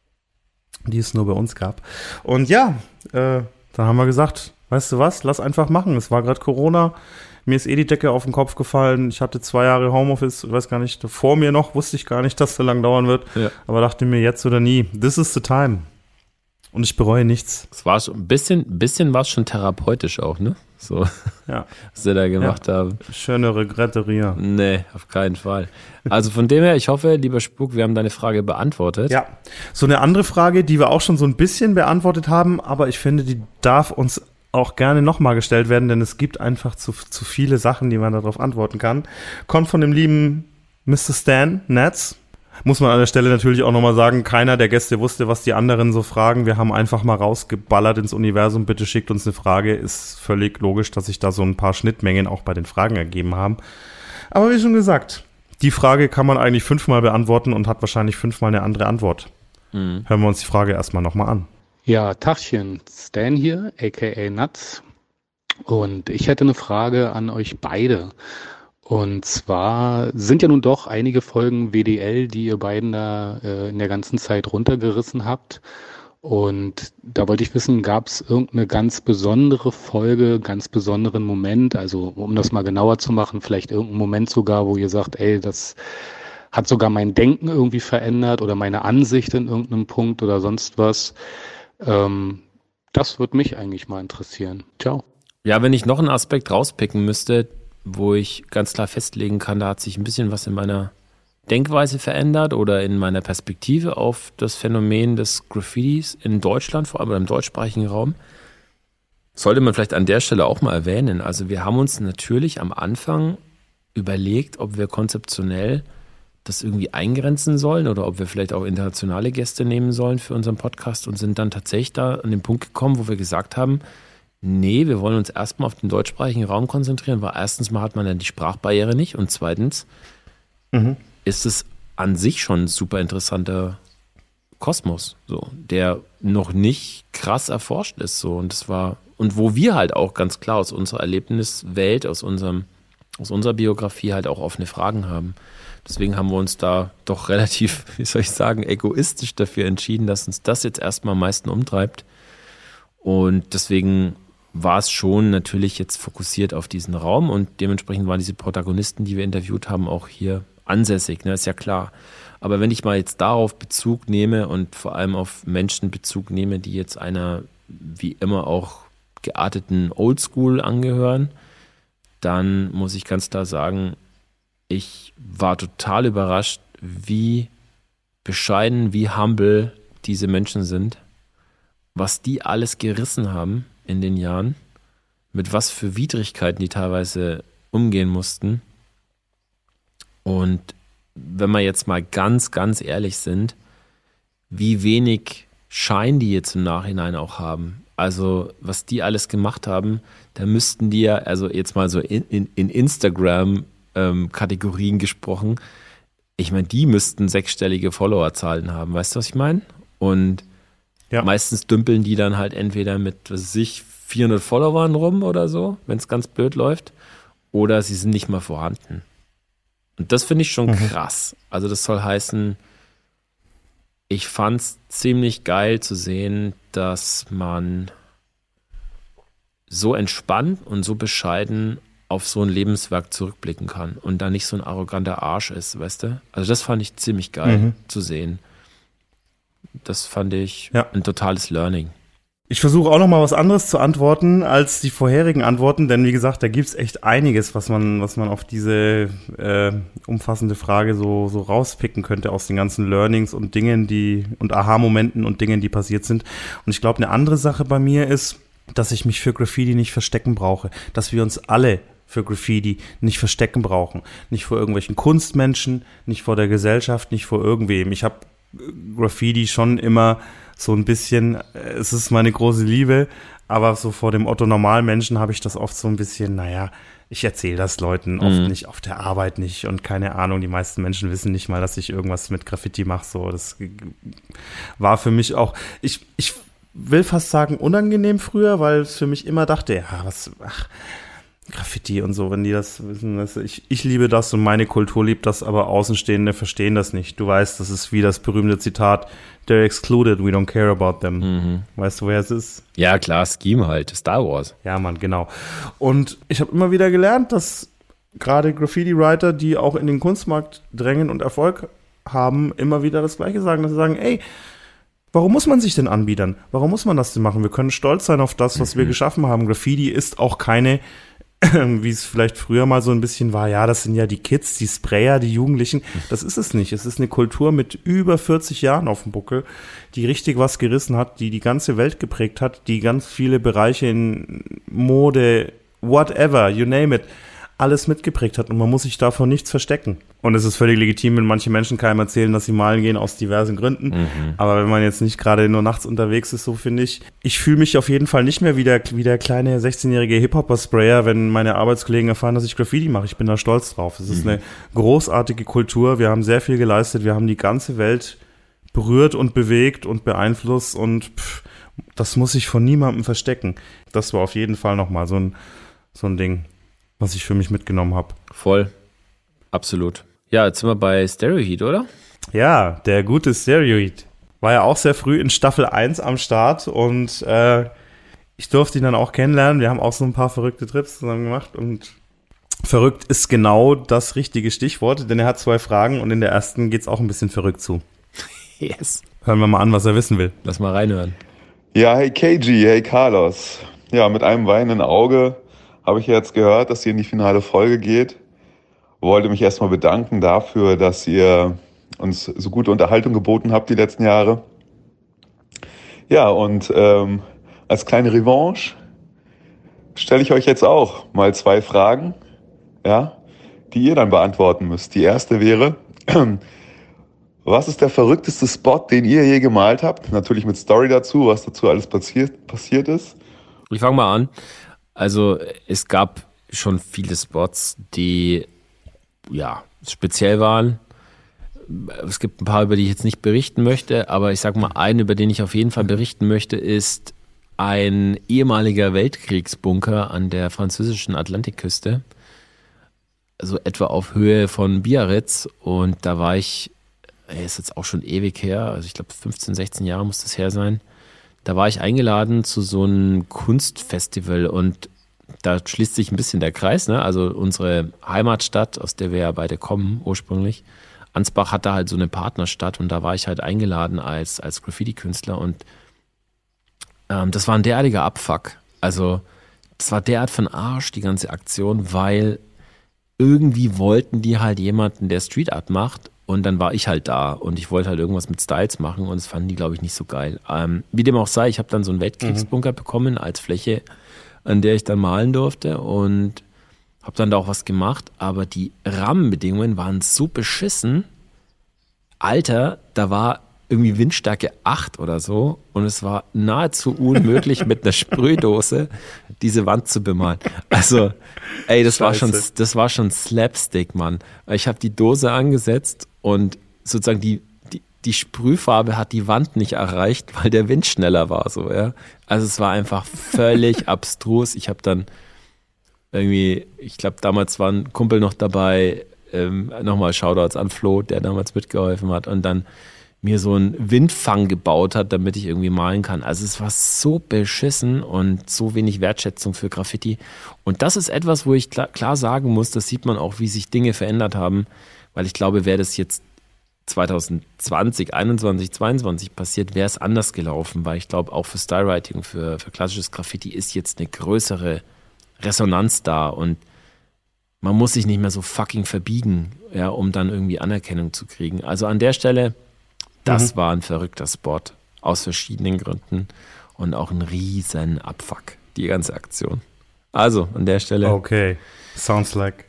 Die es nur bei uns gab. Und ja, äh, dann haben wir gesagt, weißt du was, lass einfach machen. Es war gerade Corona. Mir ist eh die Decke auf den Kopf gefallen. Ich hatte zwei Jahre Homeoffice, ich weiß gar nicht, vor mir noch, wusste ich gar nicht, dass es so lang dauern wird. Ja. Aber dachte mir, jetzt oder nie, this is the time. Und ich bereue nichts. Es war schon ein bisschen, bisschen war es schon therapeutisch auch, ne? So, ja. Was sie da gemacht ja. haben. Schöne Regretteria. Nee, auf keinen Fall. Also von dem her, ich hoffe, lieber Spuk, wir haben deine Frage beantwortet. Ja, so eine andere Frage, die wir auch schon so ein bisschen beantwortet haben, aber ich finde, die darf uns auch gerne nochmal gestellt werden, denn es gibt einfach zu, zu viele Sachen, die man darauf antworten kann. Kommt von dem lieben Mister Stan Netz. Muss man an der Stelle natürlich auch nochmal sagen, keiner der Gäste wusste, was die anderen so fragen. Wir haben einfach mal rausgeballert ins Universum, bitte schickt uns eine Frage. Ist völlig logisch, dass sich da so ein paar Schnittmengen auch bei den Fragen ergeben haben. Aber wie schon gesagt, die Frage kann man eigentlich fünfmal beantworten und hat wahrscheinlich fünfmal eine andere Antwort. Mhm. Hören wir uns die Frage erstmal nochmal an. Ja, Tachchen, Stan hier, aka Nuts. Und ich hätte eine Frage an euch beide. Und zwar sind ja nun doch einige Folgen W D L, die ihr beiden da äh, in der ganzen Zeit runtergerissen habt. Und da wollte ich wissen, gab es irgendeine ganz besondere Folge, ganz besonderen Moment, also um das mal genauer zu machen, vielleicht irgendeinen Moment sogar, wo ihr sagt, ey, das hat sogar mein Denken irgendwie verändert oder meine Ansicht in irgendeinem Punkt oder sonst was. Ähm, das würde mich eigentlich mal interessieren. Ciao. Ja, wenn ich noch einen Aspekt rauspicken müsste, wo ich ganz klar festlegen kann, da hat sich ein bisschen was in meiner Denkweise verändert oder in meiner Perspektive auf das Phänomen des Graffitis in Deutschland, vor allem im deutschsprachigen Raum. Sollte man vielleicht an der Stelle auch mal erwähnen. Also wir haben uns natürlich am Anfang überlegt, ob wir konzeptionell das irgendwie eingrenzen sollen oder ob wir vielleicht auch internationale Gäste nehmen sollen für unseren Podcast und sind dann tatsächlich da an den Punkt gekommen, wo wir gesagt haben, nee, wir wollen uns erstmal auf den deutschsprachigen Raum konzentrieren, weil erstens mal hat man dann die Sprachbarriere nicht und zweitens mhm. ist es an sich schon ein super interessanter Kosmos, so, der noch nicht krass erforscht ist, so, und das war, und wo wir halt auch ganz klar aus unserer Erlebniswelt, aus unserem, aus unserer Biografie halt auch offene Fragen haben. Deswegen haben wir uns da doch relativ, wie soll ich sagen, egoistisch dafür entschieden, dass uns das jetzt erstmal am meisten umtreibt. Und deswegen war es schon natürlich jetzt fokussiert auf diesen Raum und dementsprechend waren diese Protagonisten, die wir interviewt haben, auch hier ansässig, ne, ist ja klar. Aber wenn ich mal jetzt darauf Bezug nehme und vor allem auf Menschen Bezug nehme, die jetzt einer wie immer auch gearteten Oldschool angehören, dann muss ich ganz klar sagen, ich war total überrascht, wie bescheiden, wie humble diese Menschen sind, was die alles gerissen haben in den Jahren, mit was für Widrigkeiten die teilweise umgehen mussten. Und wenn wir jetzt mal ganz, ganz ehrlich sind, wie wenig Schein die jetzt im Nachhinein auch haben. Also was die alles gemacht haben, da müssten die ja, also jetzt mal so in, in, in Instagram-Kategorien ähm, gesprochen, ich meine, die müssten sechsstellige Followerzahlen haben, weißt du, was ich meine? Und ja. Meistens dümpeln die dann halt entweder mit, was weiß ich, vierhundert Followern rum oder so, wenn es ganz blöd läuft, oder sie sind nicht mal vorhanden. Und das finde ich schon mhm. krass. Also das soll heißen, ich fand es ziemlich geil zu sehen, dass man so entspannt und so bescheiden auf so ein Lebenswerk zurückblicken kann und da nicht so ein arroganter Arsch ist, weißt du? Also das fand ich ziemlich geil mhm. zu sehen. Das fand ich ja. ein totales Learning. Ich versuche auch noch mal was anderes zu antworten als die vorherigen Antworten, denn wie gesagt, da gibt's echt einiges, was man, was man auf diese äh, umfassende Frage so so rauspicken könnte aus den ganzen Learnings und Dingen, die und Aha-Momenten und Dingen, die passiert sind. Und ich glaube, eine andere Sache bei mir ist, dass ich mich für Graffiti nicht verstecken brauche, dass wir uns alle für Graffiti nicht verstecken brauchen, nicht vor irgendwelchen Kunstmenschen, nicht vor der Gesellschaft, nicht vor irgendwem. Ich habe Graffiti schon immer so ein bisschen, es ist meine große Liebe, aber so vor dem Otto-Normalmenschen habe ich das oft so ein bisschen, naja, ich erzähle das Leuten oft Mhm. nicht, auf der Arbeit nicht und keine Ahnung, die meisten Menschen wissen nicht mal, dass ich irgendwas mit Graffiti mache, so, das war für mich auch, ich, ich will fast sagen unangenehm früher, weil es für mich immer dachte, ja, was, ach, Graffiti und so, wenn die das wissen, das, ich, ich liebe das und meine Kultur liebt das, aber Außenstehende verstehen das nicht. Du weißt, das ist wie das berühmte Zitat, they're excluded, we don't care about them. Mhm. Weißt du, wer es ist? Ja, klar, Scheme halt, Star Wars. Ja, Mann, genau. Und ich habe immer wieder gelernt, dass gerade Graffiti-Writer, die auch in den Kunstmarkt drängen und Erfolg haben, immer wieder das Gleiche sagen, dass sie sagen, ey, warum muss man sich denn anbiedern? Warum muss man das denn machen? Wir können stolz sein auf das, was wir geschaffen haben. Graffiti ist auch keine, wie es vielleicht früher mal so ein bisschen war, ja, das sind ja die Kids, die Sprayer, die Jugendlichen. Das ist es nicht. Es ist eine Kultur mit über vierzig Jahren auf dem Buckel, die richtig was gerissen hat, die die ganze Welt geprägt hat, die ganz viele Bereiche in Mode, whatever, you name it, alles mitgeprägt hat und man muss sich davon nichts verstecken. Und es ist völlig legitim, wenn manche Menschen keinem erzählen, dass sie malen gehen aus diversen Gründen. Mhm. Aber wenn man jetzt nicht gerade nur nachts unterwegs ist, so finde ich, ich fühle mich auf jeden Fall nicht mehr wie der, wie der kleine sechzehnjährige Hip-Hopper-Sprayer, wenn meine Arbeitskollegen erfahren, dass ich Graffiti mache. Ich bin da stolz drauf. Es ist Mhm. eine großartige Kultur. Wir haben sehr viel geleistet. Wir haben die ganze Welt berührt und bewegt und beeinflusst und pff, das muss ich von niemandem verstecken. Das war auf jeden Fall nochmal so ein, so ein Ding, was ich für mich mitgenommen habe. Voll. Absolut. Ja, jetzt sind wir bei Stereoheat, oder? Ja, der gute Stereoheat. War ja auch sehr früh in Staffel eins am Start und äh, ich durfte ihn dann auch kennenlernen. Wir haben auch so ein paar verrückte Trips zusammen gemacht und verrückt ist genau das richtige Stichwort, denn er hat zwei Fragen und in der ersten geht's auch ein bisschen verrückt zu. Yes. Hören wir mal an, was er wissen will. Lass mal reinhören. Ja, hey K G, hey Carlos. Ja, mit einem weinenden Auge habe ich jetzt gehört, dass ihr in die finale Folge geht. Wollte mich erstmal bedanken dafür, dass ihr uns so gute Unterhaltung geboten habt die letzten Jahre. Ja, und ähm, als kleine Revanche stelle ich euch jetzt auch mal zwei Fragen, ja, die ihr dann beantworten müsst. Die erste wäre, was ist der verrückteste Spot, den ihr je gemalt habt? Natürlich mit Story dazu, was dazu alles passiert, passiert ist. Ich fange mal an. Also es gab schon viele Spots, die ja speziell waren. Es gibt ein paar, über die ich jetzt nicht berichten möchte, aber ich sag mal, einen, über den ich auf jeden Fall berichten möchte, ist ein ehemaliger Weltkriegsbunker an der französischen Atlantikküste. Also etwa auf Höhe von Biarritz. Und da war ich, ey, ist jetzt auch schon ewig her, also ich glaube fünfzehn, sechzehn Jahre muss das her sein. Da war ich eingeladen zu so einem Kunstfestival und da schließt sich ein bisschen der Kreis, ne? Also unsere Heimatstadt, aus der wir ja beide kommen ursprünglich, Ansbach hatte halt so eine Partnerstadt und da war ich halt eingeladen als, als Graffiti-Künstler und ähm, das war ein derartiger Abfuck. Also das war derart von Arsch, die ganze Aktion, weil irgendwie wollten die halt jemanden, der Street Art macht und dann war ich halt da und ich wollte halt irgendwas mit Styles machen und das fanden die, glaube ich, nicht so geil. Ähm, wie dem auch sei, ich habe dann so einen Weltkriegsbunker mhm. bekommen als Fläche, an der ich dann malen durfte und habe dann da auch was gemacht, aber die Rahmenbedingungen waren so beschissen. Alter, da war irgendwie Windstärke acht oder so und es war nahezu unmöglich mit einer Sprühdose diese Wand zu bemalen. Also, ey, das war schon, das war schon Slapstick, Mann. Ich habe die Dose angesetzt und sozusagen die, die, die Sprühfarbe hat die Wand nicht erreicht, weil der Wind schneller war, so, ja. Also es war einfach völlig abstrus. Ich habe dann irgendwie, ich glaube, damals war ein Kumpel noch dabei, ähm, nochmal Shoutouts an Flo, der damals mitgeholfen hat und dann mir so einen Windfang gebaut hat, damit ich irgendwie malen kann. Also es war so beschissen und so wenig Wertschätzung für Graffiti. Und das ist etwas, wo ich klar, klar sagen muss, das sieht man auch, wie sich Dinge verändert haben, weil ich glaube, wäre das jetzt zwanzig zwanzig, einundzwanzig, zweiundzwanzig passiert, wäre es anders gelaufen, weil ich glaube, auch für Stylewriting, für, für klassisches Graffiti ist jetzt eine größere Resonanz da und man muss sich nicht mehr so fucking verbiegen, ja, um dann irgendwie Anerkennung zu kriegen. Also an der Stelle, das mhm. war ein verrückter Spot aus verschiedenen Gründen und auch ein riesen Abfuck, die ganze Aktion. Also an der Stelle. Okay, sounds like.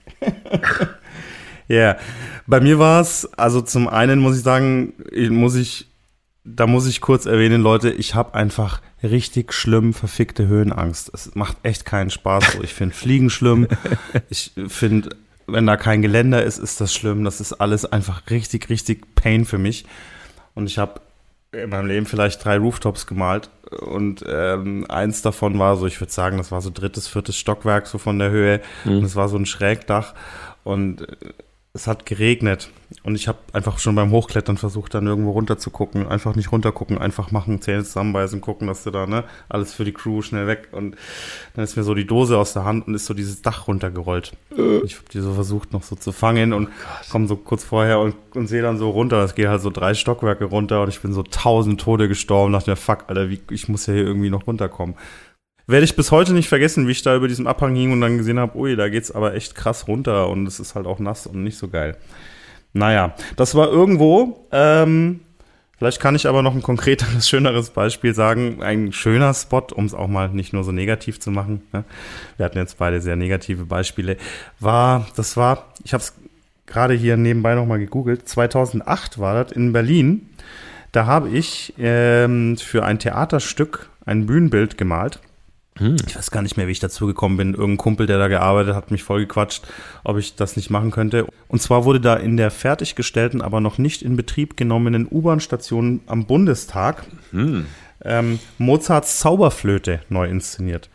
Ja, yeah. Bei mir war es, also zum einen muss ich sagen, muss ich, da muss ich kurz erwähnen, Leute, ich habe einfach richtig schlimm verfickte Höhenangst. Es macht echt keinen Spaß. So. Ich finde Fliegen schlimm. Ich finde, wenn da kein Geländer ist, ist das schlimm. Das ist alles einfach richtig, richtig Pain für mich. Und ich habe in meinem Leben vielleicht drei Rooftops gemalt und ähm, eins davon war so, ich würde sagen, das war so drittes, viertes Stockwerk so von der Höhe mhm. und es war so ein Schrägdach und es hat geregnet und ich habe einfach schon beim Hochklettern versucht, dann irgendwo runter zu gucken. Einfach nicht runtergucken, einfach machen, Zähne zusammenbeißen, gucken, dass du da, ne, alles für die Crew schnell weg. Und dann ist mir so die Dose aus der Hand und ist so dieses Dach runtergerollt. Äh. Ich habe die so versucht, noch so zu fangen und oh komme so kurz vorher und, und sehe dann so runter. Das geht halt so drei Stockwerke runter und ich bin so tausend Tode gestorben. Dachte mir, fuck, Alter, wie, ich muss ja hier irgendwie noch runterkommen. Werde ich bis heute nicht vergessen, wie ich da über diesem Abhang hing und dann gesehen habe, ui, da geht's aber echt krass runter und es ist halt auch nass und nicht so geil. Naja, das war irgendwo, ähm, vielleicht kann ich aber noch ein konkreteres, schöneres Beispiel sagen, ein schöner Spot, um es auch mal nicht nur so negativ zu machen, ne? Wir hatten jetzt beide sehr negative Beispiele, war, das war, ich habe es gerade hier nebenbei nochmal gegoogelt, zweitausendacht war das in Berlin, da habe ich ähm, für ein Theaterstück ein Bühnenbild gemalt. Ich weiß gar nicht mehr, wie ich dazu gekommen bin. Irgendein Kumpel, der da gearbeitet hat, mich voll gequatscht, ob ich das nicht machen könnte. Und zwar wurde da in der fertiggestellten, aber noch nicht in Betrieb genommenen U-Bahn-Station am Bundestag hm. ähm, Mozarts Zauberflöte neu inszeniert.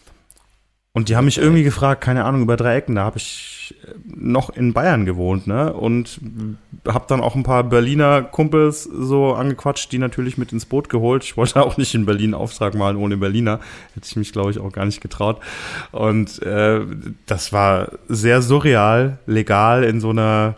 Und die haben mich irgendwie gefragt, keine Ahnung, über drei Ecken, da habe ich noch in Bayern gewohnt, ne? Und habe dann auch ein paar Berliner Kumpels so angequatscht, die natürlich mit ins Boot geholt. Ich wollte auch nicht in Berlin einen Auftrag malen ohne Berliner. Hätte ich mich, glaube ich, auch gar nicht getraut. Und äh, das war sehr surreal, legal in so einer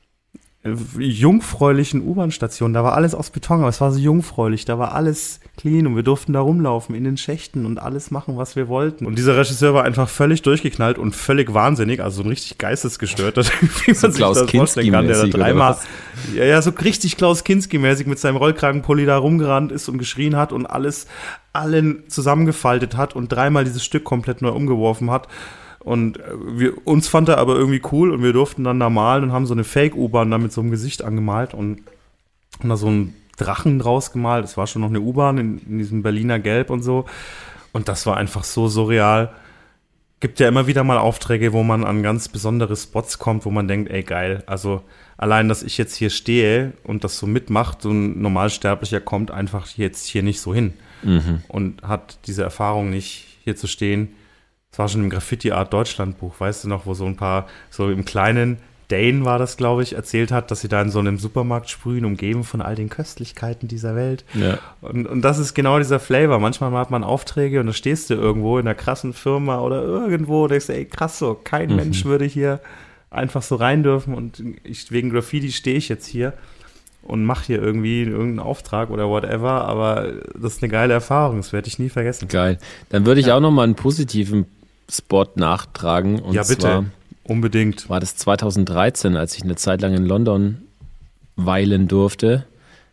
jungfräulichen U-Bahn-Station. Da war alles aus Beton, aber es war so jungfräulich. Da war alles clean und wir durften da rumlaufen in den Schächten und alles machen, was wir wollten. Und dieser Regisseur war einfach völlig durchgeknallt und völlig wahnsinnig, also so ein richtig geistesgestörter, wie man so sich Klaus das vorstellen kann, der da dreimal, ja, ja, so richtig Klaus Kinski-mäßig mit seinem Rollkragenpulli da rumgerannt ist und geschrien hat und alles allen zusammengefaltet hat und dreimal dieses Stück komplett neu umgeworfen hat. Und wir, uns fand er aber irgendwie cool und wir durften dann da malen und haben so eine Fake-U-Bahn da mit so einem Gesicht angemalt und, und da so einen Drachen draus gemalt. Es war schon noch eine U-Bahn in, in diesem Berliner Gelb und so. Und das war einfach so surreal. Gibt ja immer wieder mal Aufträge, wo man an ganz besondere Spots kommt, wo man denkt, ey geil, also allein, dass ich jetzt hier stehe und das so mitmacht, so ein Normalsterblicher kommt einfach jetzt hier nicht so hin mhm. und hat diese Erfahrung nicht, hier zu stehen. Das war schon im Graffiti-Art Deutschland-Buch, weißt du noch, wo so ein paar, so im kleinen, Dane war das, glaube ich, erzählt hat, dass sie da in so einem Supermarkt sprühen, umgeben von all den Köstlichkeiten dieser Welt. Ja. Und, und das ist genau dieser Flavor. Manchmal hat man Aufträge und da stehst du irgendwo in einer krassen Firma oder irgendwo und denkst, ey, krass so, kein mhm. Mensch würde hier einfach so rein dürfen und ich, wegen Graffiti stehe ich jetzt hier und mache hier irgendwie irgendeinen Auftrag oder whatever, aber das ist eine geile Erfahrung, das werde ich nie vergessen. Geil. Dann würde ich ja. auch nochmal einen positiven Spot nachtragen. Und ja, bitte. Zwar unbedingt. War das zweitausenddreizehn, als ich eine Zeit lang in London weilen durfte.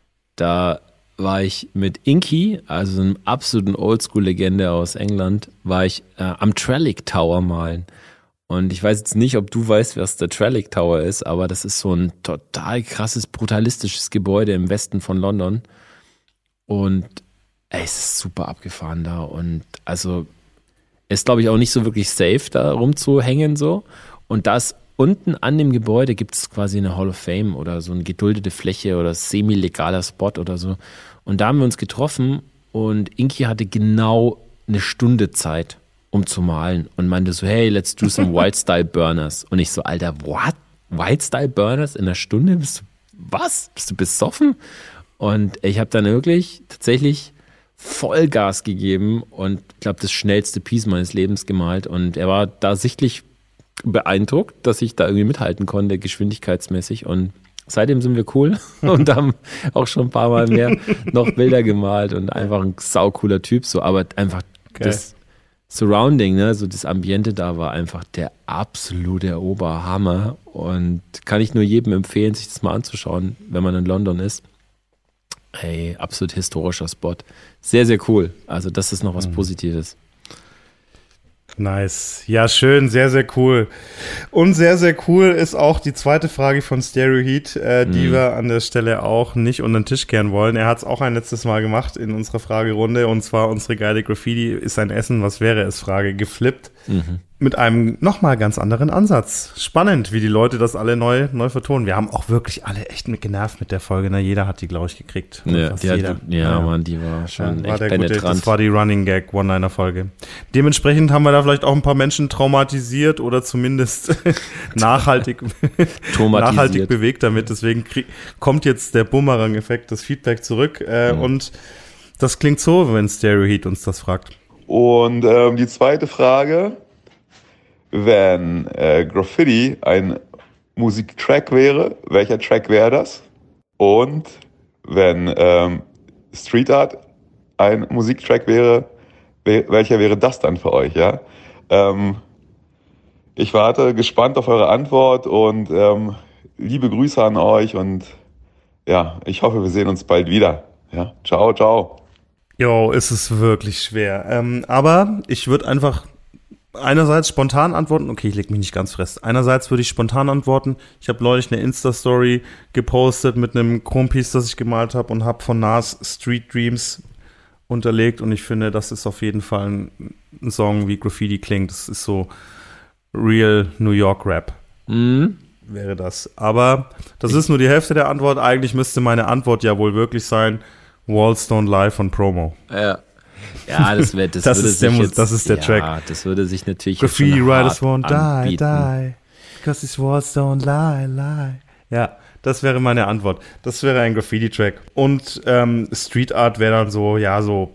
Da war ich mit Inky, also einem absoluten Oldschool-Legende aus England, war ich äh, am Trellick Tower malen. Und ich weiß jetzt nicht, ob du weißt, was der Trellick Tower ist, aber das ist so ein total krasses, brutalistisches Gebäude im Westen von London. Und ey, es ist super abgefahren da. Und also ist, glaube ich, auch nicht so wirklich safe, da rumzuhängen so. Und da ist unten an dem Gebäude gibt es quasi eine Hall of Fame oder so eine geduldete Fläche oder semi-legaler Spot oder so. Und da haben wir uns getroffen und Inky hatte genau eine Stunde Zeit, um zu malen. Und meinte so, hey, let's do some Wildstyle Burners. Und ich so, Alter, what? Wildstyle Burners in einer Stunde? Bist du, was? Bist du besoffen? Und ich habe dann wirklich tatsächlich Vollgas gegeben und ich glaube, das schnellste Piece meines Lebens gemalt. Und er war da sichtlich beeindruckt, dass ich da irgendwie mithalten konnte, geschwindigkeitsmäßig. Und Seitdem sind wir cool und haben auch schon ein paar Mal mehr noch Bilder gemalt und einfach ein saucooler Typ. So, aber einfach Geil. Das Surrounding, ne, so das Ambiente da war einfach der absolute Oberhammer und kann ich nur jedem empfehlen, sich das mal anzuschauen, wenn man in London ist. Hey, absolut historischer Spot. Sehr, sehr cool. Also das ist noch was Positives. Nice. Ja, schön, sehr, sehr cool. Und sehr, sehr cool ist auch die zweite Frage von Stereo Heat, äh, die Mhm. wir an der Stelle auch nicht unter den Tisch kehren wollen. Er hat es auch ein letztes Mal gemacht in unserer Fragerunde, und zwar unsere geile Graffiti ist ein Essen, was wäre es? Frage geflippt. Mhm. Mit einem nochmal ganz anderen Ansatz. Spannend, wie die Leute das alle neu, neu vertonen. Wir haben auch wirklich alle echt mit genervt mit der Folge. Na, jeder hat die, glaube ich, gekriegt. Ja, Fast die hat, jeder. ja, Mann, die war schon Ja, war echt der gute, penetrant. das war die Running Gag One-Liner-Folge. Dementsprechend haben wir da vielleicht auch ein paar Menschen traumatisiert oder zumindest nachhaltig, nachhaltig bewegt damit. Deswegen krieg, kommt jetzt der Bumerang-Effekt, das Feedback zurück. Äh, Mhm. Und das klingt so, wenn Stereo Heat uns das fragt. Und ähm, die zweite Frage, wenn äh, Graffiti ein Musiktrack wäre, welcher Track wäre das? Und wenn ähm, Street Art ein Musiktrack wäre, we- welcher wäre das dann für euch? Ja? Ähm, ich warte gespannt auf eure Antwort und ähm, liebe Grüße an euch und ja, ich hoffe, wir sehen uns bald wieder. Ja? Ciao, ciao. Jo, ist es wirklich schwer. Ähm, aber ich würde einfach einerseits spontan antworten. Okay, ich leg mich nicht ganz fest. Einerseits würde ich spontan antworten. Ich habe neulich eine Insta-Story gepostet mit einem Chrome-Piece, das ich gemalt habe, und habe von Nas Street Dreams unterlegt. Und ich finde, das ist auf jeden Fall ein, ein Song, wie Graffiti klingt. Das ist so real New York Rap. Mhm. Wäre das. Aber das ist nur die Hälfte der Antwort. Eigentlich müsste meine Antwort ja wohl wirklich sein: Walls Don't Lie von Promo. Ja. Ja, das, wär, das, Das würde ist der sich Mus- jetzt, das ist der ja, Track. das würde sich natürlich Graffiti jetzt schon Writers hart won't die, anbieten. die, because these walls don't lie, lie. Ja, das wäre meine Antwort. Das wäre ein Graffiti-Track. Und ähm, Street Art wäre dann so, ja, so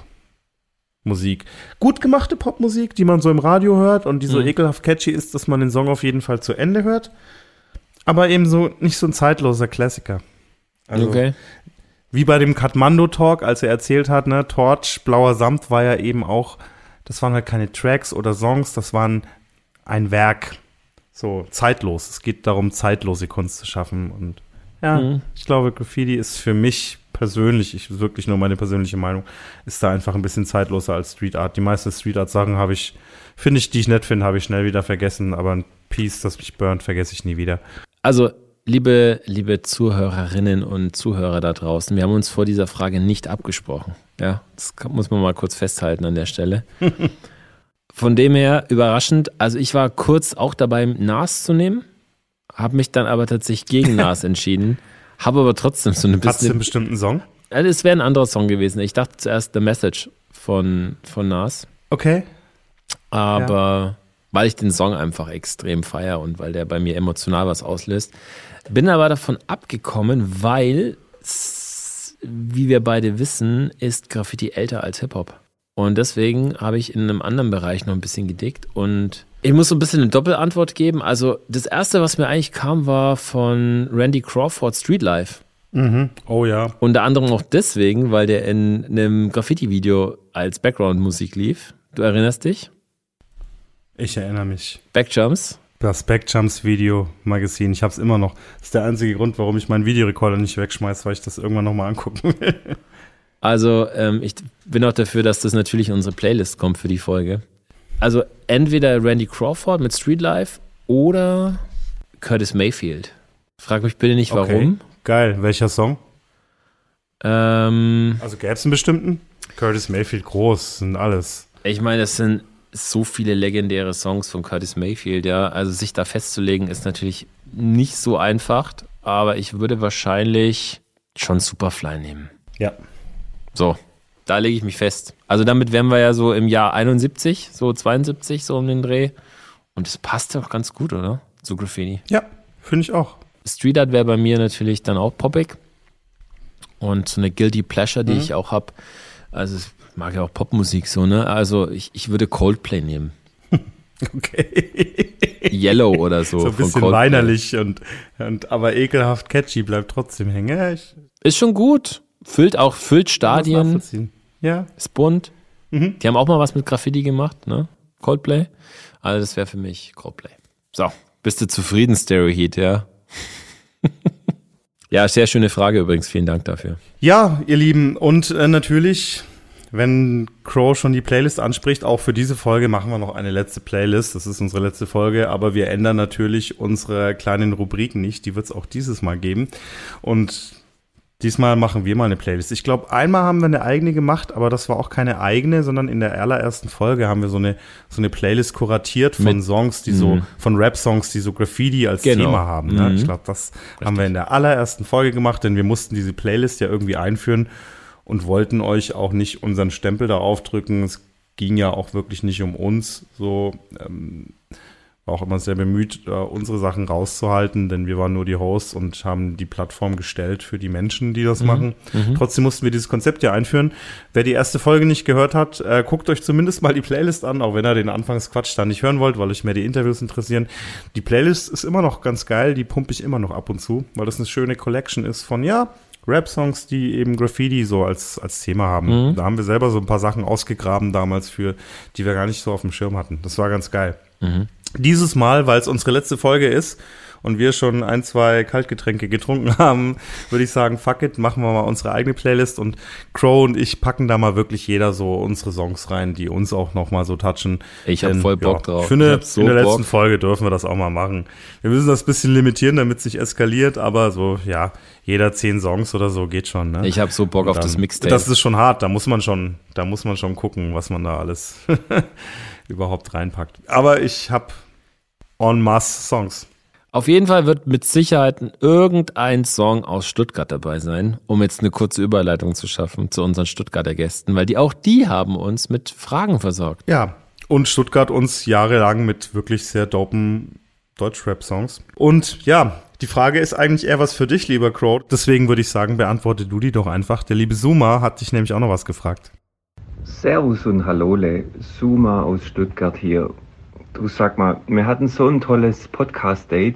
Pop-Musik. Gut gemachte Popmusik, die man so im Radio hört und die so Mhm. ekelhaft catchy ist, dass man den Song auf jeden Fall zu Ende hört. Aber eben so nicht so ein zeitloser Klassiker. Also, Okay. wie bei dem Kathmandu-Talk, als er erzählt hat, ne, Torch, Blauer Samt war ja eben auch, das waren halt keine Tracks oder Songs, das waren ein Werk, so zeitlos. Es geht darum, zeitlose Kunst zu schaffen. Und ja, Mhm. ich glaube, Graffiti ist für mich persönlich, ich wirklich nur meine persönliche Meinung, ist da einfach ein bisschen zeitloser als Street Art. Die meisten Street Art Sachen habe ich, finde ich, die ich nett finde, habe ich schnell wieder vergessen, aber ein Piece, das mich burnt, vergesse ich nie wieder. Also, liebe, liebe Zuhörerinnen und Zuhörer da draußen, wir haben uns vor dieser Frage nicht abgesprochen. Ja, das kann, muss man mal kurz festhalten an der Stelle. Von dem her überraschend, also ich war kurz auch dabei, Nas zu nehmen, habe mich dann aber tatsächlich gegen Nas entschieden, habe aber trotzdem so eine bisschen... Hast du einen bestimmten Song? Also es wäre ein anderer Song gewesen. Ich dachte zuerst The Message von, von Nas. Okay. Aber Ja. weil ich den Song einfach extrem feiere und weil der bei mir emotional was auslöst. Bin aber davon abgekommen, weil, s- wie wir beide wissen, ist Graffiti älter als Hip-Hop. Und deswegen habe ich in einem anderen Bereich noch ein bisschen gedickt. Und ich muss so ein bisschen eine Doppelantwort geben. Also das Erste, was mir eigentlich kam, war von Randy Crawford, Street Life. Mhm. Oh ja. Unter anderem auch deswegen, weil der in einem Graffiti-Video als Background-Musik lief. Du erinnerst dich? Ich erinnere mich. Backjumps. Das Backjumps-Video Magazin. Ich habe es immer noch. Das ist der einzige Grund, warum ich meinen Videorekorder nicht wegschmeiße, weil ich das irgendwann nochmal angucken will. Also ähm, ich bin auch dafür, dass das natürlich in unsere Playlist kommt für die Folge. Also entweder Randy Crawford mit Street Life oder Curtis Mayfield. Frag mich bitte nicht, warum. Okay. Geil. Welcher Song? Ähm, Also gäbe es einen bestimmten? Curtis Mayfield, groß, sind alles. ich meine, das sind so viele legendäre Songs von Curtis Mayfield, ja. Also sich da festzulegen ist natürlich nicht so einfach, aber ich würde wahrscheinlich schon Superfly nehmen. Ja. So, da lege ich mich fest. Also damit wären wir ja so im Jahr einundsiebzig, so zweiundsiebzig, so um den Dreh. Und das passt ja auch ganz gut, oder? Zu Graffiti. Ja, finde ich auch. Street Art wäre bei mir natürlich dann auch poppig. Und so eine Guilty Pleasure, die Mhm. ich auch habe. Also ich mag ja auch Popmusik so, ne? Also ich, ich würde Coldplay nehmen. Okay. Yellow oder so. So ein bisschen weinerlich und, und aber ekelhaft catchy, bleibt trotzdem hängen. Ja, ich, ist schon gut. Füllt auch, füllt Stadien. Ja. Ist bunt. Mhm. Die haben auch mal was mit Graffiti gemacht, ne? Coldplay. Also das wäre für mich Coldplay. So, bist du zufrieden, Stereoheat, ja? Ja, sehr schöne Frage übrigens. Vielen Dank dafür. Ja, ihr Lieben. Und äh, natürlich, wenn Crow schon die Playlist anspricht, auch für diese Folge machen wir noch eine letzte Playlist. Das ist unsere letzte Folge, aber wir ändern natürlich unsere kleinen Rubriken nicht. Die wird es auch dieses Mal geben. Und diesmal machen wir mal eine Playlist. Ich glaube, einmal haben wir eine eigene gemacht, aber das war auch keine eigene, sondern in der allerersten Folge haben wir so eine so eine Playlist kuratiert von Mit, Songs, die so, von Rap-Songs, die so Graffiti als genau. Thema haben. Ne? Mhm. Ich glaube, das Richtig. haben wir in der allerersten Folge gemacht, denn wir mussten diese Playlist ja irgendwie einführen und wollten euch auch nicht unseren Stempel da aufdrücken. Es ging ja auch wirklich nicht um uns, so ähm, war auch immer sehr bemüht, uh, unsere Sachen rauszuhalten, denn wir waren nur die Hosts und haben die Plattform gestellt für die Menschen, die das mhm. machen. Mhm. Trotzdem mussten wir dieses Konzept ja einführen. Wer die erste Folge nicht gehört hat, äh, guckt euch zumindest mal die Playlist an, auch wenn ihr den Anfangsquatsch da nicht hören wollt, weil euch mehr die Interviews interessieren. Die Playlist ist immer noch ganz geil, die pumpe ich immer noch ab und zu, weil das eine schöne Collection ist von, ja, Rap-Songs, die eben Graffiti so als, als Thema haben. Mhm. Da haben wir selber so ein paar Sachen ausgegraben damals für, die wir gar nicht so auf dem Schirm hatten. Das war ganz geil. Mhm. Dieses Mal, weil es unsere letzte Folge ist und wir schon ein, zwei Kaltgetränke getrunken haben, würde ich sagen, fuck it, machen wir mal unsere eigene Playlist und Crow und ich packen da mal wirklich jeder so unsere Songs rein, die uns auch noch mal so touchen. Ich habe voll Bock ja, drauf. Ich finde, ich hab so in der Bock. letzten Folge dürfen wir das auch mal machen. Wir müssen das ein bisschen limitieren, damit es nicht eskaliert, aber so, ja, jeder zehn Songs oder so geht schon. Ne? Ich habe so Bock dann, auf das Mixtape. Das ist schon hart, da muss man schon, da muss man schon gucken, was man da alles überhaupt reinpackt. Aber ich habe en masse Songs. Auf jeden Fall wird mit Sicherheit irgendein Song aus Stuttgart dabei sein, um jetzt eine kurze Überleitung zu schaffen zu unseren Stuttgarter Gästen, weil die auch die haben uns mit Fragen versorgt. Ja, und Stuttgart uns jahrelang mit wirklich sehr dopen Deutschrap-Songs. Und ja, die Frage ist eigentlich eher was für dich, lieber Crow. Deswegen würde ich sagen, beantworte du die doch einfach. Der liebe Suma hat dich nämlich auch noch was gefragt. Servus und Hallole, Suma aus Stuttgart hier. Du, sag mal, wir hatten so ein tolles Podcast-Date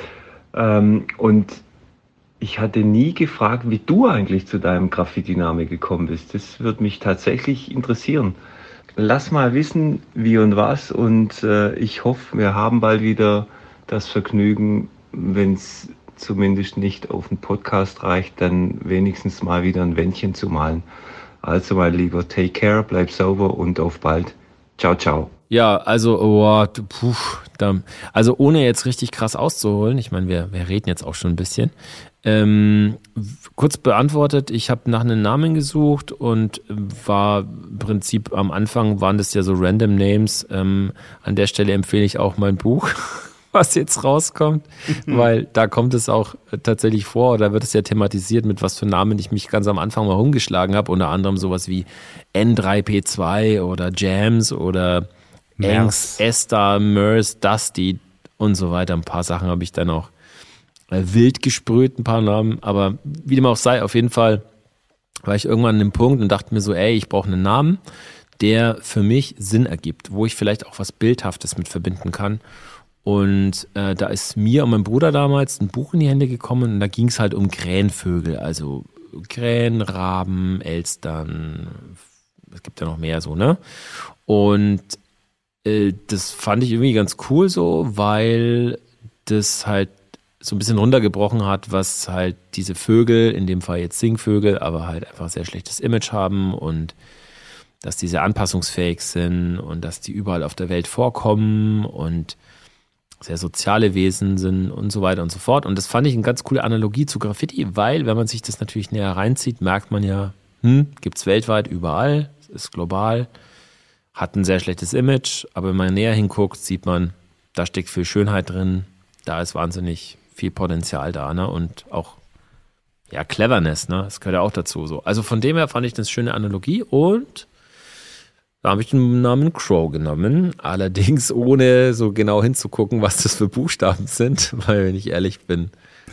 ähm, und ich hatte nie gefragt, wie du eigentlich zu deinem Graffiti-Name gekommen bist. Das würde mich tatsächlich interessieren. Lass mal wissen, wie und was und äh, ich hoffe, wir haben bald wieder das Vergnügen, wenn es zumindest nicht auf den Podcast reicht, dann wenigstens mal wieder ein Wändchen zu malen. Also mein Lieber, take care, bleib sauber und auf bald. Ciao, ciao. Ja, also, oh, puh, da, also ohne jetzt richtig krass auszuholen, ich meine, wir, wir reden jetzt auch schon ein bisschen, ähm, kurz beantwortet, ich habe nach einem Namen gesucht und war im Prinzip am Anfang waren das ja so random Names, ähm, an der Stelle empfehle ich auch mein Buch, was jetzt rauskommt, weil da kommt es auch tatsächlich vor, da wird es ja thematisiert, mit was für Namen ich mich ganz am Anfang mal rumgeschlagen habe, unter anderem sowas wie N drei P zwei oder Jams oder Engs, Esther, Mers, Dusty und so weiter. Ein paar Sachen habe ich dann auch äh, wild gesprüht, ein paar Namen, aber wie dem auch sei, auf jeden Fall war ich irgendwann an dem Punkt und dachte mir so, ey, ich brauche einen Namen, der für mich Sinn ergibt, wo ich vielleicht auch was Bildhaftes mit verbinden kann. Und äh, da ist mir und meinem Bruder damals ein Buch in die Hände gekommen und da ging es halt um Krähenvögel, also Krähen, Raben, Elstern, es gibt ja noch mehr so, ne? Und äh, das fand ich irgendwie ganz cool so, weil das halt so ein bisschen runtergebrochen hat, was halt diese Vögel, in dem Fall jetzt Singvögel, aber halt einfach sehr schlechtes Image haben und dass die sehr anpassungsfähig sind und dass die überall auf der Welt vorkommen und sehr soziale Wesen sind und so weiter und so fort. Und das fand ich eine ganz coole Analogie zu Graffiti, weil, wenn man sich das natürlich näher reinzieht, merkt man ja, hm, gibt es weltweit überall, ist global, hat ein sehr schlechtes Image, aber wenn man näher hinguckt, sieht man, da steckt viel Schönheit drin, da ist wahnsinnig viel Potenzial da, ne? Und auch ja, Cleverness, ne? Das gehört ja auch dazu. So. Also von dem her fand ich das eine schöne Analogie und da habe ich den Namen Crow genommen, allerdings ohne so genau hinzugucken, was das für Buchstaben sind, weil, wenn ich ehrlich bin,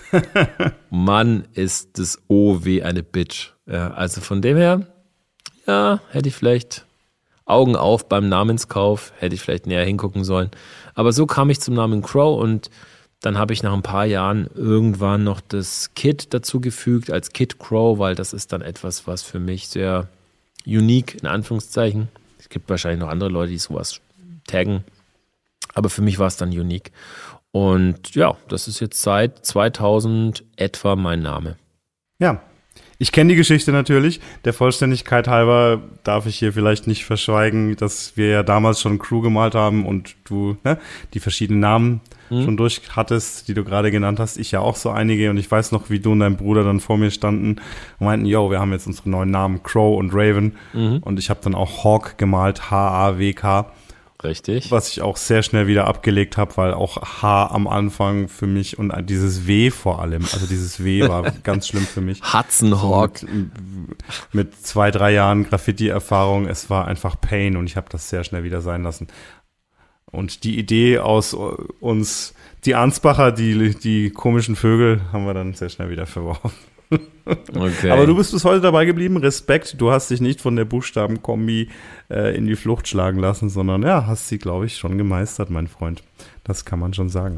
Mann, ist das O wie eine Bitch. Ja, also von dem her, ja, hätte ich vielleicht Augen auf beim Namenskauf, hätte ich vielleicht näher hingucken sollen. Aber so kam ich zum Namen Crow und dann habe ich nach ein paar Jahren irgendwann noch das Kid dazugefügt als Kid Crow, weil das ist dann etwas, was für mich sehr unique, in Anführungszeichen. Es gibt wahrscheinlich noch andere Leute, die sowas taggen. Aber für mich war es dann unique. Und ja, das ist jetzt seit zweitausend etwa mein Name. Ja, ich kenne die Geschichte natürlich. Der Vollständigkeit halber darf ich hier vielleicht nicht verschweigen, dass wir ja damals schon Crew gemalt haben und du ne, die verschiedenen Namen mhm. schon durch hattest, die du gerade genannt hast. Ich ja auch so einige und ich weiß noch, wie du und dein Bruder dann vor mir standen und meinten, yo, wir haben jetzt unsere neuen Namen Crow und Raven mhm. und ich habe dann auch Hawk gemalt, H A W K. Richtig. Was ich auch sehr schnell wieder abgelegt habe, weil auch H am Anfang für mich und dieses W vor allem, also dieses W war ganz schlimm für mich. Hudson Hawk. So mit, mit zwei, drei Jahren Graffiti-Erfahrung, es war einfach Pain und ich habe das sehr schnell wieder sein lassen. Und die Idee aus uns, die Ansbacher, die, die komischen Vögel, haben wir dann sehr schnell wieder verworfen. Okay. Aber du bist bis heute dabei geblieben, Respekt, du hast dich nicht von der Buchstabenkombi äh, in die Flucht schlagen lassen, sondern ja, hast sie, glaube ich, schon gemeistert, mein Freund. Das kann man schon sagen.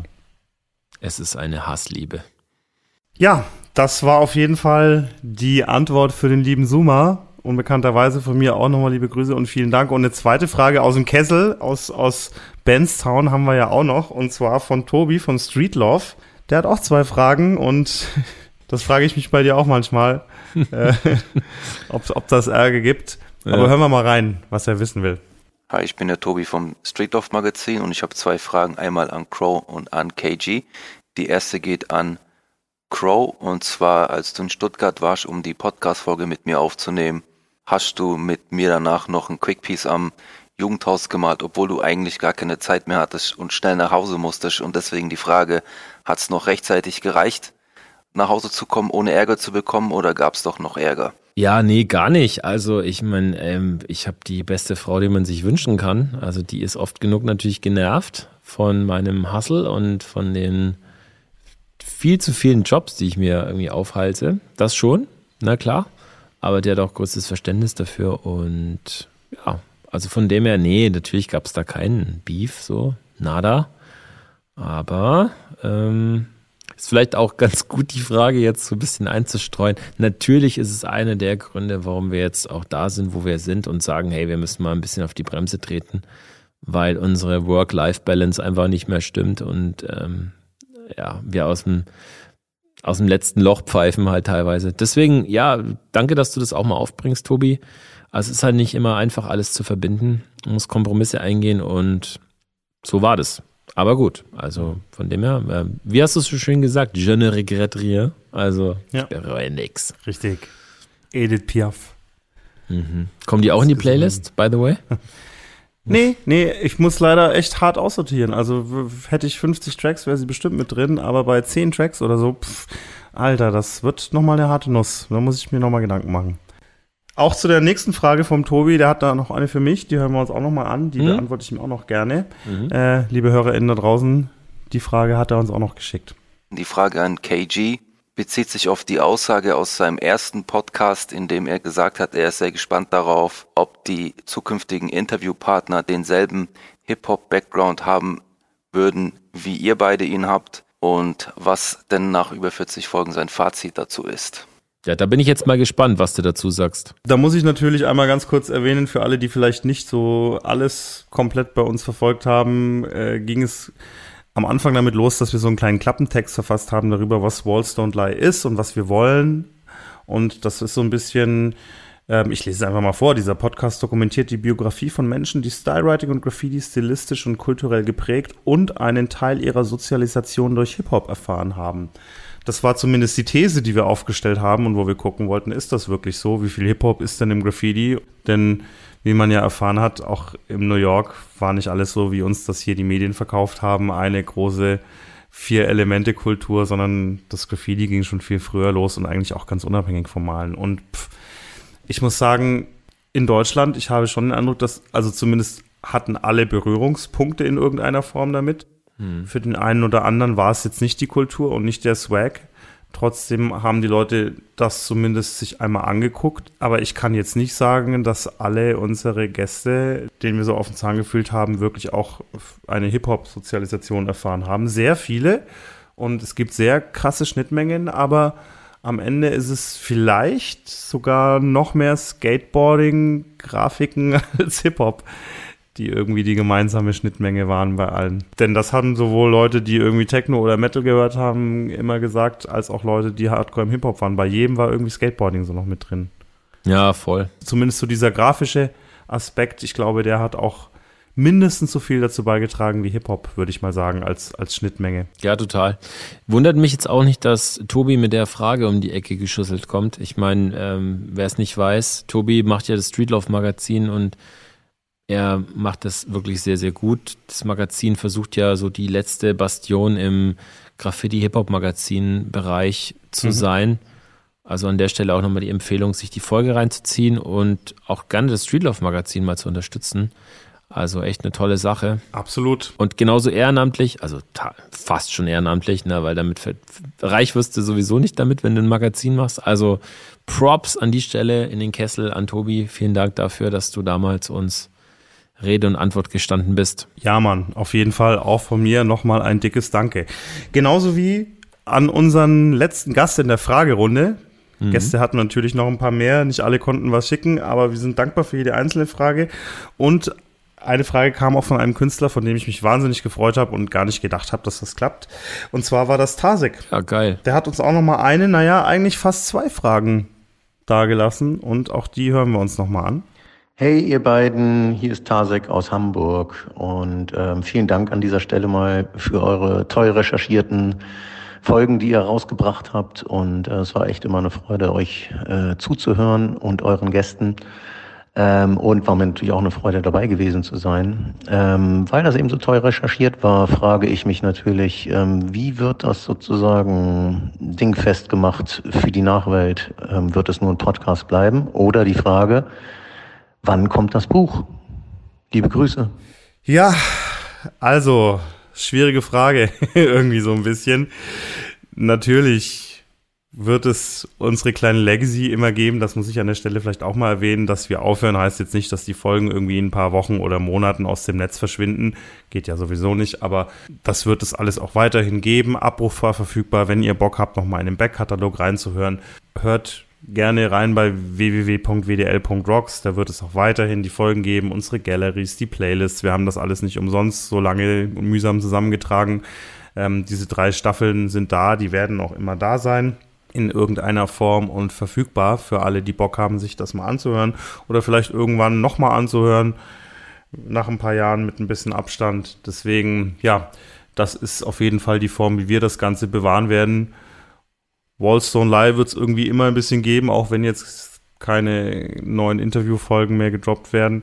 Es ist eine Hassliebe. Ja, das war auf jeden Fall die Antwort für den lieben Suma. Unbekannterweise von mir auch nochmal liebe Grüße und vielen Dank. Und eine zweite Frage aus dem Kessel, aus, aus Benstown haben wir ja auch noch, und zwar von Tobi von Street Love. Der hat auch zwei Fragen und das frage ich mich bei dir auch manchmal, äh, ob, ob das Ärger gibt. Aber ja. Hören wir mal rein, was er wissen will. Hi, ich bin der Tobi vom Street Love Magazin und ich habe zwei Fragen, einmal an Crow und an K G. Die erste geht an Crow und zwar, als du in Stuttgart warst, um die Podcast-Folge mit mir aufzunehmen, hast du mit mir danach noch ein Quick-Piece am Jugendhaus gemalt, obwohl du eigentlich gar keine Zeit mehr hattest und schnell nach Hause musstest. Und deswegen die Frage, hat es noch rechtzeitig gereicht, nach Hause zu kommen, ohne Ärger zu bekommen, oder gab es doch noch Ärger? Ja, nee, gar nicht. Also ich meine, ähm, ich habe die beste Frau, die man sich wünschen kann. Also die ist oft genug natürlich genervt von meinem Hustle und von den viel zu vielen Jobs, die ich mir irgendwie aufhalte. Das schon, na klar. Aber die hat auch großes Verständnis dafür und ja, also von dem her, nee, natürlich gab es da keinen Beef, so, nada. Aber ähm, ist vielleicht auch ganz gut, die Frage jetzt so ein bisschen einzustreuen. Natürlich ist es einer der Gründe, warum wir jetzt auch da sind, wo wir sind und sagen, hey, wir müssen mal ein bisschen auf die Bremse treten, weil unsere Work-Life-Balance einfach nicht mehr stimmt und ähm, ja, wir aus dem, aus dem letzten Loch pfeifen halt teilweise. Deswegen, ja, danke, dass du das auch mal aufbringst, Tobi. Also es ist halt nicht immer einfach, alles zu verbinden. Man muss Kompromisse eingehen und so war das. Aber gut, also von dem her, äh, wie hast du es so schön gesagt? Je ne regrette rien. Also ja. Ich bereue nix. Richtig. Edith Piaf. Mhm. Kommen die auch in die Playlist, by the way? Nee, nee, ich muss leider echt hart aussortieren. Also w- hätte ich fünfzig Tracks, wäre sie bestimmt mit drin, aber bei zehn Tracks oder so, pff, Alter, das wird nochmal eine harte Nuss. Da muss ich mir nochmal Gedanken machen. Auch zu der nächsten Frage vom Tobi, der hat da noch eine für mich, die hören wir uns auch nochmal an, die mhm. beantworte ich ihm auch noch gerne. Mhm. Äh, liebe HörerInnen da draußen, die Frage hat er uns auch noch geschickt. Die Frage an K G bezieht sich auf die Aussage aus seinem ersten Podcast, in dem er gesagt hat, er ist sehr gespannt darauf, ob die zukünftigen Interviewpartner denselben Hip-Hop-Background haben würden, wie ihr beide ihn habt, und was denn nach über vierzig Folgen sein Fazit dazu ist. Ja, da bin ich jetzt mal gespannt, was du dazu sagst. Da muss ich natürlich einmal ganz kurz erwähnen, für alle, die vielleicht nicht so alles komplett bei uns verfolgt haben, äh, ging es am Anfang damit los, dass wir so einen kleinen Klappentext verfasst haben darüber, was Walls Don't Lie ist und was wir wollen. Und das ist so ein bisschen, ähm, ich lese es einfach mal vor, dieser Podcast dokumentiert die Biografie von Menschen, die Stylewriting und Graffiti stilistisch und kulturell geprägt und einen Teil ihrer Sozialisation durch Hip-Hop erfahren haben. Das war zumindest die These, die wir aufgestellt haben und wo wir gucken wollten, ist das wirklich so? Wie viel Hip-Hop ist denn im Graffiti? Denn wie man ja erfahren hat, auch in New York war nicht alles so, wie uns das hier die Medien verkauft haben, eine große Vier-Elemente-Kultur, sondern das Graffiti ging schon viel früher los und eigentlich auch ganz unabhängig vom Malen. Und pff, ich muss sagen, in Deutschland, ich habe schon den Eindruck, dass, also zumindest hatten alle Berührungspunkte in irgendeiner Form damit. Hm. Für den einen oder anderen war es jetzt nicht die Kultur und nicht der Swag. Trotzdem haben die Leute das zumindest sich einmal angeguckt. Aber ich kann jetzt nicht sagen, dass alle unsere Gäste, denen wir so auf den Zahn gefühlt haben, wirklich auch eine Hip-Hop-Sozialisation erfahren haben. Sehr viele. Und es gibt sehr krasse Schnittmengen, aber am Ende ist es vielleicht sogar noch mehr Skateboarding, Grafiken als Hip-Hop, die irgendwie die gemeinsame Schnittmenge waren bei allen. Denn das haben sowohl Leute, die irgendwie Techno oder Metal gehört haben, immer gesagt, als auch Leute, die Hardcore im Hip-Hop waren. Bei jedem war irgendwie Skateboarding so noch mit drin. Ja, voll. Zumindest so dieser grafische Aspekt, ich glaube, der hat auch mindestens so viel dazu beigetragen wie Hip-Hop, würde ich mal sagen, als, als Schnittmenge. Ja, total. Wundert mich jetzt auch nicht, dass Tobi mit der Frage um die Ecke geschüsselt kommt. Ich meine, ähm, wer es nicht weiß, Tobi macht ja das Streetloaf-Magazin und er macht das wirklich sehr, sehr gut. Das Magazin versucht ja so die letzte Bastion im Graffiti-Hip-Hop-Magazin-Bereich zu mhm. sein. Also an der Stelle auch nochmal die Empfehlung, sich die Folge reinzuziehen und auch gerne das Streetloaf-Magazin mal zu unterstützen. Also echt eine tolle Sache. Absolut. Und genauso ehrenamtlich, also ta- fast schon ehrenamtlich, ne, weil damit ver- reich wirst du sowieso nicht damit, wenn du ein Magazin machst. Also Props an die Stelle in den Kessel an Tobi. Vielen Dank dafür, dass du damals uns Rede und Antwort gestanden bist. Ja, Mann, auf jeden Fall auch von mir nochmal ein dickes Danke. Genauso wie an unseren letzten Gast in der Fragerunde. Mhm. Gäste hatten natürlich noch ein paar mehr, nicht alle konnten was schicken, aber wir sind dankbar für jede einzelne Frage. Und eine Frage kam auch von einem Künstler, von dem ich mich wahnsinnig gefreut habe und gar nicht gedacht habe, dass das klappt. Und zwar war das Tasek. Ja, geil. Der hat uns auch nochmal eine, naja, eigentlich fast zwei Fragen dargelassen und auch die hören wir uns nochmal an. Hey ihr beiden, hier ist Tasek aus Hamburg und ähm, vielen Dank an dieser Stelle mal für eure toll recherchierten Folgen, die ihr rausgebracht habt und äh, es war echt immer eine Freude, euch äh, zuzuhören und euren Gästen ähm, und war mir natürlich auch eine Freude dabei gewesen zu sein. Ähm, weil das eben so toll recherchiert war, frage ich mich natürlich, ähm, wie wird das sozusagen dingfest gemacht für die Nachwelt? Ähm, wird es nur ein Podcast bleiben? Oder die Frage, wann kommt das Buch? Liebe Grüße. Ja, also, schwierige Frage, irgendwie so ein bisschen. Natürlich wird es unsere kleine Legacy immer geben, das muss ich an der Stelle vielleicht auch mal erwähnen, dass wir aufhören, heißt jetzt nicht, dass die Folgen irgendwie in ein paar Wochen oder Monaten aus dem Netz verschwinden, geht ja sowieso nicht, aber das wird es alles auch weiterhin geben, abrufbar verfügbar, wenn ihr Bock habt, nochmal in den Backkatalog reinzuhören, hört gerne rein bei w w w punkt w d l punkt rocks, da wird es auch weiterhin die Folgen geben, unsere Galleries, die Playlists, wir haben das alles nicht umsonst so lange und mühsam zusammengetragen. Ähm, diese drei Staffeln sind da, die werden auch immer da sein, in irgendeiner Form und verfügbar für alle, die Bock haben, sich das mal anzuhören oder vielleicht irgendwann nochmal anzuhören, nach ein paar Jahren mit ein bisschen Abstand. Deswegen, ja, das ist auf jeden Fall die Form, wie wir das Ganze bewahren werden. Wallstone Live wird es irgendwie immer ein bisschen geben, auch wenn jetzt keine neuen Interviewfolgen mehr gedroppt werden.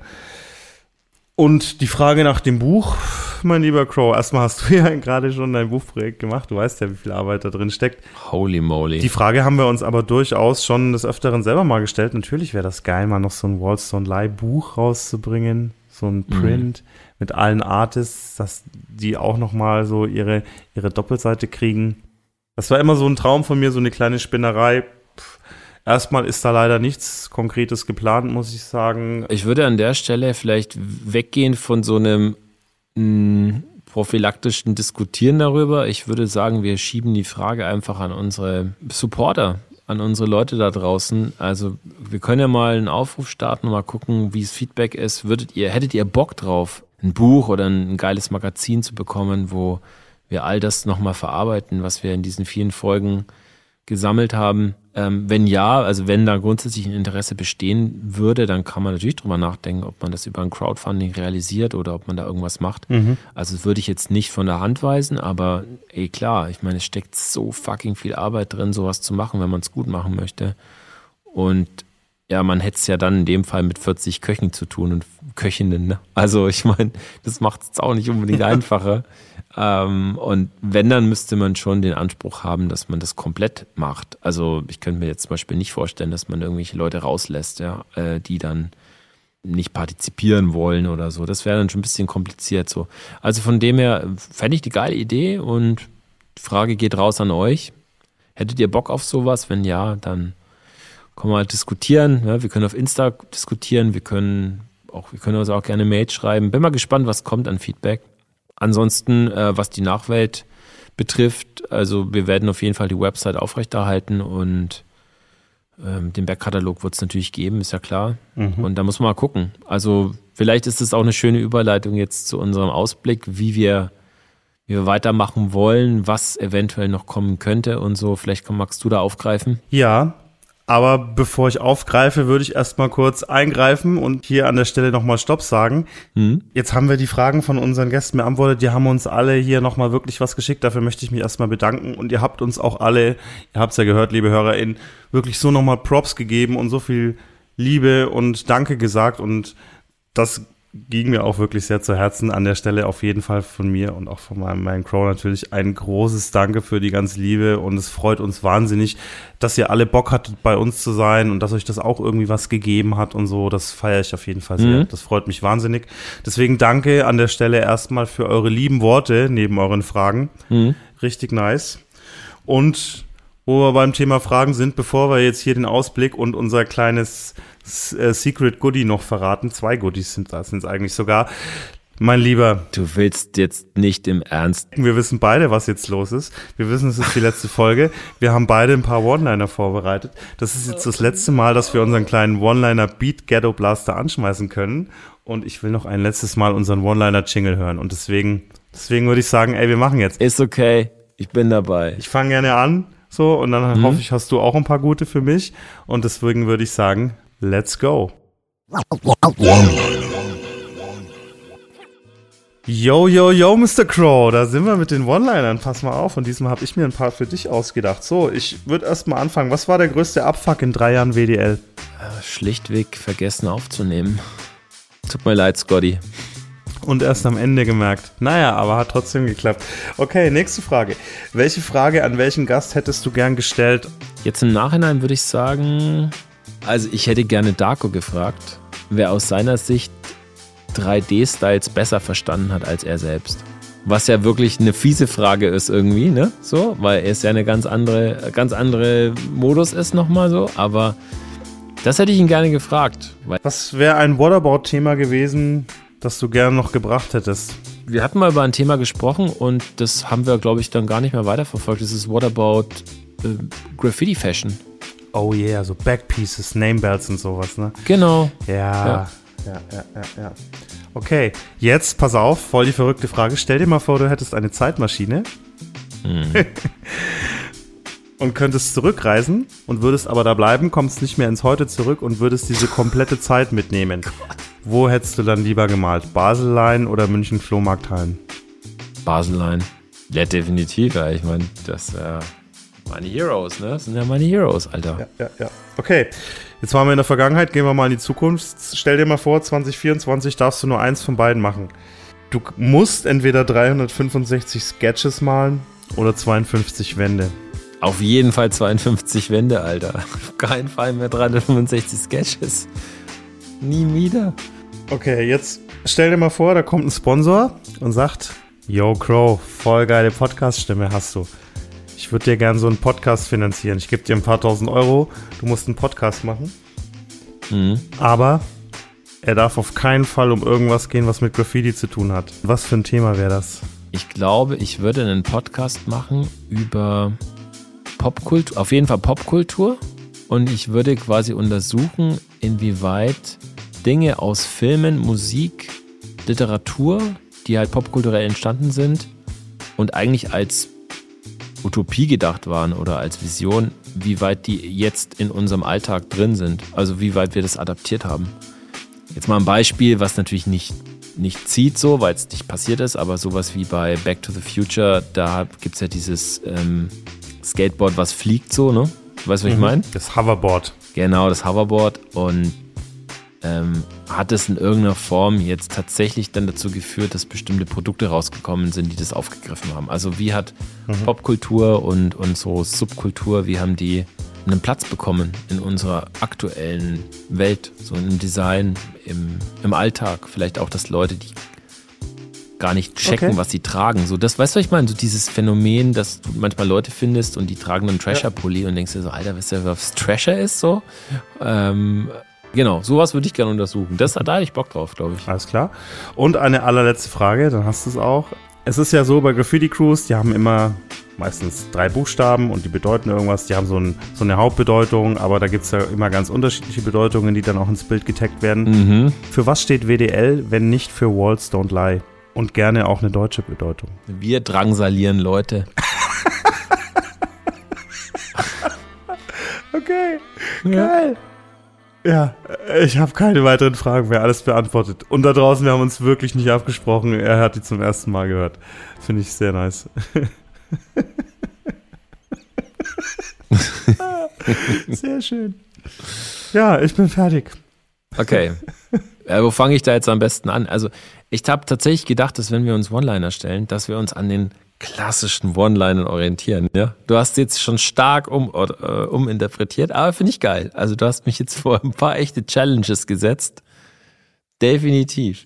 Und die Frage nach dem Buch, mein lieber Crow, erstmal hast du ja gerade schon dein Buchprojekt gemacht, du weißt ja, wie viel Arbeit da drin steckt. Holy moly. Die Frage haben wir uns aber durchaus schon des Öfteren selber mal gestellt. Natürlich wäre das geil, mal noch so ein Wallstone Live Buch rauszubringen, so ein Print mhm. mit allen Artists, dass die auch nochmal so ihre, ihre Doppelseite kriegen. Das war immer so ein Traum von mir, so eine kleine Spinnerei. Pff, erstmal ist da leider nichts Konkretes geplant, muss ich sagen. Ich würde an der Stelle vielleicht weggehen von so einem mh, prophylaktischen Diskutieren darüber. Ich würde sagen, wir schieben die Frage einfach an unsere Supporter, an unsere Leute da draußen. Also wir können ja mal einen Aufruf starten und mal gucken, wie das Feedback ist. Würdet ihr, hättet ihr Bock drauf, ein Buch oder ein geiles Magazin zu bekommen, wo wir all das nochmal verarbeiten, was wir in diesen vielen Folgen gesammelt haben. Ähm, wenn ja, also wenn da grundsätzlich ein Interesse bestehen würde, dann kann man natürlich drüber nachdenken, ob man das über ein Crowdfunding realisiert oder ob man da irgendwas macht. Mhm. Also das würde ich jetzt nicht von der Hand weisen, aber eh klar, ich meine, es steckt so fucking viel Arbeit drin, sowas zu machen, wenn man es gut machen möchte. Und ja, man hätte es ja dann in dem Fall mit vierzig Köchen zu tun und Köchinnen. Ne? Also ich meine, das macht es auch nicht unbedingt einfacher. Ähm, und wenn, dann müsste man schon den Anspruch haben, dass man das komplett macht. Also ich könnte mir jetzt zum Beispiel nicht vorstellen, dass man irgendwelche Leute rauslässt, ja, äh, die dann nicht partizipieren wollen oder so. Das wäre dann schon ein bisschen kompliziert so. Also von dem her fände ich die geile Idee und die Frage geht raus an euch. Hättet ihr Bock auf sowas? Wenn ja, dann können wir halt diskutieren. Ja, wir können auf Insta diskutieren, wir können auch, wir können uns auch gerne Mail schreiben. Bin mal gespannt, was kommt an Feedback. Ansonsten, äh, was die Nachwelt betrifft, also wir werden auf jeden Fall die Website aufrechterhalten und ähm, den Backkatalog wird es natürlich geben, ist ja klar. Mhm. Und da muss man mal gucken. Also vielleicht ist es auch eine schöne Überleitung jetzt zu unserem Ausblick, wie wir, wie wir weitermachen wollen, was eventuell noch kommen könnte und so. Vielleicht magst du da aufgreifen? Ja, aber bevor ich aufgreife, würde ich erstmal kurz eingreifen und hier an der Stelle nochmal Stopp sagen. Mhm. Jetzt haben wir die Fragen von unseren Gästen beantwortet. Die haben uns alle hier nochmal wirklich was geschickt. Dafür möchte ich mich erstmal bedanken. Und ihr habt uns auch alle, ihr habt es ja gehört, liebe HörerInnen, wirklich so nochmal Props gegeben und so viel Liebe und Danke gesagt. Und das ging mir auch wirklich sehr zu Herzen. An der Stelle auf jeden Fall von mir und auch von meinem, meinem Crow natürlich ein großes Danke für die ganze Liebe und es freut uns wahnsinnig, dass ihr alle Bock hattet, bei uns zu sein und dass euch das auch irgendwie was gegeben hat und so. Das feiere ich auf jeden Fall sehr. Mhm. Das freut mich wahnsinnig. Deswegen danke an der Stelle erstmal für eure lieben Worte neben euren Fragen. Mhm. Richtig nice. Und wo wir beim Thema Fragen sind, bevor wir jetzt hier den Ausblick und unser kleines äh, Secret Goodie noch verraten, zwei Goodies sind das, sind es eigentlich sogar. Mein Lieber. Du willst jetzt nicht im Ernst. Wir wissen beide, was jetzt los ist. Wir wissen, es ist die letzte Folge. Wir haben beide ein paar One-Liner vorbereitet. Das ist jetzt das letzte Mal, dass wir unseren kleinen One-Liner Beat Ghetto Blaster anschmeißen können. Und ich will noch ein letztes Mal unseren One-Liner Jingle hören. Und deswegen, deswegen würde ich sagen, ey, wir machen jetzt. Ist okay. Ich bin dabei. Ich fange gerne an. So, und dann mhm. hoffe ich, hast du auch ein paar gute für mich. Und deswegen würde ich sagen, let's go. Yo, yo, yo, Mister Crow, da sind wir mit den One-Linern. Pass mal auf, und diesmal habe ich mir ein paar für dich ausgedacht. So, ich würde erst mal anfangen. Was war der größte Abfuck in drei Jahren W D L? Schlichtweg vergessen aufzunehmen. Tut mir leid, Scotty. Und erst am Ende gemerkt. Naja, aber hat trotzdem geklappt. Okay, nächste Frage. Welche Frage an welchen Gast hättest du gern gestellt? Jetzt im Nachhinein würde ich sagen, also ich hätte gerne Darko gefragt, wer aus seiner Sicht drei D-Styles besser verstanden hat als er selbst. Was ja wirklich eine fiese Frage ist irgendwie, ne? So, weil es ja eine ganz andere, ganz andere Modus ist nochmal so, aber das hätte ich ihn gerne gefragt. Was wäre ein Whatabout-Thema gewesen, das du gerne noch gebracht hättest? Wir hatten mal über ein Thema gesprochen und das haben wir, glaube ich, dann gar nicht mehr weiterverfolgt. Das ist What About äh, Graffiti Fashion. Oh yeah, so Backpieces, Namebells und sowas, ne? Genau. Ja, ja, ja, ja, ja. ja. Okay, jetzt, pass auf, voll die verrückte Frage. Stell dir mal vor, du hättest eine Zeitmaschine hm. und könntest zurückreisen und würdest aber da bleiben, kommst nicht mehr ins Heute zurück und würdest diese komplette Zeit mitnehmen. Wo hättest du dann lieber gemalt? Baselline oder München Flohmarkthallen? Baselline. Ja, definitiv. Ja. Ich meine, das sind ja meine Heroes, ne? Das sind ja meine Heroes, Alter. Ja, ja, ja. Okay, jetzt waren wir in der Vergangenheit, gehen wir mal in die Zukunft. Stell dir mal vor, zwanzig vierundzwanzig darfst du nur eins von beiden machen. Du musst entweder dreihundertfünfundsechzig Sketches malen oder zweiundfünfzig Wände. Auf jeden Fall zweiundfünfzig Wände, Alter. Auf keinen Fall mehr dreihundertfünfundsechzig Sketches. Nie wieder. Okay, jetzt stell dir mal vor, da kommt ein Sponsor und sagt, yo Crow, voll geile Podcast-Stimme hast du. Ich würde dir gerne so einen Podcast finanzieren. Ich gebe dir ein paar tausend Euro, du musst einen Podcast machen. Mhm. Aber er darf auf keinen Fall um irgendwas gehen, was mit Graffiti zu tun hat. Was für ein Thema wäre das? Ich glaube, ich würde einen Podcast machen über Popkultur, auf jeden Fall Popkultur. Und ich würde quasi untersuchen, inwieweit Dinge aus Filmen, Musik, Literatur, die halt popkulturell entstanden sind und eigentlich als Utopie gedacht waren oder als Vision, wie weit die jetzt in unserem Alltag drin sind. Also wie weit wir das adaptiert haben. Jetzt mal ein Beispiel, was natürlich nicht, nicht zieht so, weil es nicht passiert ist, aber sowas wie bei Back to the Future, da gibt es ja dieses ähm, Skateboard, was fliegt so, ne? Weißt du, was ich meine? Das Hoverboard. Genau, das Hoverboard. Und ähm, hat es in irgendeiner Form jetzt tatsächlich dann dazu geführt, dass bestimmte Produkte rausgekommen sind, die das aufgegriffen haben? Also wie hat mhm. Popkultur und, und so Subkultur, wie haben die einen Platz bekommen in unserer aktuellen Welt, so im Design, im, im Alltag? Vielleicht auch, dass Leute, die gar nicht checken, Okay. was sie tragen. So, das, weißt du, was ich meine? So dieses Phänomen, dass du manchmal Leute findest und die tragen einen Trasher-Pulli und denkst dir so, Alter, weißt du, was Trasher ist so? Ähm, genau, sowas würde ich gerne untersuchen. Das, da hätte ich Bock drauf, glaube ich. Alles klar. Und eine allerletzte Frage, dann hast du es auch. Es ist ja so bei Graffiti-Crews, die haben immer meistens drei Buchstaben und die bedeuten irgendwas. Die haben so, ein, so eine Hauptbedeutung, aber da gibt es ja immer ganz unterschiedliche Bedeutungen, die dann auch ins Bild getaggt werden. Mhm. Für was steht W D L, wenn nicht für Walls Don't Lie? Und gerne auch eine deutsche Bedeutung. Wir drangsalieren Leute. Okay, geil. Ja, ich habe keine weiteren Fragen mehr, alles beantwortet. Und da draußen, wir haben uns wirklich nicht abgesprochen. Er hat die zum ersten Mal gehört. Finde ich sehr nice. Sehr schön. Ja, ich bin fertig. Okay. Äh, wo fange ich da jetzt am besten an? Also, ich habe tatsächlich gedacht, dass wenn wir uns One-Liner stellen, dass wir uns an den klassischen One-Linern orientieren. Ja? Du hast jetzt schon stark um, äh, uminterpretiert, aber finde ich geil. Also, du hast mich jetzt vor ein paar echte Challenges gesetzt. Definitiv.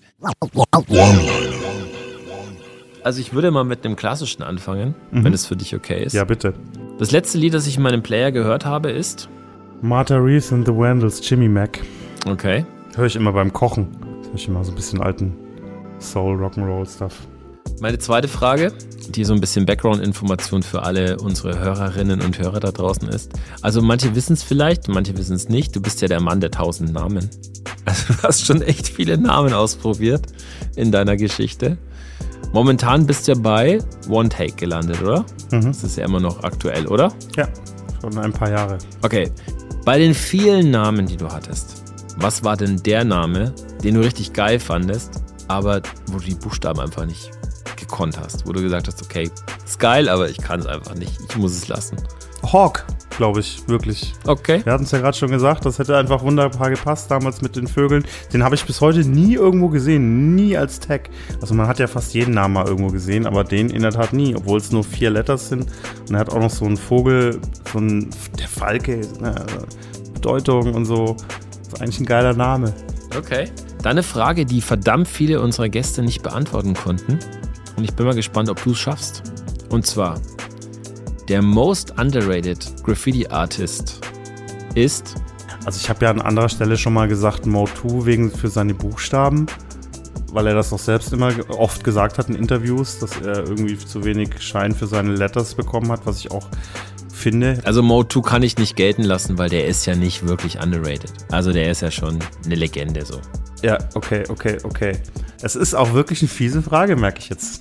Also, ich würde mal mit einem klassischen anfangen, Mhm. wenn es für dich okay ist. Ja, bitte. Das letzte Lied, das ich in meinem Player gehört habe, ist Martha Reeves and the Vandals, Jimmy Mac. Okay. Höre ich immer beim Kochen. Höre ich immer so ein bisschen alten Soul, Rock'n'Roll Stuff. Meine zweite Frage, die so ein bisschen Background-Information für alle unsere Hörerinnen und Hörer da draußen ist. Also manche wissen es vielleicht, manche wissen es nicht. Du bist ja der Mann der tausend Namen. Also du hast schon echt viele Namen ausprobiert in deiner Geschichte. Momentan bist du ja bei One Take gelandet, oder? Mhm. Das ist ja immer noch aktuell, oder? Ja, schon ein paar Jahre. Okay, bei den vielen Namen, die du hattest, was war denn der Name, den du richtig geil fandest, aber wo du die Buchstaben einfach nicht gekonnt hast? Wo du gesagt hast, okay, ist geil, aber ich kann es einfach nicht. Ich muss es lassen. Hawk, glaube ich, wirklich. Okay. Wir hatten es ja gerade schon gesagt, das hätte einfach wunderbar gepasst damals mit den Vögeln. Den habe ich bis heute nie irgendwo gesehen, nie als Tag. Also man hat ja fast jeden Namen mal irgendwo gesehen, aber den in der Tat nie, obwohl es nur vier Letters sind. Und er hat auch noch so einen Vogel, so ein, der Falke, ne, Bedeutung und so. Das ist eigentlich ein geiler Name. Okay. Dann eine Frage, die verdammt viele unserer Gäste nicht beantworten konnten. Und ich bin mal gespannt, ob du es schaffst. Und zwar, der most underrated Graffiti Artist ist... Also ich habe ja an anderer Stelle schon mal gesagt, Mo zwei wegen für seine Buchstaben, weil er das auch selbst immer oft gesagt hat in Interviews, dass er irgendwie zu wenig Schein für seine Letters bekommen hat, was ich auch finde. Also Mo zwei kann ich nicht gelten lassen, weil der ist ja nicht wirklich underrated. Also der ist ja schon eine Legende so. Ja, okay, okay, okay. Es ist auch wirklich eine fiese Frage, merke ich jetzt.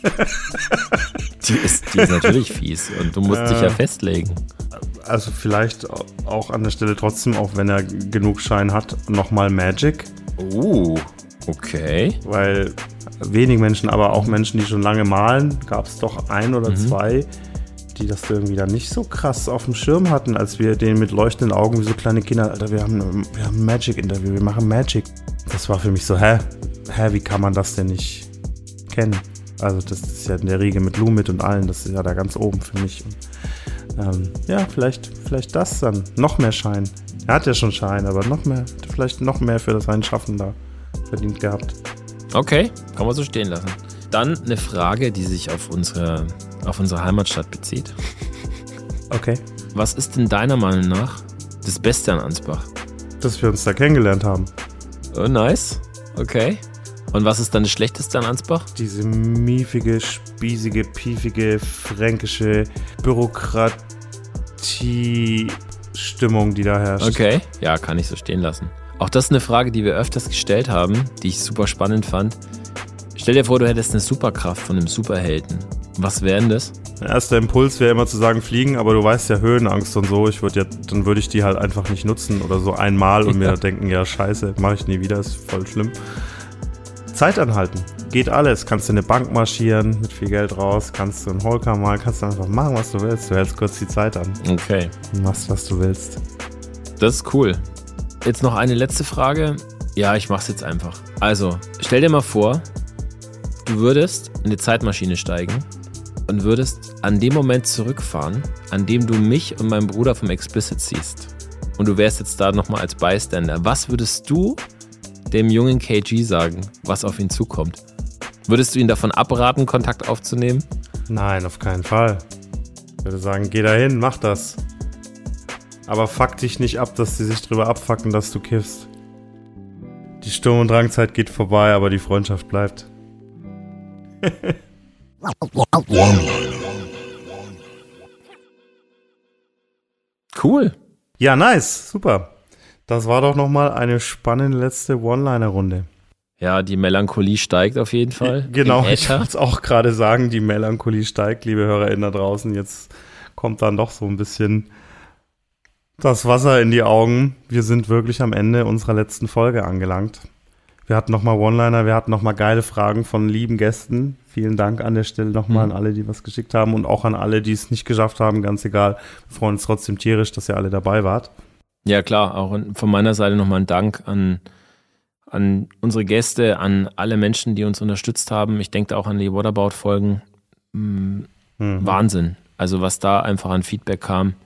Die ist, die ist natürlich fies und du musst äh, dich ja festlegen. Also vielleicht auch an der Stelle trotzdem, auch wenn er genug Schein hat, nochmal Magic. Oh, okay. Weil wenig Menschen, aber auch Menschen, die schon lange malen, gab es doch ein oder Mhm. zwei, die das irgendwie dann nicht so krass auf dem Schirm hatten, als wir den mit leuchtenden Augen wie so kleine Kinder, Alter, wir haben, wir haben ein Magic-Interview, wir machen Magic. Das war für mich so, hä? Hä, wie kann man das denn nicht kennen? Also das ist ja in der Riege mit Lumit und allen, das ist ja da ganz oben für mich. Und, ähm, ja, vielleicht, vielleicht das dann. Noch mehr Schein. Er hat ja schon Schein, aber noch mehr, vielleicht noch mehr für sein Schaffen da verdient gehabt. Okay, kann man so stehen lassen. Dann eine Frage, die sich auf unsere, auf unsere Heimatstadt bezieht. Okay. Was ist denn deiner Meinung nach das Beste an Ansbach? Dass wir uns da kennengelernt haben. Oh, nice. Okay. Und was ist dann das Schlechteste an Ansbach? Diese miefige, spießige, piefige, fränkische Bürokratie-Stimmung, die da herrscht. Okay, ja, kann ich so stehen lassen. Auch das ist eine Frage, die wir öfters gestellt haben, die ich super spannend fand. Stell dir vor, du hättest eine Superkraft von einem Superhelden. Was wäre denn das? Der erste Impuls wäre immer zu sagen, fliegen, aber du weißt ja Höhenangst und so. Ich würde ja, dann würde ich die halt einfach nicht nutzen oder so einmal und mir Ja. denken, ja scheiße, mache ich nie wieder, ist voll schlimm. Zeit anhalten. Geht alles. Kannst du in eine Bank marschieren, mit viel Geld raus, kannst du einen Holker malen, kannst du einfach machen, was du willst. Du hältst kurz die Zeit an. Okay. Und machst, was du willst. Das ist cool. Jetzt noch eine letzte Frage. Ja, ich mach's jetzt einfach. Also, stell dir mal vor, du würdest in die Zeitmaschine steigen und würdest an dem Moment zurückfahren, an dem du mich und meinen Bruder vom Explicit siehst. Und du wärst jetzt da nochmal als Bystander. Was würdest du dem jungen K G sagen, was auf ihn zukommt? Würdest du ihn davon abraten, Kontakt aufzunehmen? Nein, auf keinen Fall. Ich würde sagen, geh dahin, mach das. Aber fuck dich nicht ab, dass die sich drüber abfucken, dass du kiffst. Die Sturm- und Drangzeit geht vorbei, aber die Freundschaft bleibt. Cool. Ja, nice. Super. Das war doch nochmal eine spannende letzte One-Liner-Runde. Ja, die Melancholie steigt auf jeden Fall. Genau, ich wollte es auch gerade sagen, die Melancholie steigt, liebe HörerInnen da draußen. Jetzt kommt dann doch so ein bisschen das Wasser in die Augen. Wir sind wirklich am Ende unserer letzten Folge angelangt. Wir hatten nochmal One-Liner, wir hatten nochmal geile Fragen von lieben Gästen. Vielen Dank an der Stelle nochmal mhm. an alle, die was geschickt haben und auch an alle, die es nicht geschafft haben, ganz egal. Wir freuen uns trotzdem tierisch, dass ihr alle dabei wart. Ja klar, auch von meiner Seite nochmal ein Dank an, an unsere Gäste, an alle Menschen, die uns unterstützt haben. Ich denke auch an die Whatabout-Folgen. Mhm. Wahnsinn. Also was da einfach an Feedback kam.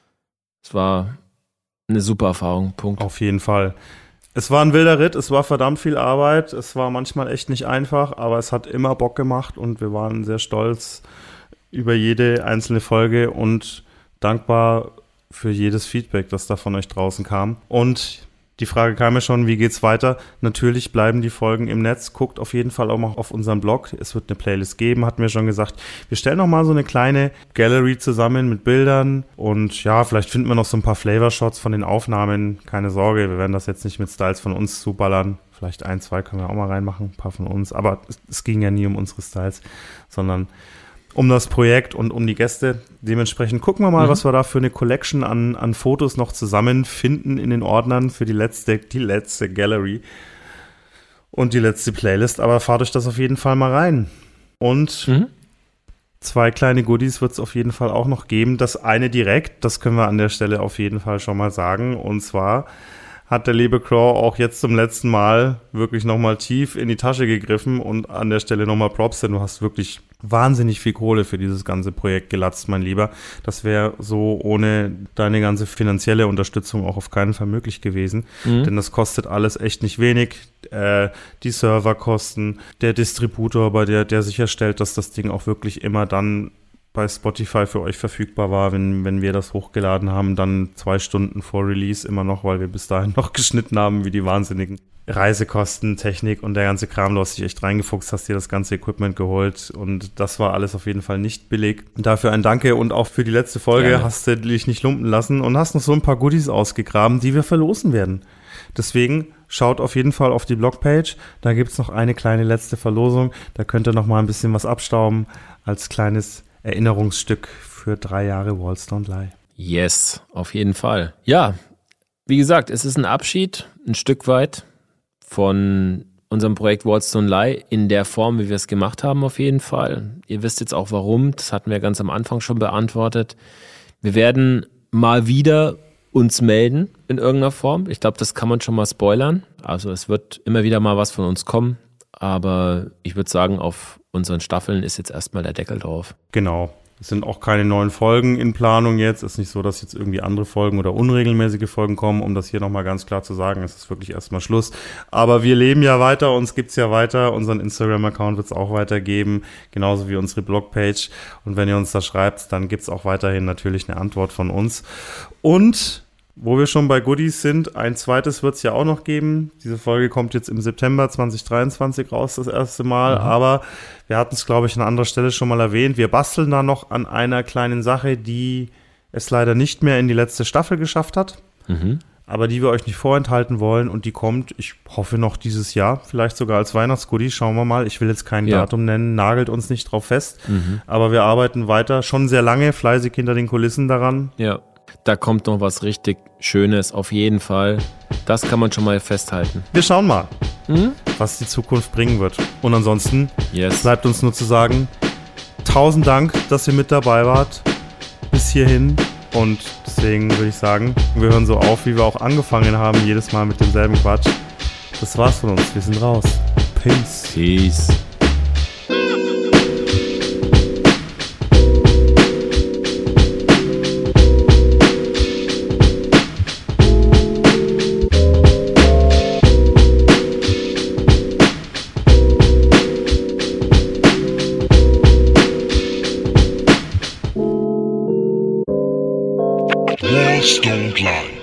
Es war eine super Erfahrung, Punkt. Auf jeden Fall. Es war ein wilder Ritt, es war verdammt viel Arbeit, es war manchmal echt nicht einfach, aber es hat immer Bock gemacht und wir waren sehr stolz über jede einzelne Folge und dankbar für jedes Feedback, das da von euch draußen kam. Und die Frage kam ja schon, wie geht's weiter? Natürlich bleiben die Folgen im Netz. Guckt auf jeden Fall auch mal auf unseren Blog. Es wird eine Playlist geben, hatten wir schon gesagt. Wir stellen noch mal so eine kleine Gallery zusammen mit Bildern. Und ja, vielleicht finden wir noch so ein paar Flavor-Shots von den Aufnahmen. Keine Sorge, wir werden das jetzt nicht mit Styles von uns zuballern. Vielleicht ein, zwei können wir auch mal reinmachen, ein paar von uns. Aber es, es ging ja nie um unsere Styles, sondern um das Projekt und um die Gäste. Dementsprechend gucken wir mal, mhm. was wir da für eine Collection an, an Fotos noch zusammenfinden in den Ordnern für die letzte, die letzte Gallery und die letzte Playlist. Aber fahrt euch das auf jeden Fall mal rein. Und mhm. zwei kleine Goodies wird es auf jeden Fall auch noch geben. Das eine direkt, das können wir an der Stelle auf jeden Fall schon mal sagen. Und zwar hat der liebe Crow auch jetzt zum letzten Mal wirklich nochmal tief in die Tasche gegriffen und an der Stelle nochmal Props, denn du hast wirklich wahnsinnig viel Kohle für dieses ganze Projekt gelatzt, mein Lieber. Das wäre so ohne deine ganze finanzielle Unterstützung auch auf keinen Fall möglich gewesen, mhm. denn das kostet alles echt nicht wenig. Äh, die Serverkosten, der Distributor, bei der der sicherstellt, dass das Ding auch wirklich immer dann bei Spotify für euch verfügbar war, wenn, wenn wir das hochgeladen haben, dann zwei Stunden vor Release immer noch, weil wir bis dahin noch geschnitten haben wie die Wahnsinnigen. Reisekosten, Technik und der ganze Kram, du hast dich echt reingefuchst, hast dir das ganze Equipment geholt und das war alles auf jeden Fall nicht billig. Dafür ein Danke und auch für die letzte Folge ja. hast du dich nicht lumpen lassen und hast noch so ein paar Goodies ausgegraben, die wir verlosen werden. Deswegen schaut auf jeden Fall auf die Blogpage, da gibt's noch eine kleine letzte Verlosung, da könnt ihr noch mal ein bisschen was abstauben als kleines Erinnerungsstück für drei Jahre Walls Don't Lie. Yes, auf jeden Fall. Ja, wie gesagt, es ist ein Abschied, ein Stück weit von unserem Projekt Walls Don't Lie in der Form, wie wir es gemacht haben, auf jeden Fall. Ihr wisst jetzt auch warum, das hatten wir ganz am Anfang schon beantwortet. Wir werden mal wieder uns melden in irgendeiner Form. Ich glaube, das kann man schon mal spoilern. Also es wird immer wieder mal was von uns kommen, aber ich würde sagen, auf unseren Staffeln ist jetzt erstmal der Deckel drauf. Genau. Es sind auch keine neuen Folgen in Planung jetzt. Es ist nicht so, dass jetzt irgendwie andere Folgen oder unregelmäßige Folgen kommen, um das hier nochmal ganz klar zu sagen. Es ist wirklich erstmal Schluss. Aber wir leben ja weiter, uns gibt's ja weiter. Unseren Instagram-Account wird's auch weitergeben, genauso wie unsere Blogpage. Und wenn ihr uns da schreibt, dann gibt's auch weiterhin natürlich eine Antwort von uns. Und wo wir schon bei Goodies sind, ein zweites wird es ja auch noch geben. Diese Folge kommt jetzt im September zwanzig dreiundzwanzig raus, das erste Mal. Mhm. Aber wir hatten es, glaube ich, an anderer Stelle schon mal erwähnt. Wir basteln da noch an einer kleinen Sache, die es leider nicht mehr in die letzte Staffel geschafft hat. Mhm. Aber die wir euch nicht vorenthalten wollen. Und die kommt, ich hoffe, noch dieses Jahr. Vielleicht sogar als Weihnachtsgoodie. Schauen wir mal. Ich will jetzt kein ja. Datum nennen. Nagelt uns nicht drauf fest. Mhm. Aber wir arbeiten weiter. Schon sehr lange, fleißig hinter den Kulissen daran. Ja. Da kommt noch was richtig Schönes, auf jeden Fall. Das kann man schon mal festhalten. Wir schauen mal, mhm. was die Zukunft bringen wird. Und ansonsten yes. bleibt uns nur zu sagen, tausend Dank, dass ihr mit dabei wart. Bis hierhin. Und deswegen würde ich sagen, wir hören so auf, wie wir auch angefangen haben, jedes Mal mit demselben Quatsch. Das war's von uns. Wir sind raus. Peace. Peace. Just don't lie.